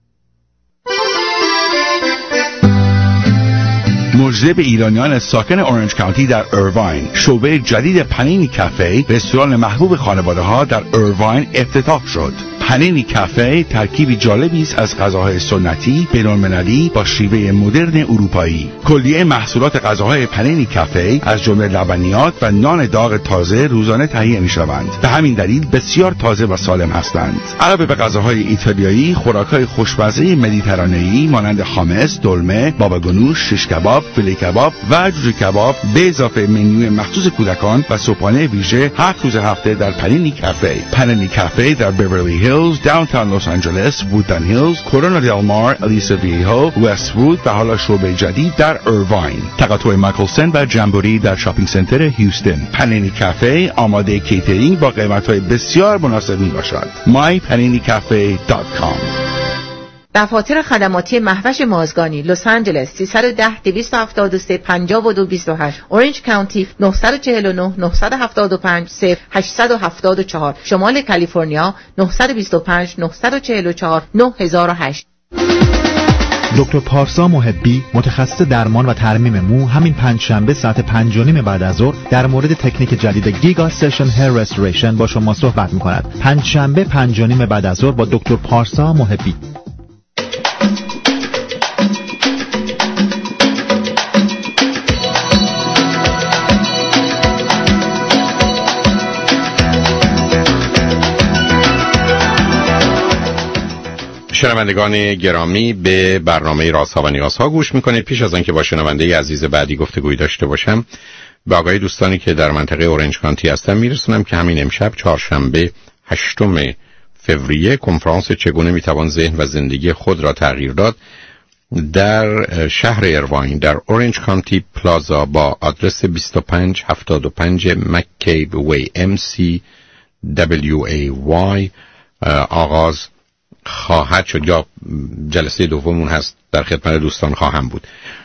مجده به ایرانیان ساکن اورنج کانتی در ایرواین، شعبه جدید پنینی کافه، رستوران محبوب خانواده ها در ایرواین افتتاح شد. پنینی کافه ترکیبی جالبی است از غذاهای سنتی بین‌المللی با شیوه مدرن اروپایی. کلیه محصولات غذاهای پنینی کافه از جمله لبنیات و نان داغ تازه روزانه تهیه می‌شوند. به همین دلیل بسیار تازه و سالم هستند. علاوه به غذاهای ایتالیایی، خوراک‌های خوشمزه مدیترانه‌ای مانند خامس، دلمه، بابا گنوش، شش کباب، فیله کباب و جوجه کباب به اضافه منوی مخصوص کودکان و صبحانه ویژه 7 روز هفته در پنینی کافه. پنینی کافه در بیورلی هیلز، داونتاون لس آنجلس، وودلند هیلز، کورونا دل مار، الیسا ویهو، وست وود و حالا شعبه جدید در ایرواین. تقاطع مایکلسن و جمبوری در شاپینگ سنتر هیوستن. پنینی کافه آماده کیترینگ با قیمت‌های بسیار مناسب میباشد. mypaninicafe.com. دفاتر خدماتی مهوش مازگانی، لس آنجلس 310 273 5228، اورنج کانتی 949 975 0874، شمال کالیفرنیا 925 944 9008. دکتر پارسا محبی، متخصص درمان و ترمیم مو، همین پنجشنبه ساعت 5:30 بعد از ظهر در مورد تکنیک جدید گیگا سشن هیر رستوریشن با شما صحبت می‌کند. پنجشنبه 5:30 بعد از ظهر با دکتر پارسا محبی. شنوندگان گرامی، به برنامه رازها و نیازها گوش میکنید. پیش از آنکه با شنونده عزیز بعدی گفتگویی داشته باشم، به آگاهی دوستانی که در منطقه اورنج کانتی هستن میرسونم که همین امشب چهارشنبه 8 فوریه کنفرانس چگونه میتوان ذهن و زندگی خود را تغییر داد در شهر ایرواین در اورنج کانتی پلازا با آدرس 2575 مککیب وی MCWAY آغاز خواهد شد، یا جلسه دومون هست. در خدمت دوستان خواهم بود.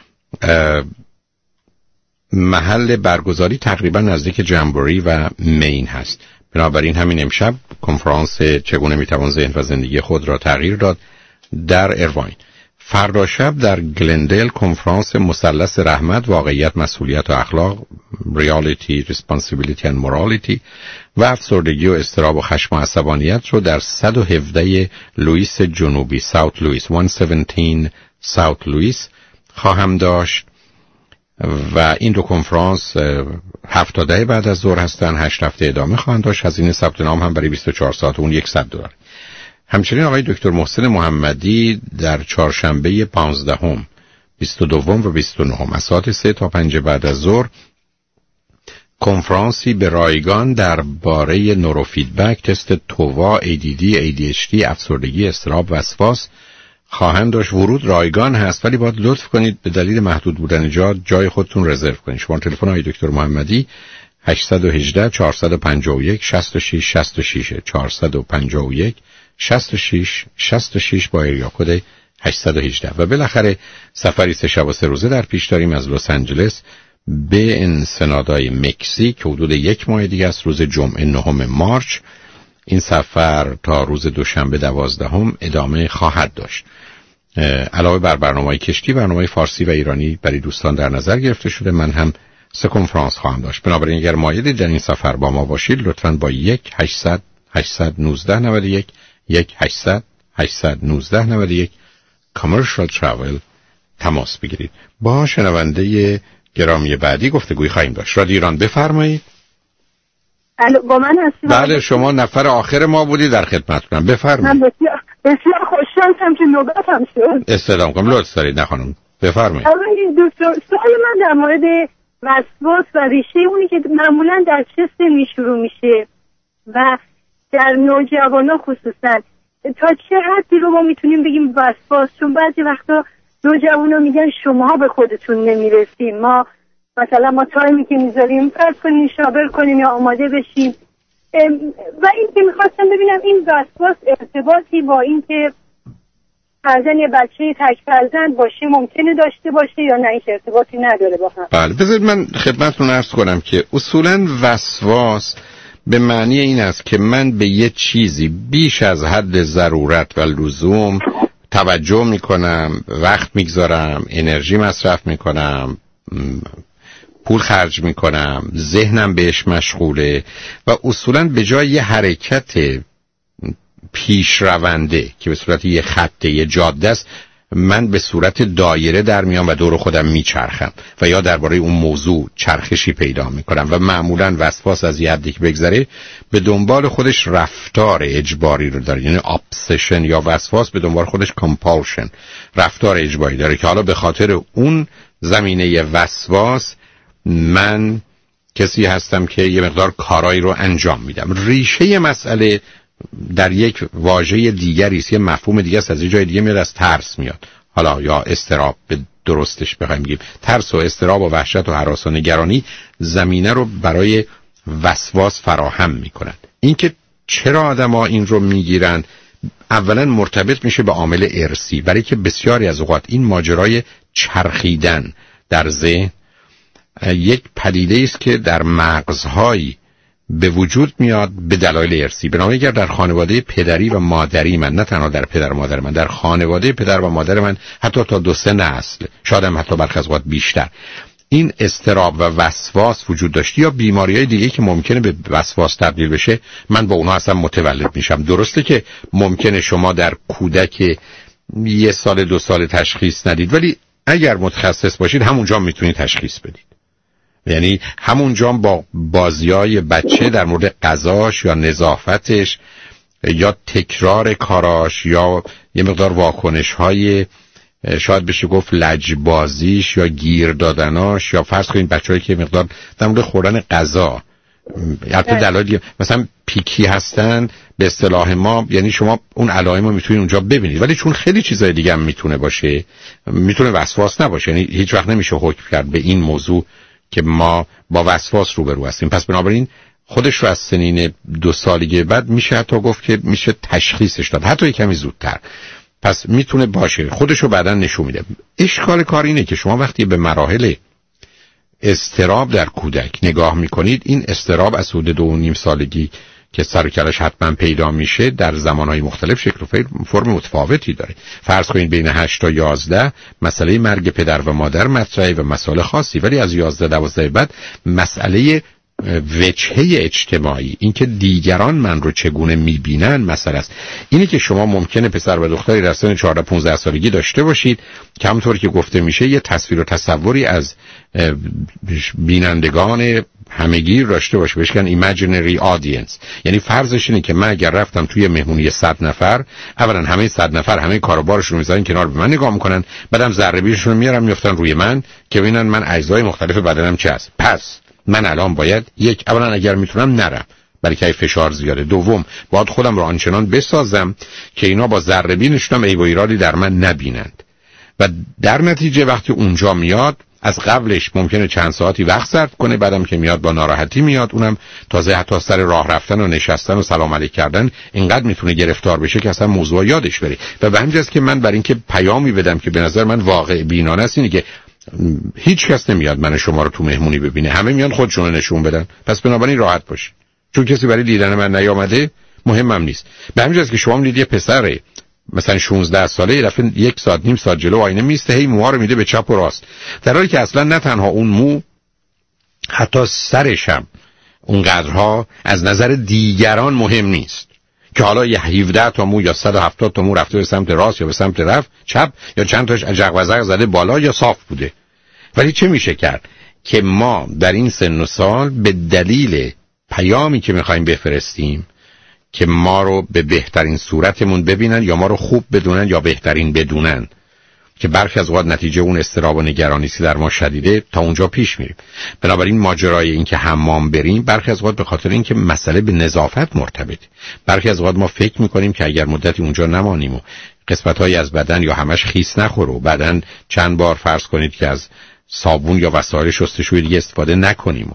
محل برگزاری تقریبا نزدیک جمبوری و مین هست. بنابراین همین امشب کنفرانس چگونه میتوان ذهن و زندگی خود را تغییر داد در ایرواین. فردا شب در گلندل کنفرانس مثلث رحمت، واقعیت، مسئولیت و اخلاق، ریالیتی، ریسپانسیبیلیتی اند مورالیتی و افسردگی و اضطراب و خشم و عصبانیت رو در 117 لوئیس جنوبی، ساوت لوئیس 117 ساوت لوئیس خواهم داشت و این دو کنفرانس 7 تا 10 بعد از ظهر هستن. 8 هفته ادامه خواهند داشت. هزینه ثبت نام هم برای 24 ساعت اون $100. همچنین آقای دکتر محسن محمدی در چهارشنبه 15 22 و 29 از ساعت 3 تا 5 بعد از ظهر کنفرانسی به رایگان درباره نوروفیدبک، تست تووا، ADD، ADHD، افسردگی، اضطراب، وسواس خواهند داشت. ورود رایگان هست ولی باید لطف کنید به دلیل محدود بودن جای خودتون رزرو کنید. شماره تلفن آقای دکتر محمدی 818 451 66 66 451 66 66 با ایریا کد 818. و بالاخره سفری 3 شب و 3 روزه در پیش داریم از لس آنجلس به انسنادای مکزیک که حدود 1 ماه دیگه است، روز جمعه 9 مارچ. این سفر تا روز دوشنبه 12 ادامه خواهد داشت. علاوه بر برنامه‌های کشتی، برنامه فارسی و ایرانی برای دوستان در نظر گرفته شده. من هم 3 کنفرانس خواهم داشت. بنابراین اگر مایلی در این سفر با ما باشید لطفاً با 1-800 819 91 1-800 819 91 Commercial Travel تماس بگیرید. با شنونده گرامی بعدی گفتگوی خواهیم داشت. رادیو ایران بفرمایید. الو، با من هستی؟ بله، شما نفر آخر ما بودی، در خدمتتونم. بفرمایید. بسیار خوششانسم که نوبتم شد. استلام کنم. لطف دارید. نه خانم بفرمایید. دکتر سوال من در مورد وسواس و ریشه اونی که معمولا در چه سنی شروع میشه و در نوجوانا خصوصا تا چه حدی رو ما میتونیم بگیم وسواس؟ چون بعضی وقتا نوجوانا میگن شماها به خودتون نمیرسیم، ما مثلا ما تایمی که میذاریم فرض کنیم شابر کنیم یا آماده بشیم. و این که میخواستم ببینم این وسواس ارتباطی با این که فرزن یه بچه تک فرزند باشه ممکنه داشته باشه یا نه، این ارتباطی نداره با هم؟ بله بذارید من خدمتتون عرض کنم که اصولاً وسواس به معنی این است که من به یه چیزی بیش از حد ضرورت و لزوم توجه میکنم، وقت میگذارم، انرژی مصرف میکنم، پول خرج میکنم، ذهنم بهش مشغوله و اصولاً به جای یه حرکت پیش رونده که به صورت یه خطه یه جاده است، من به صورت دایره در میام و دور خودم میچرخم و یا درباره اون موضوع چرخشی پیدا میکنم و معمولاً وسواس از یه حدی که بگذره به دنبال خودش رفتار اجباری رو داره، یعنی ابسشن یا وسواس به دنبال خودش کامپالشن، رفتار اجباری داره که حالا به خاطر اون زمینه وسواس من کسی هستم که یه مقدار کارایی رو انجام میدم. ریشه مسئله در یک واژه دیگری است، یه مفهوم دیگه است، از یه جای دیگه میاد، از ترس میاد، حالا یا اضطراب به درستش بخوایم بگیم. ترس و اضطراب و وحشت و هراس و نگرانی زمینه رو برای وسواس فراهم میکنند. اینکه چرا آدم‌ها این رو میگیرن اولا مرتبط میشه به عامل ارثی، برای که بسیاری از اوقات این ماجرای چرخیدن در ذهن یک پدیده است که در مغزهایی به وجود میاد به دلایل ارثی. بنابراین اگر در خانواده پدری و مادری من، نه تنها در پدر و مادر من، در خانواده پدر و مادر من حتی تا 2-3 نسل، شاید هم حتی برخی از اوقات بیشتر، این اضطراب و وسواس وجود داشتی یا بیماری‌های دیگه که ممکنه به وسواس تبدیل بشه، من با اونها اصلا متولد میشم. درسته که ممکنه شما در کودک 1 سال 2 سال تشخیص ندید، ولی اگر متخصص باشید همونجا میتونید تشخیص بدید. یعنی همونجا با بازیای بچه در مورد غذاش یا نظافتش یا تکرار کاراش یا یه مقدار واکنش‌های شاید بشه گفت لجبازیش یا گیر دادناش، یا فرض کنید بچه‌هایی که مقدار در مورد خوردن غذا البته دلایل مثلا پیکی هستن به اصطلاح ما، یعنی شما اون علائم رو میتونید اونجا ببینید، ولی چون خیلی چیزای دیگه هم میتونه باشه، میتونه وسواس نباشه، یعنی هیچ وقت نمیشه حکم کرد به این موضوع که ما با وسواس روبرو هستیم. پس بنابراین خودش رو از سنین 2 سالگی بعد میشه حتی گفت که میشه تشخیصش داد، حتی کمی زودتر. پس میتونه باشه، خودش رو بعداً نشون میده. اشکال کار اینه که شما وقتی به مراحل اضطراب در کودک نگاه میکنید، این اضطراب از حدود 2.5 سالگی که سر و کلش حتما پیدا میشه در زمانهای مختلف شکل و فرم متفاوتی داره. فرض کنید بین 8 تا 11 مسئله مرگ پدر و مادر مطرحه و مسائل خاصی، ولی از 11-12 بعد مسئله وجهه اجتماعی، اینکه دیگران من رو چگونه میبینن مسئله است. اینه که شما ممکنه پسر و دختری در سن 14-15 سالگی داشته باشید که همونطور که گفته میشه یه تصویر و تصوری از بینندگان همگیر داشته باشه، بهش میگن imaginary audience. یعنی فرضش اینه که من اگر رفتم توی مهمونی 100 نفر، اولا همه 100 نفر همه کاروبارشون رو میذارن کنار به من نگاه میکنن، بعدم ذره بیشون رو میارن میافتن روی من که ببینن من اجزای مختلف بدنم چه است. پس من الان باید اولا اگر میتونم نرم برای که فشار زیاده، دوم باید خودم رو آنچنان بسازم که اینا با ذره بینشون عیب و ایرادی در من نبینند و در نتیجه وقتی اونجا میاد از قبلش ممکنه چند ساعتی وقت صرف کنه، بعدم که میاد با ناراحتی میاد، اونم تازه حتی سر راه رفتن و نشستن و سلام علیک کردن اینقدر میتونه گرفتار بشه که اصلا موضوع یادش بره. و به همین جاست که من برای اینکه پیامی بدم که به نظر من واقع بینانه است اینه که هیچ کس نمیاد من شما رو تو مهمونی ببینه، همه میان خودشون نشون بدن، پس بنابراین راحت باشه، چون کسی برای دیدن من نیامده مهمم نیست. به همین جاست که شما میدید یه پسر مثلا 16 ساله یه دفعه 1 ساعت نیم ساعت جلو آینه میسته، هی موها رو میده به چپ و راست، در حالی که اصلا نه تنها اون مو، حتی سرش هم اونقدرها از نظر دیگران مهم نیست که حالا یه 17 تا مو یا 170 تا مو رفته به سمت راست یا به سمت چپ یا چند تاش عجق و زق زده بالا یا صاف بوده. ولی چه میشه کرد که ما در این سن و سال به دلیل پیامی که میخوایم بفرستیم که ما رو به بهترین صورتمون ببینن یا ما رو خوب بدونن یا بهترین بدونن، که برخی از اوقات نتیجه اون اضطراب و نگرانی که در ما شدیده تا اونجا پیش میریم. بنابراین ماجرای این که حمام بریم برخی از اوقات به خاطر اینکه مسئله به نظافت مرتبطه. برخی از اوقات ما فکر میکنیم که اگر مدتی اونجا نمانیم و قسمت‌هایی از بدن یا همش خیس نخوره و بعدن چند بار فرض کنید که از صابون یا وسایل شستشوی دیگه استفاده نکنیم،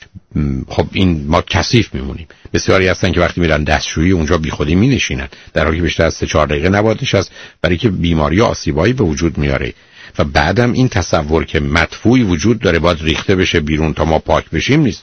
خب این ما کثیف میمونیم. بسیاری هستن که وقتی میرن دستشویی اونجا بیخودی مینشینن در حالی که بیشتر از 3-4 دقیقه نباید نشست، برای که بیماری و آسیبایی به وجود میاره. و بعدم این تصور که مدفوعی وجود داره باید ریخته بشه بیرون تا ما پاک بشیم نیست.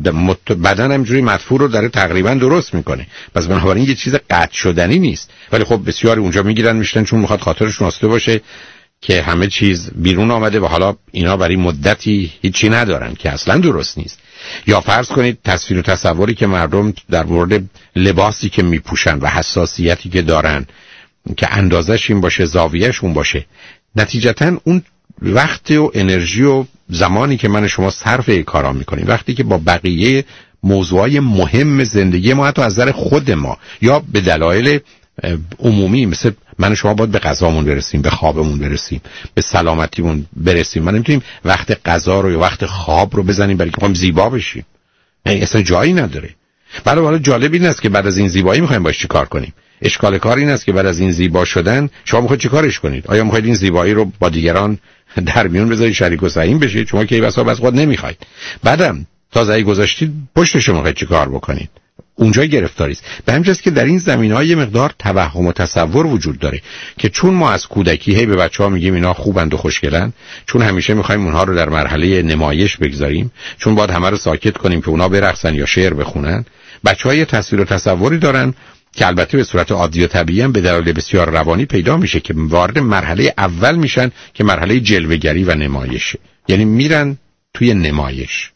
بدن همجوری مدفوع رو داره تقریبا درست میکنه، پس بنابراین یه چیز قطع شدنی نیست. ولی خب بسیاری اونجا میگیرن میشتن چون میخواد خاطرشون آسوده باشه که همه چیز بیرون آمده و حالا اینا برای مدتی هیچی ندارن که اصلا درست نیست. یا فرض کنید تصویر و تصوری که مردم در مورد لباسی که میپوشن و حساسیتی که دارن که اندازش این باشه، زاویهش اون باشه، نتیجتا اون وقت و انرژی و زمانی که من شما صرف این کارا میکنیم وقتی که با بقیه موضوعای مهم زندگی ما حتی از نظر خود ما یا به دلایل عمومی مثل من شما باید به غذامون برسیم، به خوابمون برسیم، به سلامتیمون برسیم، ما نمیتونیم وقت غذا رو یا وقت خواب رو بزنیم برای که میخوایم زیبا بشیم. اصلا جایی نداره. برای حالا جالب این است که بعد از این زیبایی میخوایم باش چیکار کنیم. اشکال کار این است که بعد از این زیبا شدن شما میخواید چیکارش کنید؟ آیا میخواید این زیبایی رو با دیگران در میون بذارید شریک و سهیم بشید؟ شما که بسا بس خود نمیخواید. بعدم تا زایی گذاشتید پشت شما میخواید چیکار بکنید؟ اونجا گرفتاری است. به همین جاست که در این زمینه‌ها یه مقدار توهم و تصور وجود داره که چون ما از کودکی هی به بچه‌ها میگیم اینا خوبند و خوشگلن، چون همیشه می‌خوایم اونها رو در مرحله نمایش بگذاریم، چون باید همه رو ساکت کنیم که اونا برقصن یا شعر بخونن، بچه‌ها یه تصویر و تصوری دارن که البته به صورت عادی و طبیعی هم به دلایل بسیار روانی پیدا میشه که وارد مرحله اول میشن که مرحله جلوه‌گری و نمایشه. یعنی میرن توی نمایش،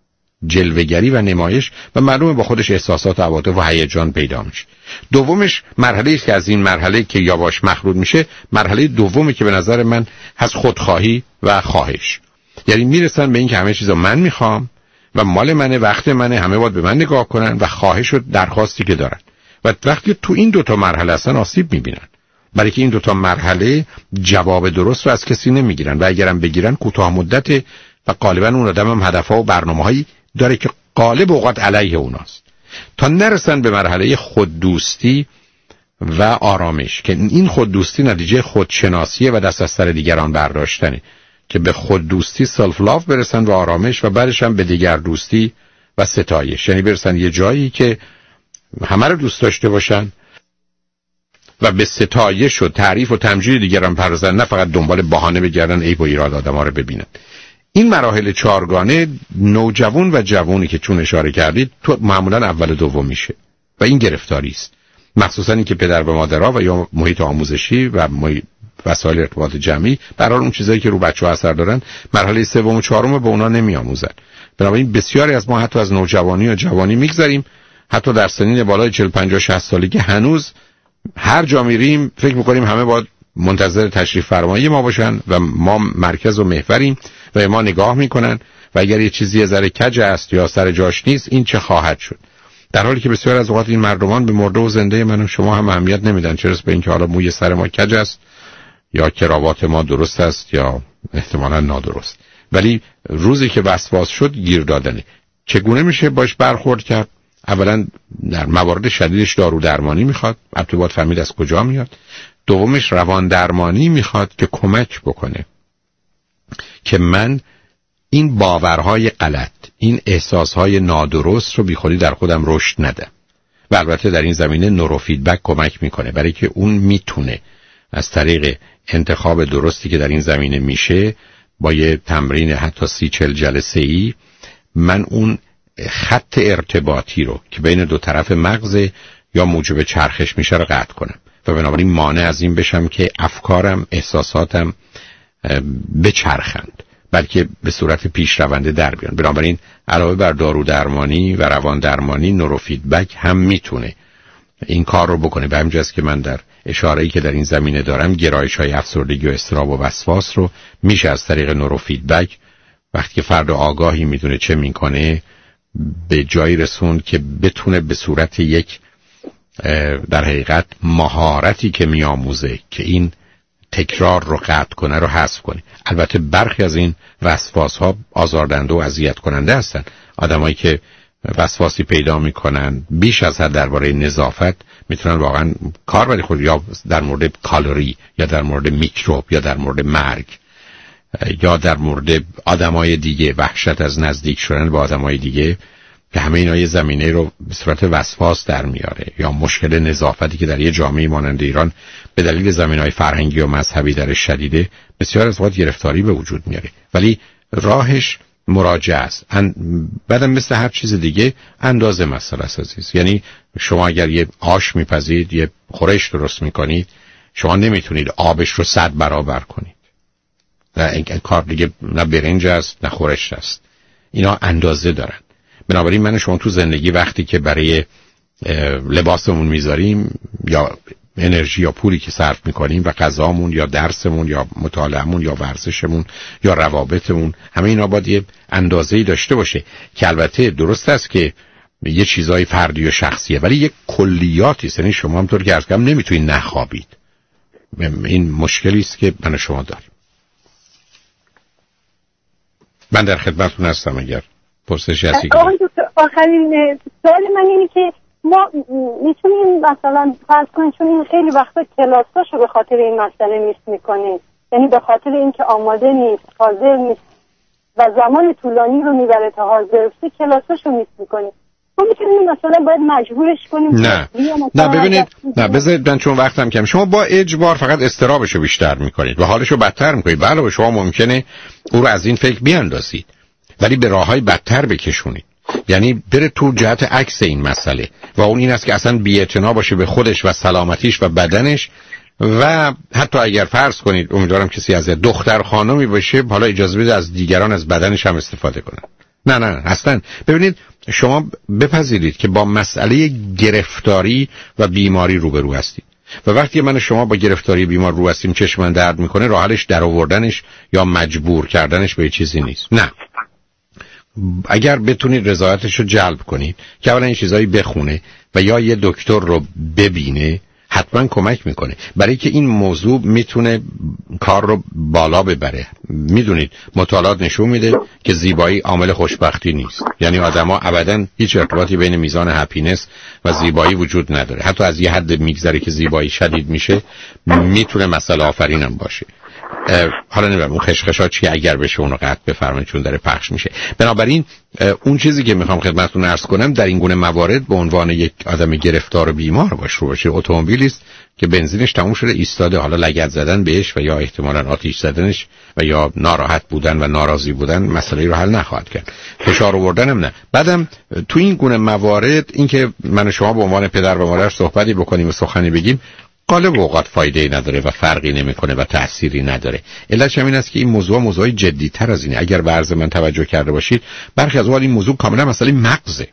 جلوه‌گری و نمایش، و معلومه با خودش احساسات و عواطف و هیجان پیدا میشه. دومش مرحله است که از این مرحله که یواش مخلوط میشه، مرحله دومی که به نظر من هست خودخواهی و خواهش. یعنی میرسن به این که همه چیزا من میخوام و مال منه، وقت منه، همه باید به من نگاه کنن و خواهش و درخواستی که دارن. و وقتی تو این دوتا مرحله هستن آسیب میبینن، برای که این دوتا مرحله جواب درست رو از کسی نمیگیرن و اگرم بگیرن کوتاه مدته و غالبا اون آدم هم هدفها و برنامه‌هایی داره که غالب اوقات علیه اوناست، تا نرسن به مرحله خوددوستی و آرامش که این خوددوستی نتیجه خودشناسیه و دست از سر دیگران برداشتنه، که به خوددوستی سلف لاف برسن و آرامش و بعدش هم به دیگر دوستی و ستایش، یعنی برسن یه جایی که همه رو دوست داشته باشن و به ستایش و تعریف و تمجید دیگران پردازن، نه فقط دنبال بهانه بگردن عیب و ایراد آدم‌ها رو ببینن. این مراحل چهارگانه نوجوان و جوانی که چون اشاره کردید تو معمولا اول و دوم میشه و این گرفتاری است، مخصوصا اینکه پدر و مادرها و یا محیط آموزشی و وسایل ارتباط جمعی به هر حال اون چیزایی که رو بچه‌ها اثر دارن مرحله سوم و چهارم به اونا نمیآموزن. بنابراین بسیاری از ما حتی از نوجوانی و جوانی میگذریم، حتی در سنین بالای 40 50 60 سالگی هنوز هر جا میریم فکر میکنیم همه باید منتظر تشریف فرمایی ما باشن و ما مرکز و محوریم و ما نگاه میکنن و اگر یه چیزی ذره کج است یا سر جاش نیست این چه خواهد شد، در حالی که بسیار از اوقات این مردمان به مرده و زنده من و شما هم اهمیت نمیدن، چه رسه به اینکه حالا موی سر ما کج است یا کراوات ما درست است یا احتمالاً نادرست. ولی روزی که وسواس شد گیر دادنه. چگونه میشه باش برخورد کرد؟ اولا در موارد شدیدش دارو درمانی میخواد، البته باید فهمید از کجا میاد. دومش روان درمانی میخواد که کمک بکنه که من این باورهای غلط، این احساسهای نادرست رو بیخودی در خودم رشد ندم. و البته در این زمینه نوروفیدبک کمک میکنه، برای که اون میتونه از طریق انتخاب درستی که در این زمینه میشه با یه تمرین حتی 30-40 جلسه‌ای من اون خط ارتباطی رو که بین دو طرف مغز یا موجب چرخش میشه رو قطع کنم و بنابراین مانع از این بشم که افکارم، احساساتم بچرخند، بلکه به صورت پیشرونده در بیان. بنابراین علاوه بر دارو درمانی و روان درمانی، نوروفیدبک هم میتونه این کار رو بکنه. به همین جاست که من در اشاره‌ای که در این زمینه دارم گرایش‌های افسردگی و اضطراب و وسواس رو میشه از طریق نوروفیدبک وقتی که فرد آگاهی میدونه چه میکنه به جایی رسوند که بتونه به صورت یک در حقیقت مهارتی که میآموزه که این تکرار رو قطع کنه رو حذف کنه. البته برخی از این وسواس‌ها آزاردهنده و اذیت کننده هستن. آدمایی که وسواسی پیدا میکنن بیش از حد درباره نظافت میتونن واقعا کار ولی خود یا در مورد کالری یا در مورد میکروب یا در مورد مرگ یا در مورد آدمای دیگه، وحشت از نزدیک شدن با آدمای دیگه، که همه اینا یه زمینه رو به صورت وسواس در میاره، یا مشکل نظافتی که در یه جامعه مانند ایران به دلیل زمینه‌های فرهنگی و مذهبی درش شدیده، بسیار از وقت گرفتاری به وجود میاره. ولی راهش مراجعه است. بعدم مثل هر چیز دیگه اندازه مسئله است عزیز. یعنی شما اگر یه آش میپزید، یه خورش درست میکنید، شما نمیتونید آبش رو 100 برابر کنید. این کار دیگه نه برنج است نه خورش است. اینا اندازه دارن. بنابراین من شما تو زندگی وقتی که برای لباسمون میذاریم یا انرژی یا پولی که صرف میکنیم و غذامون یا درسمون یا مطالعهمون یا ورزشمون یا روابطمون، همه اینا باید یه اندازه‌ای داشته باشه که البته درست است که یه چیزای فردی و شخصیه، ولی یه کلیاتی است. یعنی شما همونطور که عرض کردم نمیتونید نخوابید. این مشکلی است که من شما داریم. من در خدمتتون هستم اگر پرسشی هستی. آخرین سوال من اینه که ما میتونیم مثلا فرض کنیم چون این خیلی وقتا کلاساشو به خاطر این مسئله میس میکنیم، یعنی به خاطر اینکه آماده نیست، حاضر نیست و زمان طولانی رو میبره تا حاضر بشه، کلاساشو میس میکنیم. ما میتونیم مثلا باید مجبورش کنیم؟ نه ببینید، نه بذارید من چون وقتم کم، شما با اجبار فقط اضطرابشو بیشتر میکنید و حالشو بدتر میکنید. بله شما ممکنه او رو از این فکر بیاندازید ولی به راههای بدتر بکشونید. یعنی بره تو جهت عکس این مسئله و اون این است که اصلا بی‌اعتنا باشه به خودش و سلامتیش و بدنش، و حتی اگر فرض کنید امیدوارم کسی از دختر خانمی باشه، حالا اجازه بده از دیگران از بدنش هم استفاده کنن. نه اصلا. ببینید شما بپذیرید که با مسئله گرفتاری و بیماری روبرو هستید و وقتی من شما با گرفتاری بیمار رو هستیم چشم من درد میکنه، راه حلش در آوردنش یا مجبور کردنش به چیزی نیست. نه، اگر بتونید رضایتش رو جلب کنید که اولا این چیزایی بخونه و یا یه دکتر رو ببینه، حتما کمک میکنه، برای که این موضوع میتونه کار رو بالا ببره. میدونید مطالعات نشون میده که زیبایی عامل خوشبختی نیست. یعنی آدما ابدا هیچ ارتباطی بین میزان هپینس و زیبایی وجود نداره. حتی از یه حد میگذره که زیبایی شدید میشه، میتونه مسئله آفرینم باشه. حالا نمیدونم اون خشخشا چی اگر بشه اونو قطع بفرمایید چون داره پخش میشه. بنابراین اون چیزی که میخوام خدمتتون عرض کنم در این گونه موارد به عنوان یک آدم گرفتار و بیمار باشه. اتومبیلی است که بنزینش تموم شده ایستاده، حالا لگد زدن بهش و یا احتمالاً آتش زدنش و یا ناراحت بودن و ناراضی بودن مسئله رو حل نخواهد کرد. فشار آوردن هم نه. بعدم تو این گونه موارد اینکه من و شما به عنوان پدر و مادر صحبتی بکنیم و سخنی بگیم غالب اوقات فایده‌ای نداره و فرقی نمیکنه و تأثیری نداره. علتش همین است که این موضوع جدی‌تر از اینه. اگر به عرض من توجه کرده باشید برخی از اوقات این موضوع کاملا مسئله مغزه.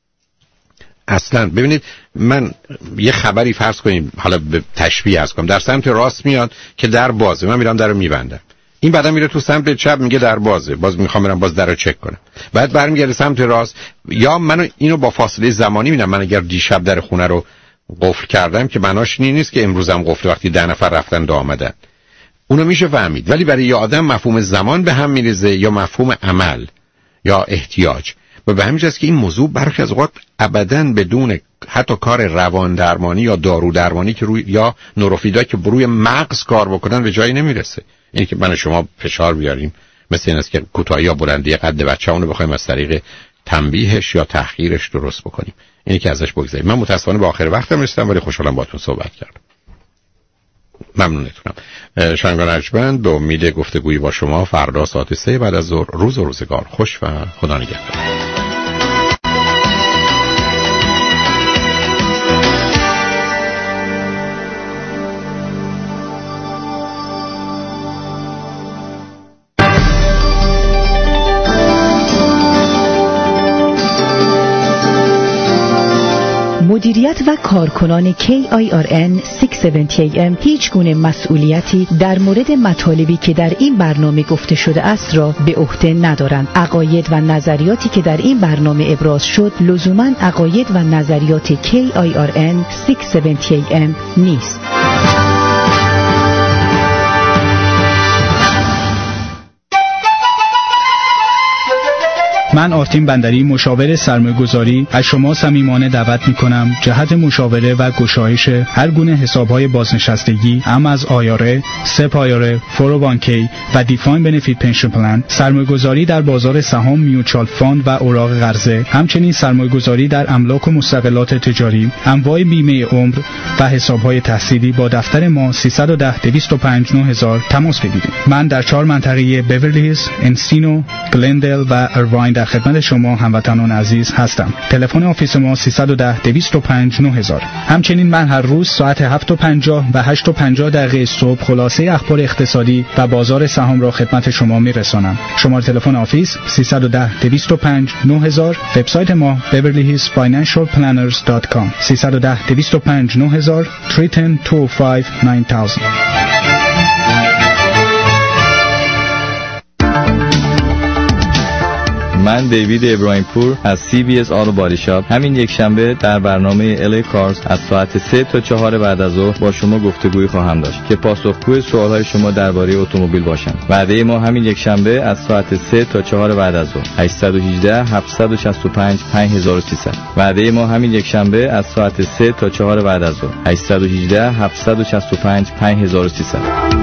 اصلا ببینید من یه خبری فرض کنیم، حالا به تشبیه عرض کنم، در سمت راست میاد که در بازه، من میرم درو میبندم، این بعدا میره تو سمت چپ میگه در بازه، باز میخوام برم باز درو چک کنم، بعد برمیگرده سمت راست. یا منو اینو با فاصله زمانی میبینم. من اگر دیشب در خونه رو قفل کردم که معناش نیست که امروزم قفل، وقتی 10 نفر رفتن و آمدن اونو میشه فهمید. ولی برای یه آدم مفهوم زمان به هم میریزه یا مفهوم عمل یا احتیاج، و به همین جاست که این موضوع برخی از اوقات ابداً بدون حتی کار روان درمانی یا دارو درمانی که روی یا نوروفیدا که روی مغز کار بکنن به جایی نمیرسه. اینی که من شما فشار بیاریم مثل این است که کوتاهی یا بلندی قد بچه‌مون رو بخوایم از طریق تنبیهش یا تحقیرش درست بکنیم. اینی که ازش بگذاریم. من متاسفانه به آخر وقتم رسیدم ولی خوشحالم باهاتون صحبت کردم. ممنونتونم. شنگان ارجمند به امید گفتگویی با شما فردا ساعت 3 بعد از ظهر. روز و روزگار خوش و خدا نگهدار. مدیریت افراد و کارکنان KIRN 670AM هیچ گونه مسئولیتی در مورد مطالبی که در این برنامه گفته شده است را به عهده ندارند. عقاید و نظریاتی که در این برنامه ابراز شد لزوماً عقاید و نظریات KIRN 670AM نیست. من آرتین بندری مشاور سرمایه‌گذاری از شما صمیمانه دعوت می‌کنم جهت مشاوره و گشایش هر گونه حساب‌های بازنشستگی از آیاره، سپ آیاره، 401k و دیفاین بنفیت پنشن پلان، سرمایه‌گذاری در بازار سهام، میوچوال فاند و اوراق قرضه، همچنین سرمایه‌گذاری در املاک و مستقلات تجاری، انواع بیمه عمر و حساب‌های تحصیلی با دفتر ما 310 205 9000 تماس بگیرید. من در 4 منطقه بیورلی هیلز، انسینو، گلندل و ایرواین در خدمت شما هموطنان عزیز هستم. تلفن آفیس ما 310 205 9000. همچنین من هر روز ساعت 7:50 و 8:50 صبح خلاصه اخبار اقتصادی و بازار سهام را خدمت شما میرسانم. شماره تلفن آفیس 310 205 9000. وبسایت ما beverlyhillsfinancialplanners.com 310 205 9000 310 205 9000. من دیوید ابراهیم پور از CBS آلو بادی شاپ همین یک شنبه در برنامه LA Cars از ساعت 3 تا 4 بعد از ظهر با شما گفتگوی خواهم داشت که پاسخگوی سوالهای شما درباره اتومبیل باشم. وعده ما همین یک شنبه از ساعت 3 تا 4 بعد از ظهر. 818 765 5300. وعده ما همین یک شنبه از ساعت 3 تا 4 بعد از ظهر. 818 765 5300.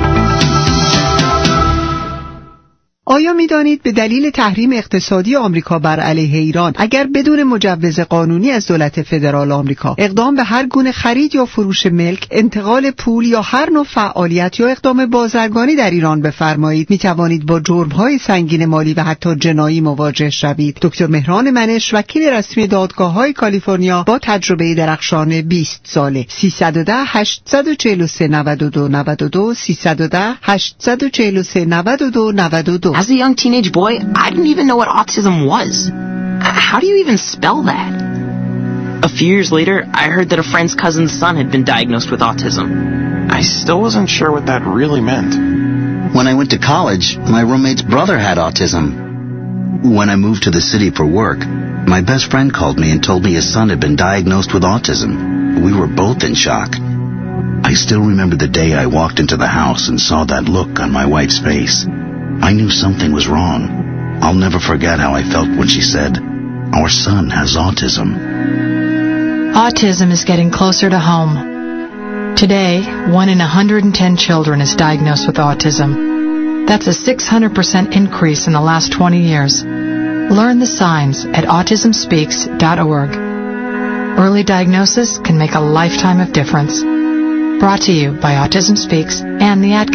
آیا می‌دانید به دلیل تحریم اقتصادی آمریکا بر علیه ایران اگر بدون مجوز قانونی از دولت فدرال آمریکا اقدام به هر گونه خرید یا فروش ملک، انتقال پول یا هر نوع فعالیت یا اقدام بازرگانی در ایران بفرمایید می‌توانید با جرم‌های سنگین مالی و حتی جنایی مواجه شوید؟ دکتر مهران منش، وکیل رسمی دادگاه‌های کالیفرنیا با تجربه درخشان 20 ساله. 310 843 92 92 310 843 92 92. As a young teenage boy, I didn't even know what autism was. How do you even spell that? A few years later, I heard that a friend's cousin's son had been diagnosed with autism. I still wasn't sure what that really meant. When I went to college, my roommate's brother had autism. When I moved to the city for work, my best friend called me and told me his son had been diagnosed with autism. We were both in shock. I still remember the day I walked into the house and saw that look on my wife's face. I knew something was wrong. I'll never forget how I felt when she said, "Our son has autism." Autism is getting closer to home. Today, 1 in 110 children is diagnosed with autism. That's a 600% increase in the last 20 years. Learn the signs at autismspeaks.org. Early diagnosis can make a lifetime of difference. Brought to you by Autism Speaks and the Ad